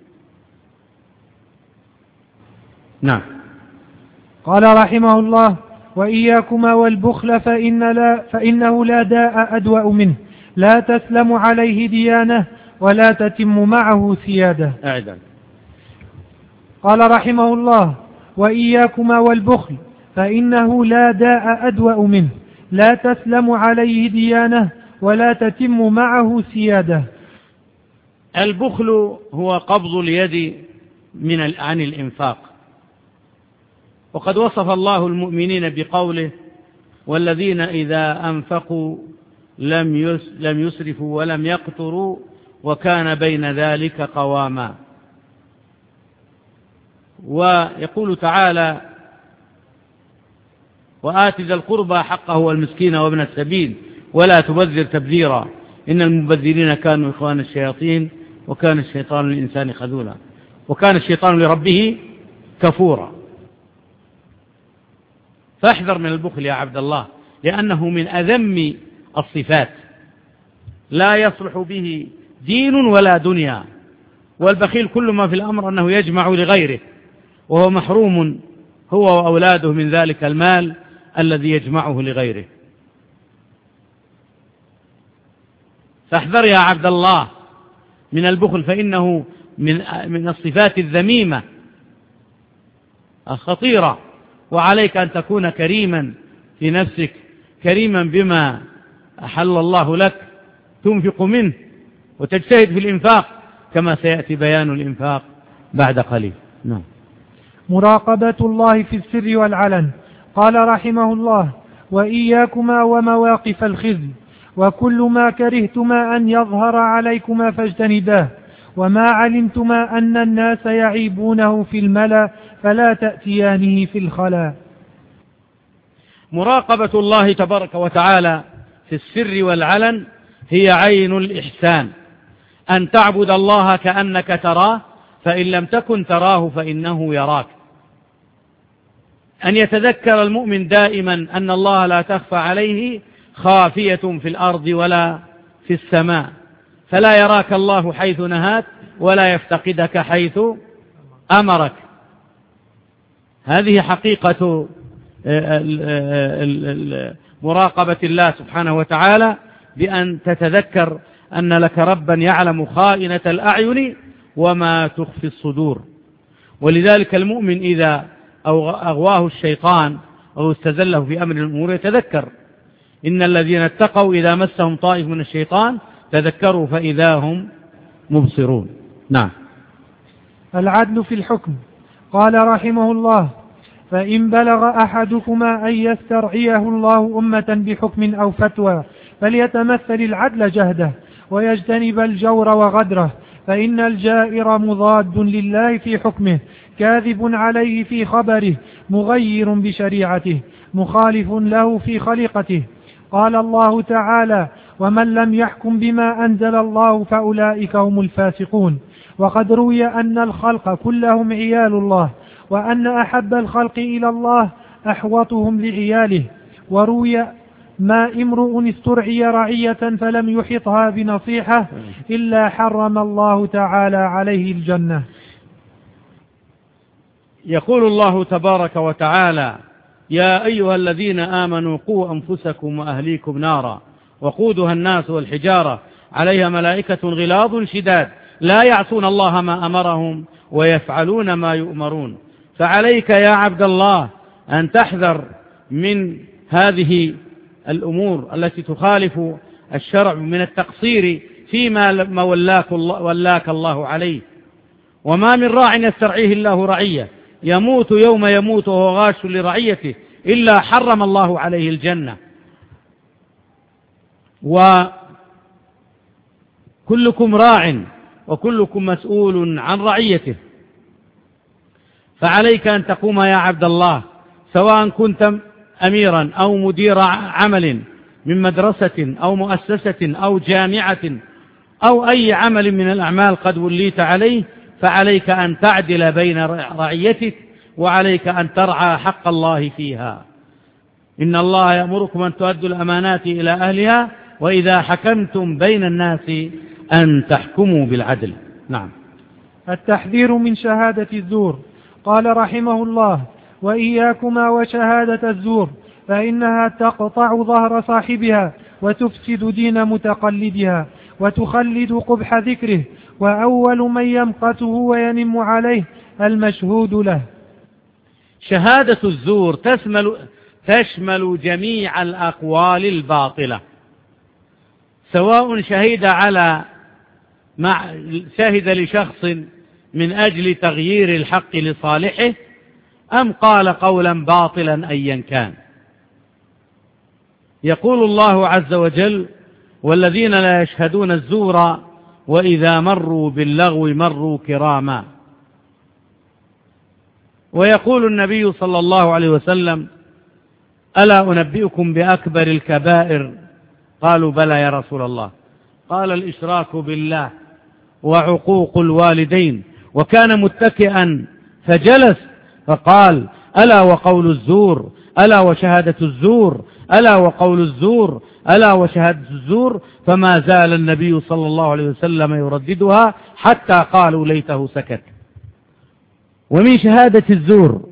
نعم. قال رحمه الله: وإياكما والبخل فإن لا فإنه لا داء أدوأ منه، لا تسلم عليه ديانة ولا تتم معه سيادة. أعدا. قال رحمه الله: وإياكما والبخل فإنه لا داء أدوأ منه، لا تسلم عليه ديانة ولا تتم معه سيادة. البخل هو قبض اليد من عن الإنفاق. وقد وصف الله المؤمنين بقوله: والذين إذا أنفقوا لم لم يسرفوا ولم يقتروا وكان بين ذلك قواما. ويقول تعالى: وآت ذا القربى حقه والمسكين وابن السبيل ولا تبذر تبذيرا إن المبذرين كانوا إخوان الشياطين وكان الشيطان للإنسان خذولا وكان الشيطان لربه كفورا. فاحذر من البخل يا عبد الله، لأنه من أذم الصفات، لا يصلح به دين ولا دنيا. والبخيل كل ما في الأمر أنه يجمع لغيره، وهو محروم هو وأولاده من ذلك المال الذي يجمعه لغيره. فاحذر يا عبد الله من البخل، فإنه من من الصفات الذميمة الخطيرة. وعليك أن تكون كريما في نفسك، كريما بما أحل الله لك، تنفق منه وتجتهد في الإنفاق كما سيأتي بيان الإنفاق بعد قليل. نعم. مراقبة الله في السر والعلن. قال رحمه الله: وإياكما ومواقف الخزي، وكل ما كرهتما أن يظهر عليكما فاجتنباه، وما علمتما أن الناس يعيبونه في الملأ فلا تأتيانه في الخلاء. مراقبة الله تبارك وتعالى في السر والعلن هي عين الإحسان، أن تعبد الله كأنك تراه، فإن لم تكن تراه فإنه يراك. أن يتذكر المؤمن دائما أن الله لا تخفى عليه خافية في الأرض ولا في السماء، فلا يراك الله حيث نهاك ولا يفتقدك حيث أمرك. هذه حقيقة مراقبة الله سبحانه وتعالى، بأن تتذكر أن لك ربا يعلم خائنة الأعين وما تخفي الصدور. ولذلك المؤمن إذا أغواه الشيطان أو استزله في أمر الأمور يتذكر إن الذين اتقوا إذا مسهم طائف من الشيطان تذكروا فإذا هم مبصرون. نعم. العدل في الحكم. قال رحمه الله: فإن بلغ أحدكما أن يسترعيه الله أمة بحكم أو فتوى فليتمثل العدل جهده ويجتنب الجور وغدره، فإن الجائر مضاد لله في حكمه، كاذب عليه في خبره، مغير بشريعته، مخالف له في خليقته. قال الله تعالى: ومن لم يحكم بما أنزل الله فأولئك هم الفاسقون. وقد روي أن الخلق كلهم عيال الله، وأن أحب الخلق إلى الله أحوطهم لعياله. وروي ما امرؤ استرعي رعية فلم يحطها بنصيحة إلا حرم الله تعالى عليه الجنة. يقول الله تبارك وتعالى: يا أيها الذين آمنوا قوا أنفسكم وأهليكم نارا وقودها الناس والحجارة عليها ملائكة غلاظ شداد لا يعصون الله ما أمرهم ويفعلون ما يؤمرون. فعليك يا عبد الله أن تحذر من هذه الأمور التي تخالف الشرع من التقصير فيما ولاك الله, ولاك الله عليه. وما من راع يسترعيه الله رعية يموت يوم يموت وهو غاش لرعيته إلا حرم الله عليه الجنة. وكلكم راع وكلكم مسؤول عن رعيته، فعليك أن تقوم يا عبد الله، سواء كنت أميرا أو مدير عمل من مدرسة أو مؤسسة أو جامعة أو أي عمل من الأعمال قد وليت عليه، فعليك أن تعدل بين رعيتك، وعليك أن ترعى حق الله فيها. إن الله يأمركم أن تؤدوا الأمانات إلى أهلها وإذا حكمتم بين الناس أن تحكموا بالعدل. نعم. التحذير من شهادة الزور. قال رحمه الله: وإياكما وشهادة الزور فإنها تقطع ظهر صاحبها وتفسد دين متقلدها وتخلد قبح ذكره، وأول من يمقته وينم عليه المشهود له. شهادة الزور تشمل, تشمل جميع الأقوال الباطلة، سواء شهد على مع شهد لشخص من أجل تغيير الحق لصالحه أم قال قولا باطلا أيا كان. يقول الله عز وجل: والذين لا يشهدون الزور وإذا مروا باللغو مروا كراما. ويقول النبي صلى الله عليه وسلم: ألا أنبئكم بأكبر الكبائر؟ قالوا: بلى يا رسول الله. قال: الإشراك بالله وعقوق الوالدين. وكان متكئا فجلس فقال: ألا وقول الزور، ألا وشهادة الزور، ألا وقول الزور، ألا وشهادة الزور. فما زال النبي صلى الله عليه وسلم يرددها حتى قالوا ليته سكت. ومن شهادة الزور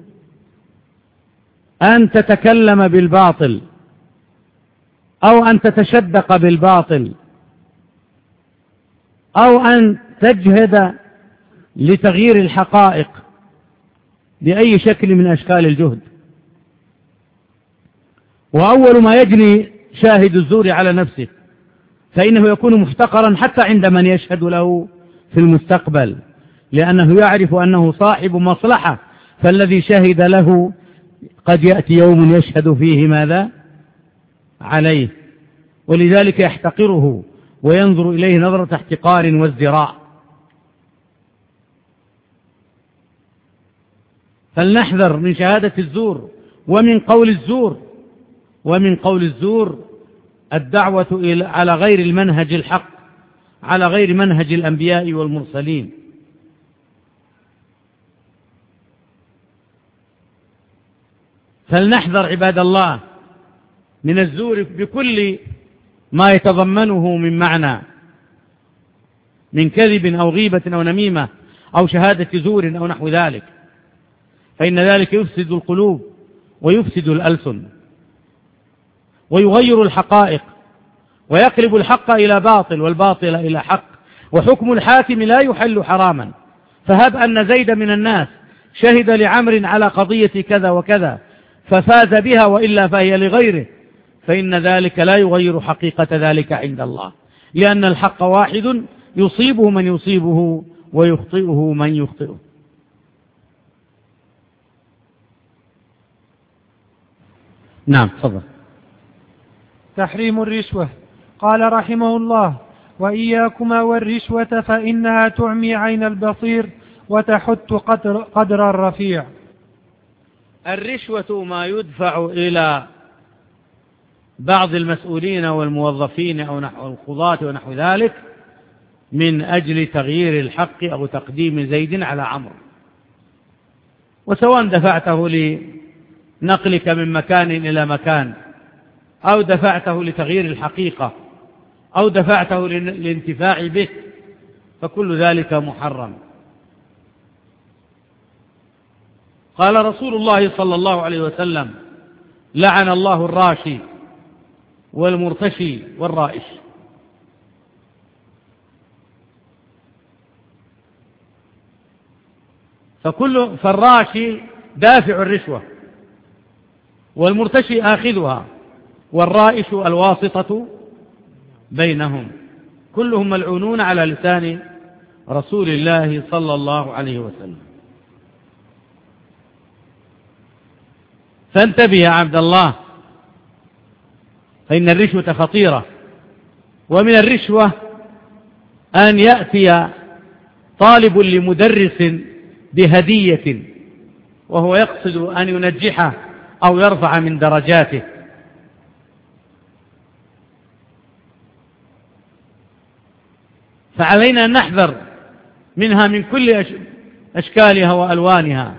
أن تتكلم بالباطل أو أن تتشدق بالباطل أو أن تجهد لتغيير الحقائق بأي شكل من أشكال الجهد. وأول ما يجني شاهد الزور على نفسه فإنه يكون محتقرا حتى عند من يشهد له في المستقبل، لأنه يعرف أنه صاحب مصلحة، فالذي شهد له قد يأتي يوم يشهد فيه ماذا عليه، ولذلك يحتقره وينظر إليه نظرة احتقار وازدراء. فلنحذر من شهادة الزور ومن قول الزور. ومن قول الزور الدعوة على غير المنهج الحق، على غير منهج الأنبياء والمرسلين. فلنحذر عباد الله من الزور بكل ما يتضمنه من معنى، من كذب أو غيبة أو نميمة أو شهادة زور أو نحو ذلك، فإن ذلك يفسد القلوب ويفسد الألسن ويغير الحقائق ويقلب الحق إلى باطل والباطل إلى حق. وحكم الحاكم لا يحل حراما. فهب أن زيد من الناس شهد لعمر على قضية كذا وكذا ففاز بها وإلا فهي لغيره، فإن ذلك لا يغير حقيقة ذلك عند الله، لأن الحق واحد يصيبه من يصيبه ويخطئه من يخطئه. نعم تفضل. تحريم الرشوة. قال رحمه الله: وإياكما والرشوة فإنها تعمي عين البصير وتحت قدر, قدر الرفيع. الرشوة ما يدفع إلى بعض المسؤولين والموظفين أو نحو القضاة ونحو ذلك من أجل تغيير الحق أو تقديم زيد على عمرو، وسواء دفعته لنقلك من مكان إلى مكان، أو دفعته لتغيير الحقيقة، أو دفعته للانتفاع به، فكل ذلك محرم. قال رسول الله صلى الله عليه وسلم: لعن الله الراشي والمرتشي والرائش. فكل فالراشي دافع الرشوة، والمرتشي آخذها، والرائش الواسطة بينهم، كلهم ملعونون على لسان رسول الله صلى الله عليه وسلم. فانتبه يا عبد الله، فإن الرشوة خطيرة. ومن الرشوة أن يأتي طالب لمدرس بهدية وهو يقصد أن ينجحه أو يرفع من درجاته، فعلينا أن نحذر منها من كل أشكالها وألوانها.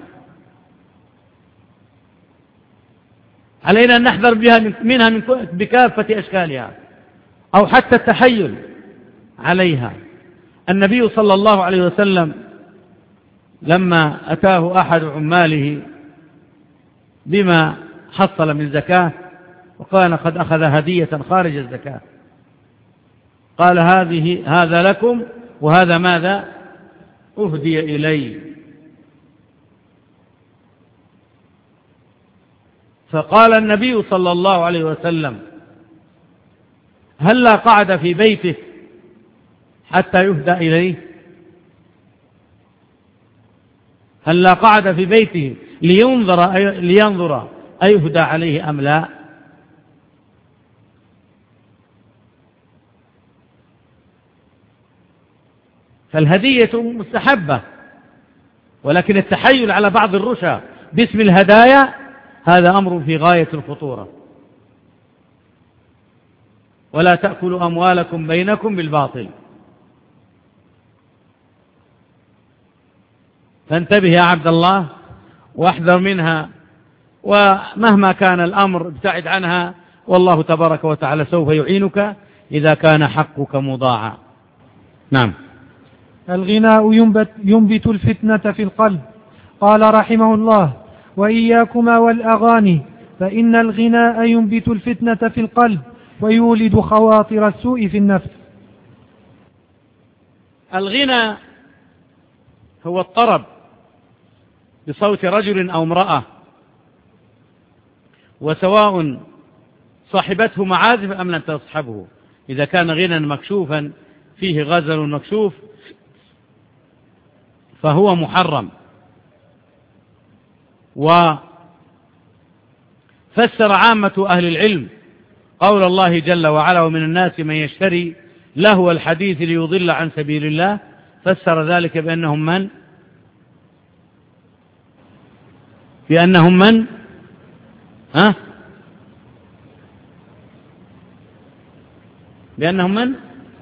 علينا أن نحذر بها منها من بكافة أشكالها، أو حتى التحيل عليها. النبي صلى الله عليه وسلم لما أتاه أحد عماله بما حصل من زكاة وكان قد أخذ هدية خارج الزكاة، قال: هذه هذا لكم، وهذا ماذا؟ أهدي إلي. فقال النبي صلى الله عليه وسلم: هلا قعد في بيته حتى يهدى إليه؟ هلا قعد في بيته لينظر لينظر أيهدى عليه أم لا؟ فالهدية مستحبة، ولكن التحيل على بعض الرشا باسم الهدايا هذا أمر في غاية الخطورة. ولا تأكلوا أموالكم بينكم بالباطل. فانتبه يا عبد الله واحذر منها، ومهما كان الأمر ابتعد عنها، والله تبارك وتعالى سوف يعينك إذا كان حقك مضاعا. نعم. الغناء ينبت, ينبت الفتنة في القلب. قال رحمه الله: وإياكما والأغاني فإن الغناء ينبت الفتنة في القلب ويولد خواطر السوء في النفس. الغنى هو الطرب بصوت رجل أو امرأة، وسواء صاحبته معازف أم لم تصحبه. إذا كان غنى مكشوفا فيه غزل مكشوف فهو محرم. وفسر عامة أهل العلم قول الله جل وعلا: ومن الناس من يشتري لهو الحديث ليضل عن سبيل الله. فسر ذلك بأنهم من بأنهم من ها بأنهم من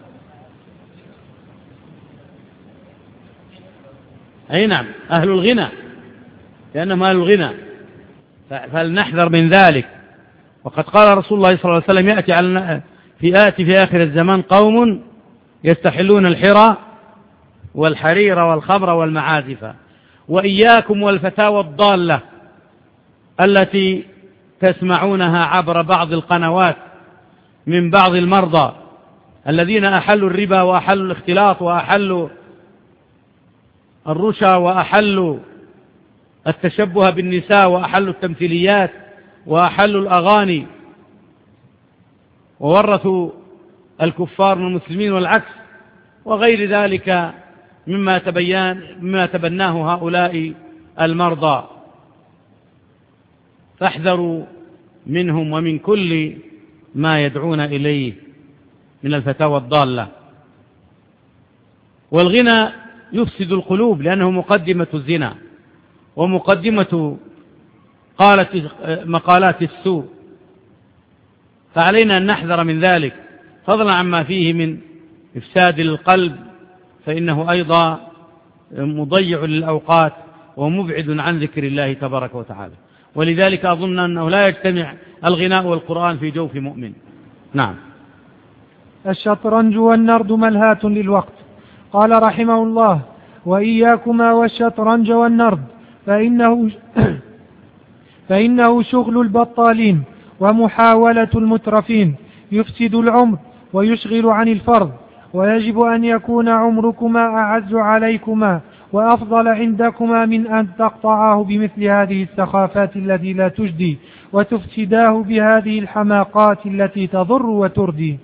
أي نعم أهل الغنى، لأنهم أهل الغنى، فلنحذر من ذلك. وقد قال رسول الله صلى الله عليه وسلم: يأتي على في آتي في آخر الزمان قوم يستحلون الحرى والحرير والخمر والمعازف. وإياكم والفتاوى الضالة التي تسمعونها عبر بعض القنوات من بعض المرضى الذين أحلوا الربا وأحلوا الاختلاط وأحلوا الرشا وأحلوا التشبه بالنساء وأحلوا التمثيليات وأحلوا الأغاني وورثوا الكفار من المسلمين والعكس، وغير ذلك مما تبين مما تبناه هؤلاء المرضى. فاحذروا منهم ومن كل ما يدعون إليه من الفتاوى الضالة. والغنى يفسد القلوب لأنه مقدمة الزنا ومقدمة قالت مقالات السوء، فعلينا أن نحذر من ذلك، فضلا عما فيه من إفساد القلب، فإنه أيضا مضيع للأوقات ومبعد عن ذكر الله تبارك وتعالى. ولذلك أظن أنه لا يجتمع الغناء والقرآن في جوف مؤمن. نعم. الشطرنج والنرد ملهاة للوقت. قال رحمه الله: وإياكما والشطرنج والنرد فإنه, فإنه شغل البطالين ومحاولة المترفين، يفسد العمر ويشغل عن الفرض، ويجب أن يكون عمركما أعز عليكما وأفضل عندكما من أن تقطعاه بمثل هذه السخافات التي لا تجدي، وتفسداه بهذه الحماقات التي تضر وتردي.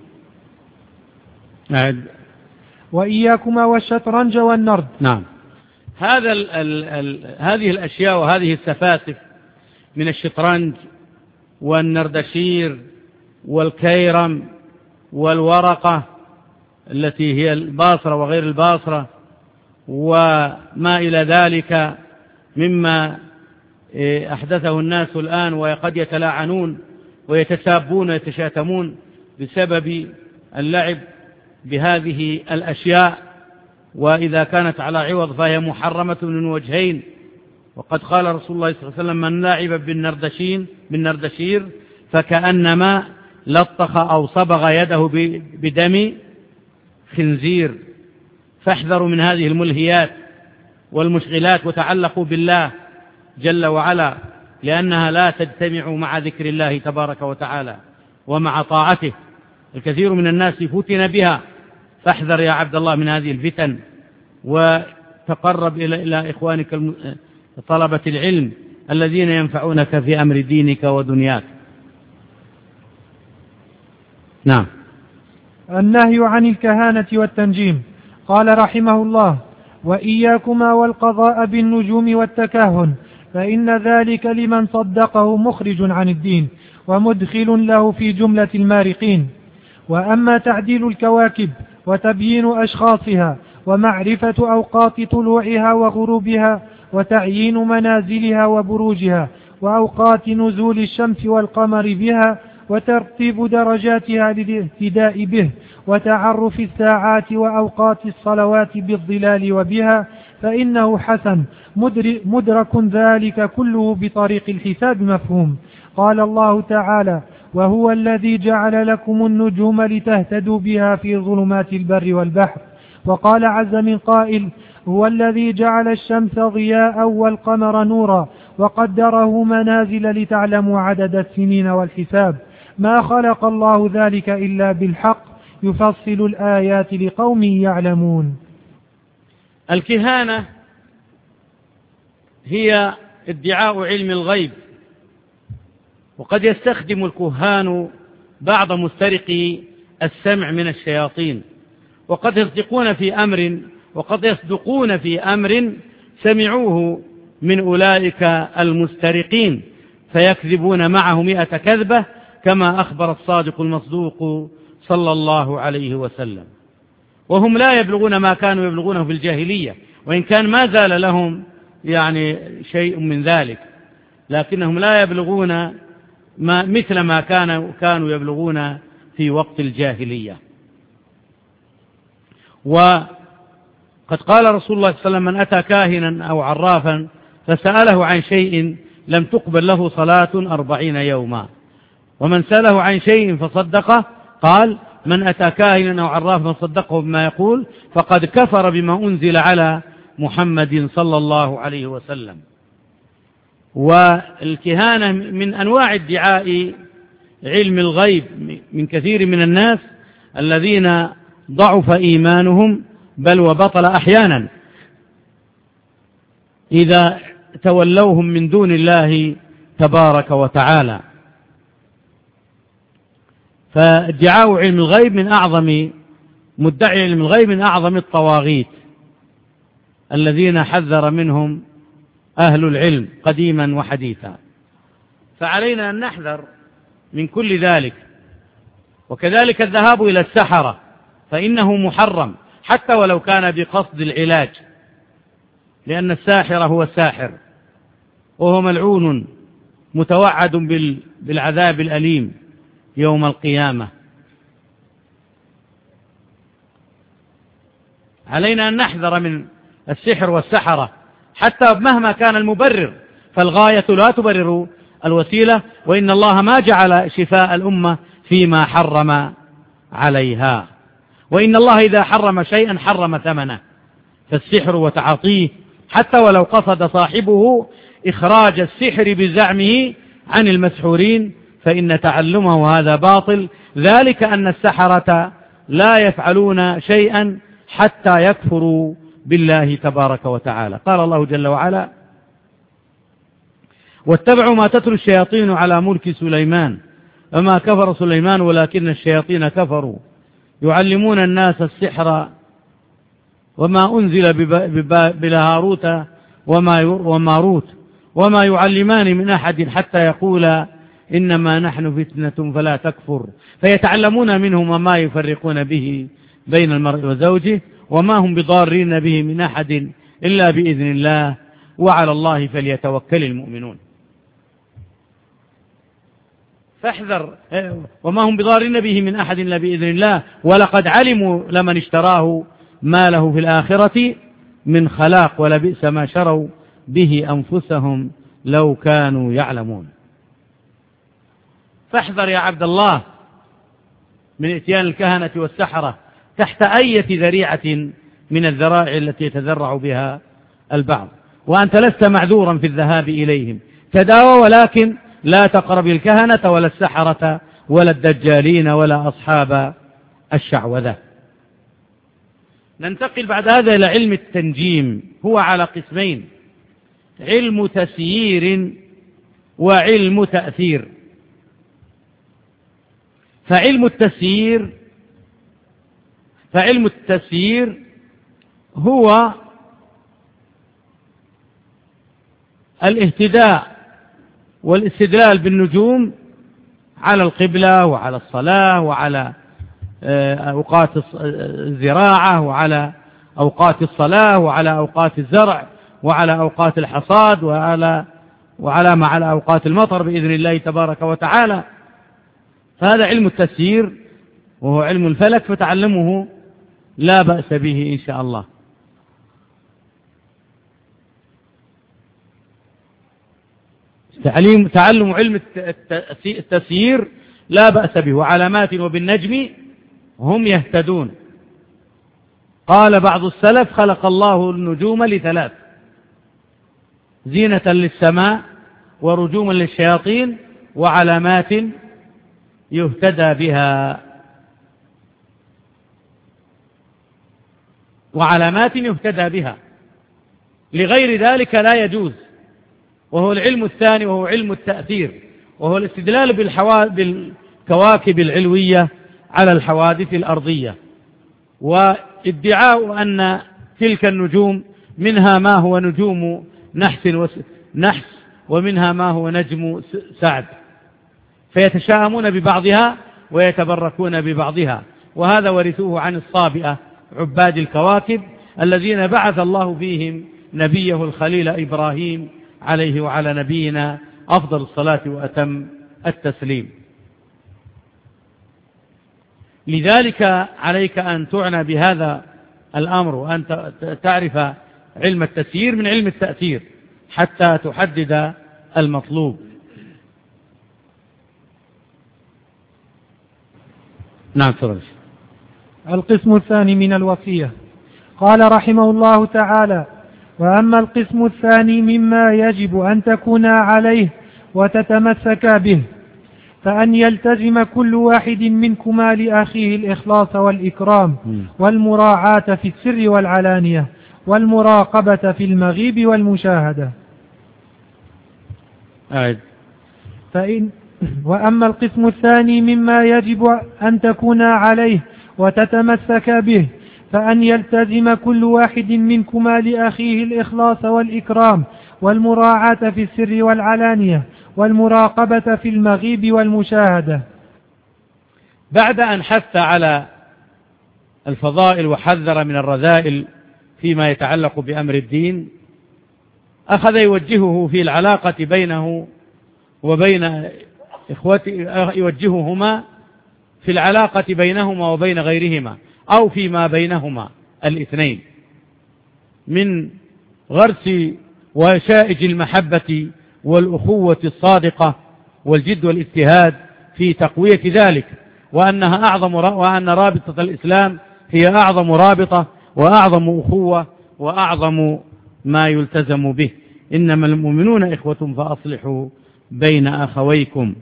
أعد. وإياكما والشطرنج والنرد. نعم. هذا ال ال ال هذه الأشياء وهذه السفاسف من الشطرنج والنردشير والكيرم والورقة التي هي الباصرة وغير الباصرة وما إلى ذلك مما أحدثه الناس الآن، وقد يتلاعنون ويتسابون ويتشاتمون بسبب اللعب بهذه الأشياء، وإذا كانت على عوض فهي محرمة من وجهين. وقد قال رسول الله صلى الله عليه وسلم: من لعب بالنردشين بالنردشير فكأنما لطخ أو صبغ يده بدم خنزير. فاحذروا من هذه الملهيات والمشغلات وتعلقوا بالله جل وعلا، لأنها لا تجتمع مع ذكر الله تبارك وتعالى ومع طاعته. الكثير من الناس فتن بها، فاحذر يا عبد الله من هذه الفتن، وتقرب إلى, إلى إخوانك طلبة العلم الذين ينفعونك في أمر دينك ودنياك. نعم. النهي عن الكهانة والتنجيم. قال رحمه الله: وإياكما والقضاء بالنجوم والتكهن، فإن ذلك لمن صدقه مخرج عن الدين ومدخل له في جملة المارقين. وأما تعديل الكواكب وتبيين أشخاصها ومعرفة أوقات طلوعها وغروبها وتعيين منازلها وبروجها وأوقات نزول الشمس والقمر بها وترتيب درجاتها للاهتداء به وتعرف الساعات وأوقات الصلوات بالظلال وبها، فإنه حسن مدرك ذلك كله بطريق الحساب مفهوم. قال الله تعالى: وهو الذي جعل لكم النجوم لتهتدوا بها في ظلمات البر والبحر. وقال عز من قائل: هو الذي جعل الشمس ضياء والقمر نورا وقدره منازل لتعلموا عدد السنين والحساب. ما خلق الله ذلك إلا بالحق يفصل الآيات لقوم يعلمون. الكهانة هي ادعاء علم الغيب، وقد يستخدم الكهان بعض مسترقي السمع من الشياطين، وقد يصدقون في أمر وقد يصدقون في أمر سمعوه من أولئك المسترقين، فيكذبون معه مئة كذبة كما أخبر الصادق المصدوق صلى الله عليه وسلم. وهم لا يبلغون ما كانوا يبلغونه في الجاهلية، وإن كان ما زال لهم يعني شيء من ذلك، لكنهم لا يبلغون ما مثل ما كانوا كانوا يبلغون في وقت الجاهلية. وقد قال رسول الله صلى الله عليه وسلم: من أتى كاهنا أو عرافا فسأله عن شيء لم تقبل له صلاة أربعين يوما، ومن سأله عن شيء فصدقه قال: من أتى كاهنا أو عرافا فصدقه بما يقول فقد كفر بما أنزل على محمد صلى الله عليه وسلم. والكهانة من أنواع ادعاء علم الغيب من كثير من الناس الذين ضعف إيمانهم بل وبطل أحيانا إذا تولوهم من دون الله تبارك وتعالى. فادعاء علم الغيب من أعظم مدعي علم الغيب من أعظم الطواغيت الذين حذر منهم أهل العلم قديما وحديثا. فعلينا أن نحذر من كل ذلك. وكذلك الذهاب إلى السحرة فإنه محرم حتى ولو كان بقصد العلاج، لأن الساحر هو الساحر وهو ملعون متوعد بالعذاب الأليم يوم القيامة. علينا أن نحذر من السحر والسحرة حتى مهما كان المبرر، فالغاية لا تبرر الوسيلة، وإن الله ما جعل شفاء الأمة فيما حرم عليها، وإن الله إذا حرم شيئا حرم ثمنه. فالسحر وتعاطيه حتى ولو قصد صاحبه إخراج السحر بزعمه عن المسحورين فإن تعلمه هذا باطل، ذلك أن السحرة لا يفعلون شيئا حتى يكفروا بالله تبارك وتعالى. قال الله جل وعلا: واتبعوا ما تتلو الشياطين على ملك سليمان وما كفر سليمان ولكن الشياطين كفروا يعلمون الناس السحر وما أنزل بهاروت وماروت وما يعلمان من أحد حتى يقولا إنما نحن فتنة فلا تكفر، فيتعلمون منهما ما يفرقون به بين المرء وزوجه وما هم بضارين به من أحد إلا بإذن الله وعلى الله فليتوكل المؤمنون. فاحذر، وما هم بضارين به من أحد إلا بإذن الله ولقد علموا لمن اشتراه ما له في الآخرة من خلاق ولبئس ما شروا به أنفسهم لو كانوا يعلمون. فاحذر يا عبد الله من اتيان الكهنة والسحرة تحت أية ذريعة من الذرائع التي يتذرع بها البعض، وأنت لست معذورا في الذهاب إليهم. تداوى ولكن لا تقرب الكهنة ولا السحرة ولا الدجالين ولا أصحاب الشعوذة. ننتقل بعد هذا إلى علم التنجيم، هو على قسمين: علم تسيير وعلم تأثير. فعلم التسيير فعلم التسيير هو الاهتداء والاستدلال بالنجوم على القبلة وعلى الصلاة وعلى أوقات الزراعة وعلى أوقات الصلاة وعلى أوقات الزرع وعلى أوقات الحصاد وعلى وعلى مع أوقات المطر بإذن الله تبارك وتعالى. فهذا علم التسيير وهو علم الفلك، فتعلمه لا بأس به إن شاء الله. تعليم تعلم علم التسيير لا بأس به، وعلامات وبالنجم هم يهتدون. قال بعض السلف: خلق الله النجوم لثلاث: زينة للسماء ورجوما للشياطين وعلامات يهتدى بها. وعلامات يهتدى بها، لغير ذلك لا يجوز. وهو العلم الثاني وهو علم التأثير، وهو الاستدلال بالكواكب العلوية على الحوادث الأرضية، وادعاء أن تلك النجوم منها ما هو نجوم نحس نحس ومنها ما هو نجم سعد، فيتشاءمون ببعضها ويتبركون ببعضها. وهذا ورثوه عن الصابئة عباد الكواكب الذين بعث الله فيهم نبيه الخليل إبراهيم عليه وعلى نبينا أفضل الصلاة وأتم التسليم. لذلك عليك أن تعنى بهذا الأمر، وأن تعرف علم التسيير من علم التأثير حتى تحدد المطلوب. نعم فرج. القسم الثاني من الوصية. قال رحمه الله تعالى: وأما القسم الثاني مما يجب أن تكون عليه وتتمسك به، فأن يلتزم كل واحد منكما لأخيه الإخلاص والإكرام والمراعاة في السر والعلانية والمراقبة في المغيب والمشاهدة. أعد. فإن وأما القسم الثاني مما يجب أن تكون عليه وتتمسك به، فأن يلتزم كل واحد منكما لأخيه الإخلاص والإكرام والمراعاة في السر والعلانية والمراقبة في المغيب والمشاهدة. بعد أن حث على الفضائل وحذر من الرذائل فيما يتعلق بأمر الدين، أخذ يوجهه في العلاقة بينه وبين إخوته، يوجههما في العلاقة بينهما وبين غيرهما أو فيما بينهما الاثنين من غرس وشائج المحبة والأخوة الصادقة والجد والاجتهاد في تقوية ذلك، وأنها أعظم وأن رابطة الإسلام هي أعظم رابطة وأعظم أخوة وأعظم ما يلتزم به. إنما المؤمنون إخوة فأصلحوا بين أخويكم.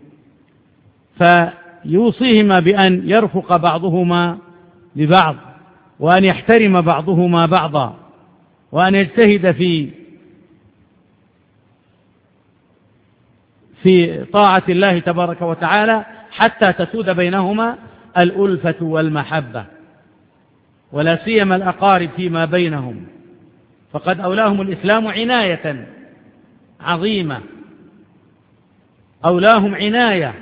فيوصيهما بأن يرفق بعضهما ببعض، وأن يحترم بعضهما بعضا، وأن يجتهد في في طاعة الله تبارك وتعالى حتى تسود بينهما الألفة والمحبة، ولا سيما الأقارب فيما بينهم، فقد أولاهم الإسلام عناية عظيمة، أولاهم عناية،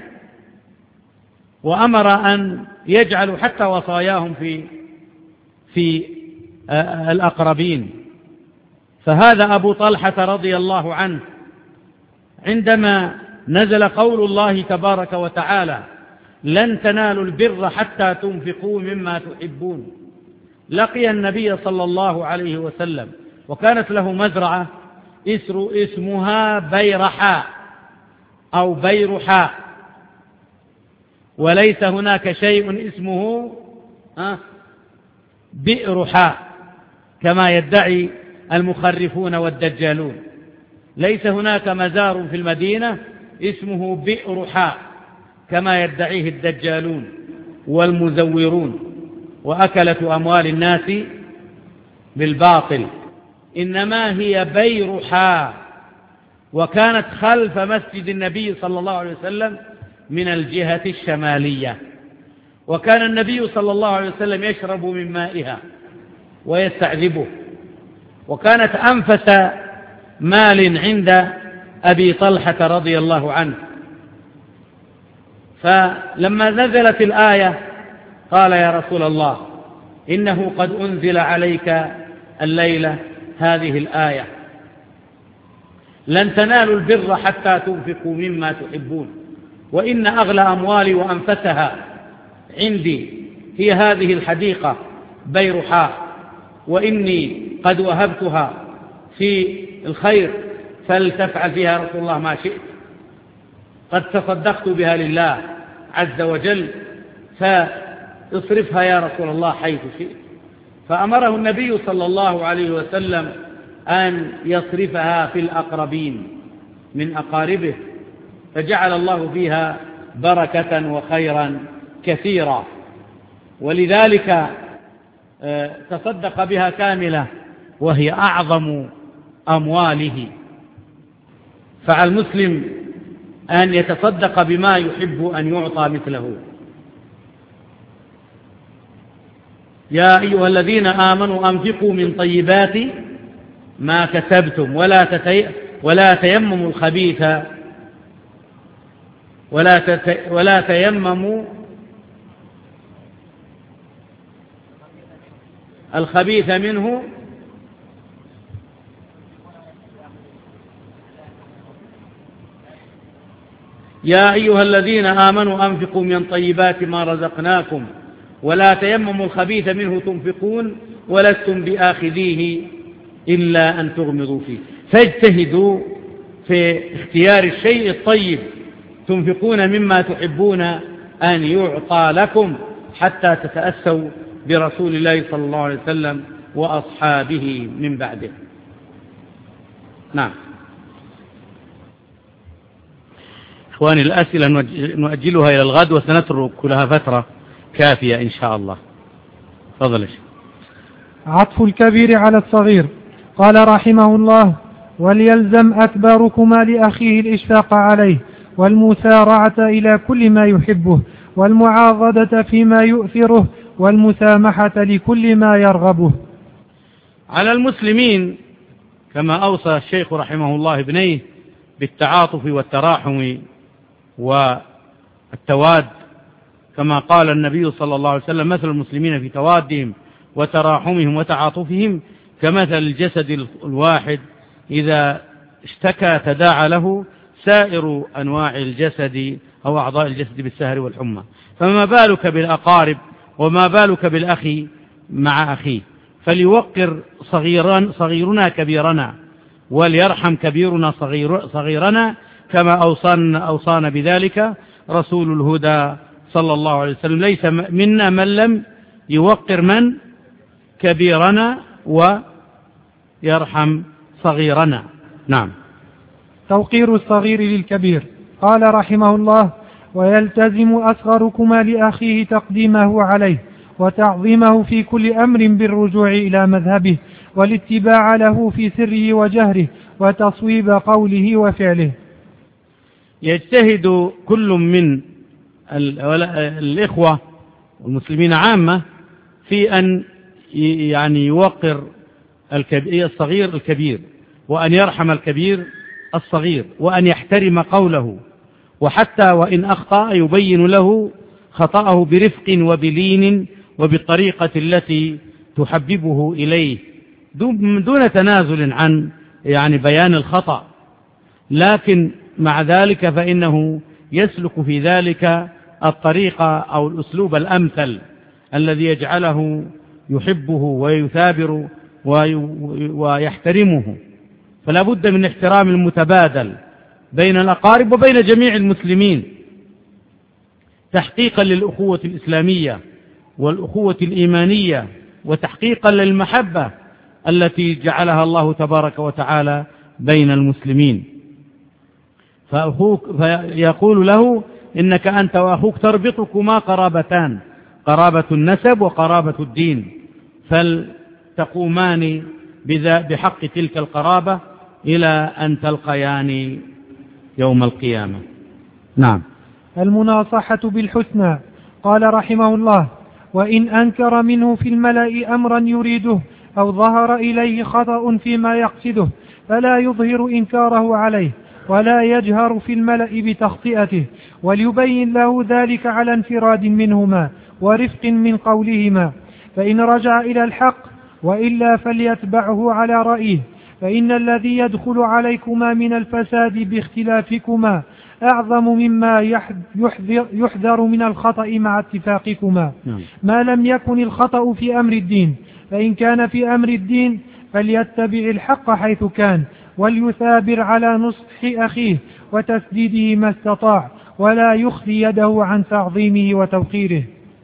وأمر أن يجعلوا حتى وصاياهم في في الأقربين. فهذا أبو طلحة رضي الله عنه عندما نزل قول الله تبارك وتعالى لن تنالوا البر حتى تنفقوا مما تحبون، لقي النبي صلى الله عليه وسلم، وكانت له مزرعة اسمها بيرحاء أو بيرحاء، وليس هناك شيء اسمه بئرحاء كما يدعي المخرفون والدجالون. ليس هناك مزار في المدينة اسمه بئرحاء كما يدعيه الدجالون والمزورون وأكلة أموال الناس بالباطل، إنما هي بيرحاء، وكانت خلف مسجد النبي صلى الله عليه وسلم من الجهة الشمالية، وكان النبي صلى الله عليه وسلم يشرب من مائها ويستعذبه، وكانت أنفس مال عند أبي طلحة رضي الله عنه. فلما نزلت الآية قال يا رسول الله إنه قد أنزل عليك الليلة هذه الآية لن تنالوا البر حتى تنفقوا مما تحبون، وإن أغلى أموالي وأنفسها عندي هي هذه الحديقة بيرحاء، وإني قد وهبتها في الخير فلتفعل فيها رسول الله ما شئت، قد تصدقت بها لله عز وجل فاصرفها يا رسول الله حيث شئت. فأمره النبي صلى الله عليه وسلم أن يصرفها في الأقربين من أقاربه، فجعل الله فيها بركة وخيرا كثيرا، ولذلك تصدق بها كاملة وهي أعظم أمواله. فعلى المسلم أن يتصدق بما يحب أن يعطى مثله. يا أيها الذين آمنوا أنفقوا من طيبات ما كسبتم ولا تتي... ولا تيمموا الخبيث ولا تت... ولا تيمموا الخبيث منه يا أيها الذين آمنوا أنفقوا من طيبات ما رزقناكم ولا تيمموا الخبيث منه تنفقون ولستم بآخذيه إلا أن تغمضوا فيه. فاجتهدوا في اختيار الشيء الطيب تنفقون مما تحبون أن يعطى لكم حتى تتأسوا برسول الله صلى الله عليه وسلم وأصحابه من بعده. نعم إخواني، الأسئلة نؤجلها إلى الغد وسنترك لها فترة كافية إن شاء الله. تفضل. عطف الكبير على الصغير. قال رحمه الله: وليلزم أكبركما لأخيه الإشفاق عليه والمسارعة إلى كل ما يحبه والمعاضدة فيما يؤثره والمسامحة لكل ما يرغبه. على المسلمين كما أوصى الشيخ رحمه الله ابنيه بالتعاطف والتراحم والتواد، كما قال النبي صلى الله عليه وسلم: مثل المسلمين في توادهم وتراحمهم وتعاطفهم كمثل الجسد الواحد إذا اشتكى تداعى له سائر أنواع الجسد أو أعضاء الجسد بالسهر والحمى. فما بالك بالأقارب، وما بالك بالأخ مع أخيه؟ فليوقر صغيرا صغيرنا كبيرنا، وليرحم كبيرنا صغير صغيرنا، كما أوصانا, أوصانا بذلك رسول الهدى صلى الله عليه وسلم: ليس منا من لم يوقر من كبيرنا ويرحم صغيرنا. نعم. توقير الصغير للكبير. قال رحمه الله: ويلتزم أصغركما لأخيه تقديمه عليه وتعظيمه في كل أمر بالرجوع إلى مذهبه والاتباع له في سره وجهره وتصويب قوله وفعله. يجتهد كل من الإخوة والمسلمين عامة في أن يعني يوقر الصغير الكبير، وأن يرحم الكبير الصغير، وأن يحترم قوله، وحتى وإن أخطأ يبين له خطأه برفق وبلين وبالطريقة التي تحببه إليه دون تنازل عن يعني بيان الخطأ، لكن مع ذلك فإنه يسلك في ذلك الطريقة أو الأسلوب الأمثل الذي يجعله يحبه ويثابر ويحترمه. فلا بد من احترام المتبادل بين الأقارب وبين جميع المسلمين، تحقيقا للأخوة الإسلامية والأخوة الإيمانية، وتحقيقا للمحبة التي جعلها الله تبارك وتعالى بين المسلمين. فأخوك فيقول له: إنك أنت وأخوك تربطكما قرابتان، قرابة النسب وقرابة الدين، فلتقومان بحق تلك القرابة إلى أن تلقيان يوم القيامة. نعم. المناصحة بالحسنى. قال رحمه الله: وإن أنكر منه في الملأ أمرا يريده أو ظهر إليه خطأ فيما يقصده فلا يظهر إنكاره عليه ولا يجهر في الملأ بتخطئته، وليبين له ذلك على انفراد منهما ورفق من قولهما، فإن رجع إلى الحق، وإلا فليتبعه على رأيه، فإن الذي يدخل عليكما من الفساد باختلافكما أعظم مما يحذر, يحذر من الخطأ مع اتفاقكما، ما لم يكن الخطأ في أمر الدين. فإن كان في أمر الدين فليتبع الحق حيث كان، وليثابر على نصح أخيه وتسديده ما استطاع، ولا يخلي يده عن تعظيمه وتوقيره.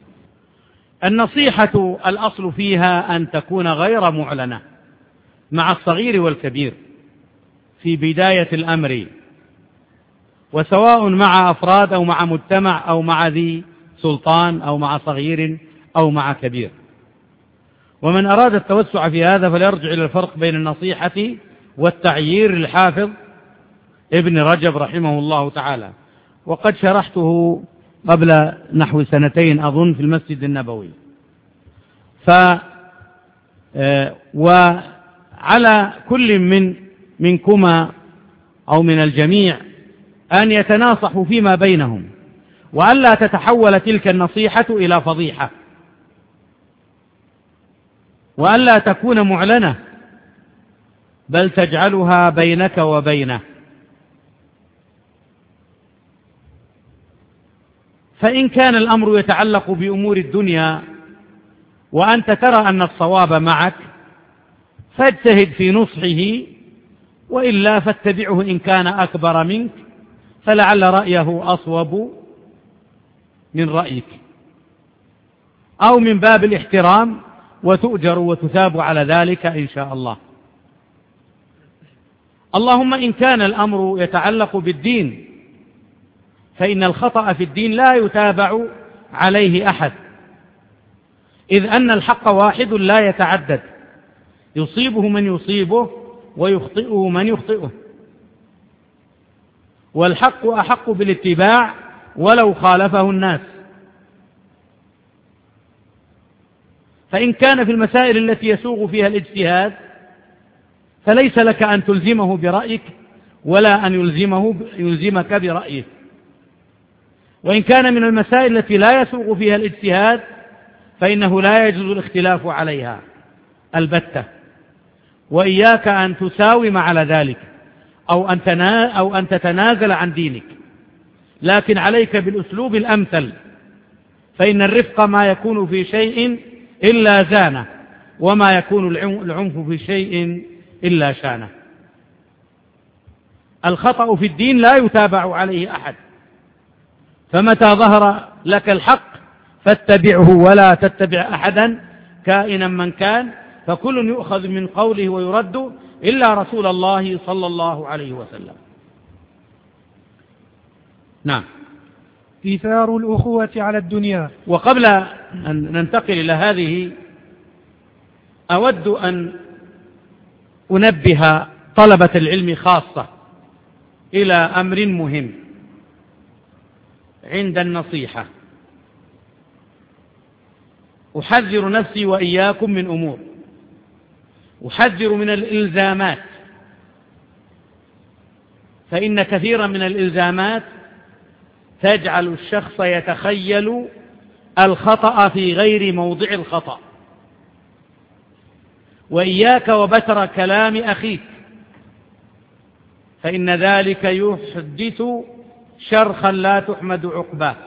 النصيحة الأصل فيها أن تكون غير معلنة مع الصغير والكبير في بداية الأمر، وسواء مع أفراد أو مع مجتمع أو مع ذي سلطان أو مع صغير أو مع كبير. ومن أراد التوسع في هذا فليرجع إلى الفرق بين النصيحة والتعيير للحافظ ابن رجب رحمه الله تعالى، وقد شرحته قبل نحو سنتين أظن في المسجد النبوي. ف وعلى كل من منكما أو من الجميع أن يتناصحوا فيما بينهم، وألا تتحول تلك النصيحة إلى فضيحة، وألا تكون معلنة، بل تجعلها بينك وبينه. فإن كان الأمر يتعلق بأمور الدنيا وأنت ترى أن الصواب معك فاجتهد في نصحه، وإلا فاتبعه إن كان أكبر منك، فلعل رأيه أصوب من رأيك، أو من باب الاحترام، وتؤجر وتثاب على ذلك إن شاء الله. اللهم إن كان الأمر يتعلق بالدين فإن الخطأ في الدين لا يتابع عليه أحد، إذ أن الحق واحد لا يتعدد، يصيبه من يصيبه ويخطئه من يخطئه، والحق أحق بالاتباع ولو خالفه الناس. فإن كان في المسائل التي يسوغ فيها الاجتهاد فليس لك أن تلزمه برأيك، ولا أن يلزمه يلزمك برأيه. وإن كان من المسائل التي لا يسوغ فيها الاجتهاد فإنه لا يجوز الاختلاف عليها البتة، وإياك أن تساوم على ذلك أو أن, تنا أو أن تتنازل عن دينك، لكن عليك بالأسلوب الأمثل، فإن الرفق ما يكون في شيء إلا زانه، وما يكون العنف في شيء إلا شانه. الخطأ في الدين لا يتابع عليه أحد، فمتى ظهر لك الحق فاتبعه ولا تتبع أحدا كائنا من كان، فكل يؤخذ من قوله ويرد إلا رسول الله صلى الله عليه وسلم. نعم. إيثار الأخوة على الدنيا. وقبل أن ننتقل إلى هذه أود أن أنبه طلبة العلم خاصة إلى أمر مهم عند النصيحة. أحذر نفسي وإياكم من أمور، أحذر من الإلزامات، فإن كثيرا من الإلزامات تجعل الشخص يتخيل الخطأ في غير موضع الخطأ. وإياك وبتر كلام أخيك، فإن ذلك يحدث شرخا لا تحمد عقباه.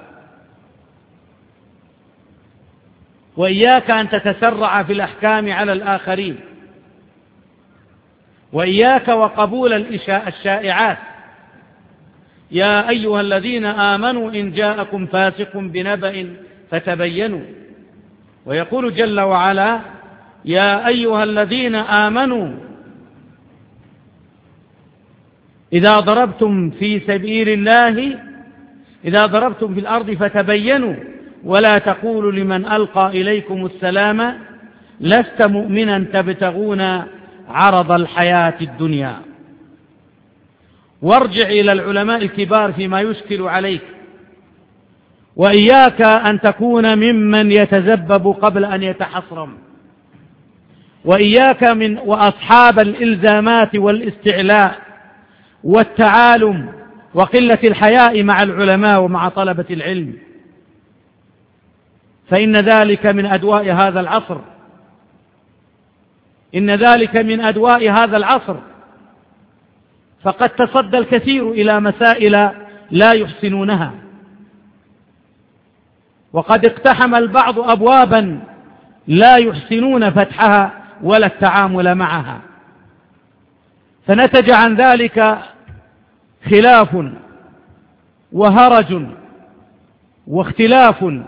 وإياك أن تتسرع في الأحكام على الآخرين، وإياك وقبول الشائعات. يا أيها الذين آمنوا إن جاءكم فاسق بنبأ فتبينوا. ويقول جل وعلا يا أيها الذين آمنوا إذا ضربتم في سبيل الله إذا ضربتم في الأرض فتبينوا ولا تقولوا لمن ألقى إليكم السلام لست مؤمنا تبتغون عرض الحياة الدنيا. وارجع إلى العلماء الكبار فيما يشكل عليك، وإياك أن تكون ممن يتذبب قبل أن يتحصرم، وإياك من وأصحاب الإلزامات والاستعلاء والتعالم وقلة الحياء مع العلماء ومع طلبة العلم، فإن ذلك من أدواء هذا العصر إن ذلك من أدواء هذا العصر فقد تصدى الكثير إلى مسائل لا يحسنونها، وقد اقتحم البعض أبوابا لا يحسنون فتحها ولا التعامل معها، فنتج عن ذلك خلاف وهرج واختلاف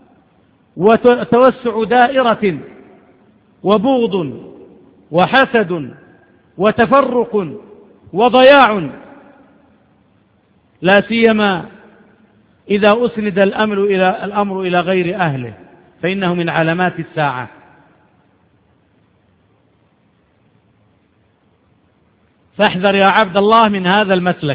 وتوسع دائرة وبغض وحسد وتفرق وضياع، لا سيما إذا أسند الأمر إلى الأمر إلى غير أهله، فإنه من علامات الساعة. فاحذر يا عبد الله من هذا المسلك،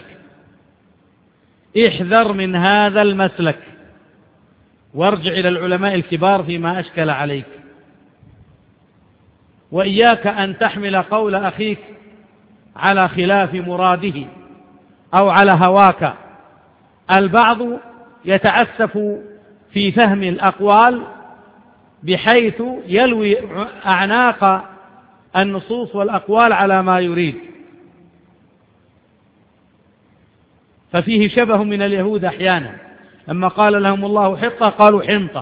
احذر من هذا المسلك، وارجع إلى العلماء الكبار فيما أشكل عليك. وإياك أن تحمل قول أخيك على خلاف مراده أو على هواك. البعض يتعسف في فهم الأقوال بحيث يلوي أعناق النصوص والأقوال على ما يريد، ففيه شبه من اليهود أحيانا لما قال لهم الله حطة قالوا حنطة.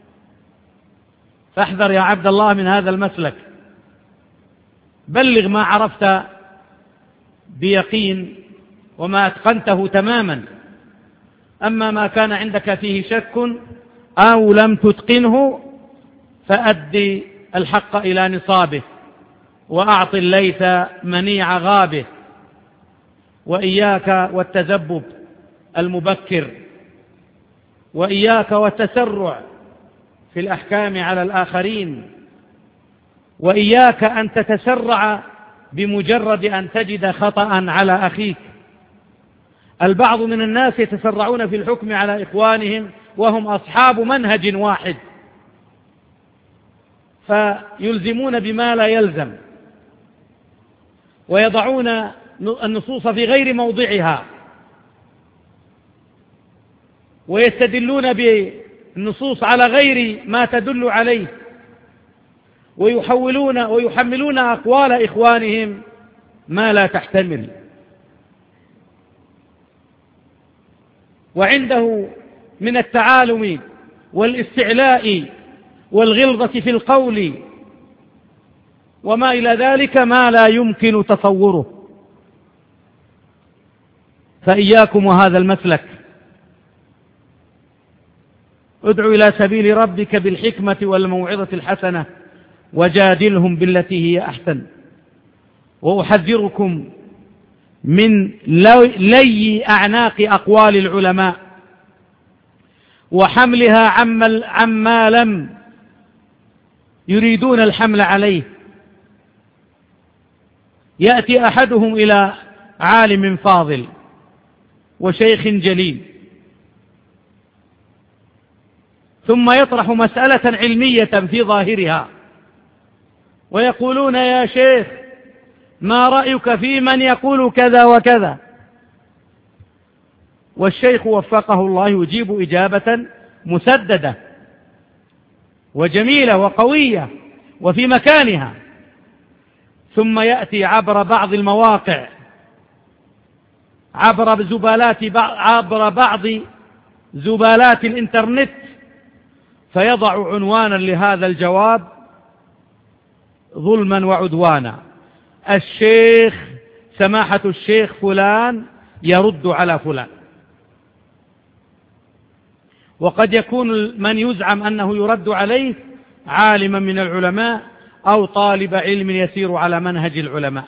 فاحذر يا عبد الله من هذا المسلك، بلغ ما عرفت بيقين وما أتقنته تماما، أما ما كان عندك فيه شك أو لم تتقنه فأدي الحق إلى نصابه وأعط الليث منيع غابه. وإياك والتذبب المبكر، وإياك والتسرع في الأحكام على الآخرين، وإياك أن تتسرع بمجرد أن تجد خطأ على أخيك. البعض من الناس يتسرعون في الحكم على إخوانهم وهم أصحاب منهج واحد، فيلزمون بما لا يلزم، ويضعون النصوص في غير موضعها، ويستدلون بالنصوص على غير ما تدل عليه، ويحولون ويحملون أقوال إخوانهم ما لا تحتمل. وعنده من التعالم والاستعلاء والغلظة في القول وما إلى ذلك ما لا يمكن تصوره. فإياكم وهذا المسلك، ادع إلى سبيل ربك بالحكمة والموعظة الحسنة وجادلهم بالتي هي أحسن. وأحذركم من لي أعناق أقوال العلماء وحملها عما لم يريدون الحمل عليه. يأتي أحدهم إلى عالم فاضل وشيخ جليل ثم يطرح مسألة علمية في ظاهرها ويقولون يا شيخ ما رأيك في من يقول كذا وكذا، والشيخ وفقه الله يجيب إجابة مسددة وجميلة وقوية وفي مكانها، ثم يأتي عبر بعض المواقع عبر زبالات عبر بعض زبالات الإنترنت فيضع عنوانا لهذا الجواب ظلما وعدوانا: الشيخ سماحة الشيخ فلان يرد على فلان. وقد يكون من يزعم أنه يرد عليه عالما من العلماء أو طالب علم يسير على منهج العلماء،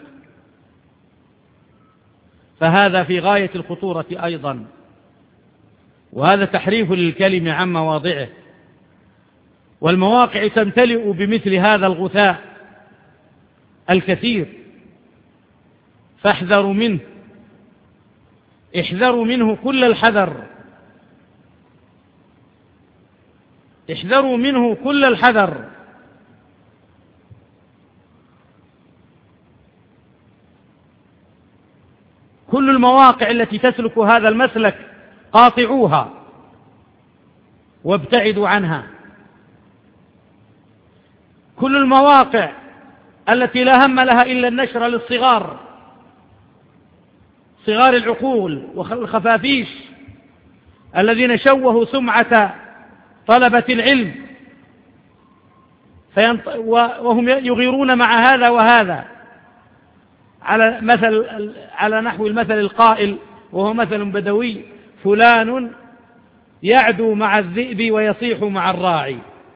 فهذا في غاية الخطورة أيضا، وهذا تحريف للكلم عن مواضعه. والمواقع تمتلئ بمثل هذا الغثاء الكثير، فاحذروا منه، احذروا منه كل الحذر، احذروا منه كل الحذر. كل المواقع التي تسلك هذا المسلك قاطعوها وابتعدوا عنها. كل المواقع التي لا هم لها إلا النشر للصغار، صغار العقول والخفافيش الذين شوهوا سمعة طلبة العلم وهم يغيرون مع هذا وهذا، على مثل على نحو المثل القائل وهو مثل بدوي: فلان يعدو مع الذئب ويصيح مع الراعي.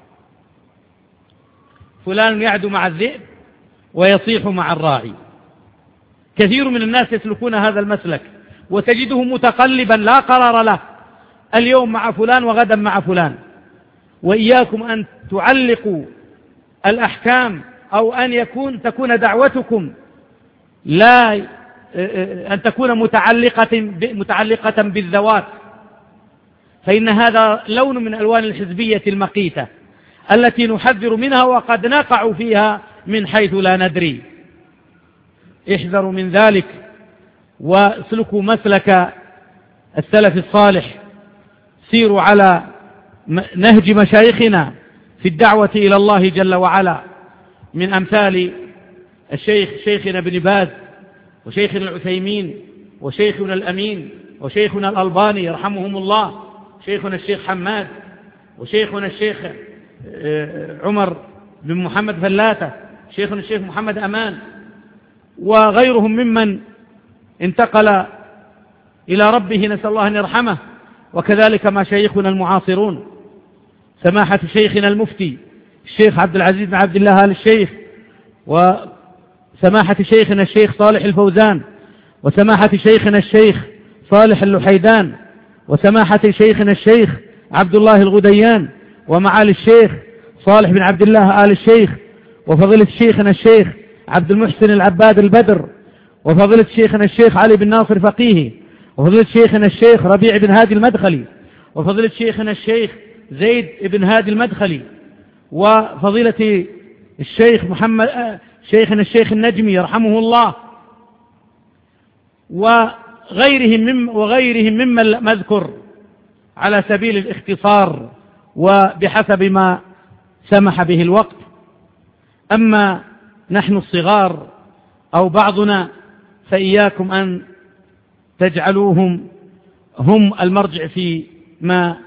فلان يعدو مع الذئب ويصيح مع الراعي. كثير من الناس يسلكون هذا المسلك وتجده متقلبا لا قرار له، اليوم مع فلان وغدا مع فلان. وإياكم أن تعلقوا الأحكام أو أن يكون تكون دعوتكم لا أن تكون متعلقة متعلقة بالذوات، فإن هذا لون من ألوان الحزبية المقيتة التي نحذر منها وقد نقع فيها من حيث لا ندري. احذروا من ذلك واسلكوا مسلك السلف الصالح، سيروا على نهج مشايخنا في الدعوة إلى الله جل وعلا، من أمثال الشيخ شيخنا ابن باز وشيخنا العثيمين وشيخنا الأمين وشيخنا الألباني يرحمهم الله، شيخنا الشيخ حماد وشيخنا الشيخ عمر بن محمد فلاتة، شيخنا الشيخ محمد أمان، وغيرهم ممن انتقل إلى ربه نسأل الله أن يرحمه. وكذلك ما شيخنا المعاصرون، سماحة شيخنا المفتي الشيخ عبد العزيز بن عبد الله آل الشيخ، وسماحة شيخنا الشيخ صالح الفوزان، وسماحة شيخنا الشيخ صالح اللحيدان، وسماحة شيخنا الشيخ عبد الله الغديان، ومعالي الشيخ صالح بن عبد الله آل الشيخ، وفضيلة شيخنا الشيخ عبد المحسن العباد البدر، وفضيلة شيخنا الشيخ علي بن ناصر فقيهي، وفضيلة شيخنا الشيخ ربيع بن هادي المدخلي، وفضيلة شيخنا الشيخ زيد بن هادي المدخلي، وفضيلة الشيخ محمد شيخنا الشيخ النجمي يرحمه الله، وغيرهم مم وغيرهم ممن لم أذكر على سبيل الاختصار وبحسب ما سمح به الوقت. أما نحن الصغار أو بعضنا فإياكم أن تجعلوهم هم المرجع في ما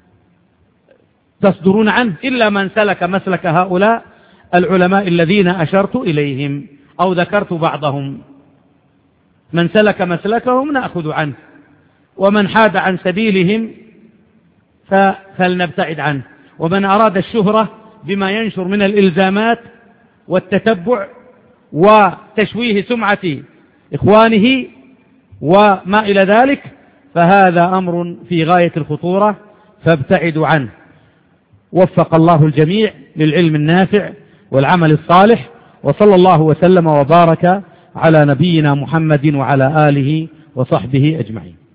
تصدرون عنه، إلا من سلك مسلك هؤلاء العلماء الذين أشرت إليهم أو ذكرت بعضهم. من سلك مسلكهم نأخذ عنه، ومن حاد عن سبيلهم فلنبتعد عنه. ومن أراد الشهرة بما ينشر من الإلزامات والتتبع وتشويه سمعة إخوانه وما إلى ذلك فهذا أمر في غاية الخطورة، فابتعدوا عنه. وفق الله الجميع للعلم النافع والعمل الصالح، وصلى الله وسلم وبارك على نبينا محمد وعلى آله وصحبه أجمعين.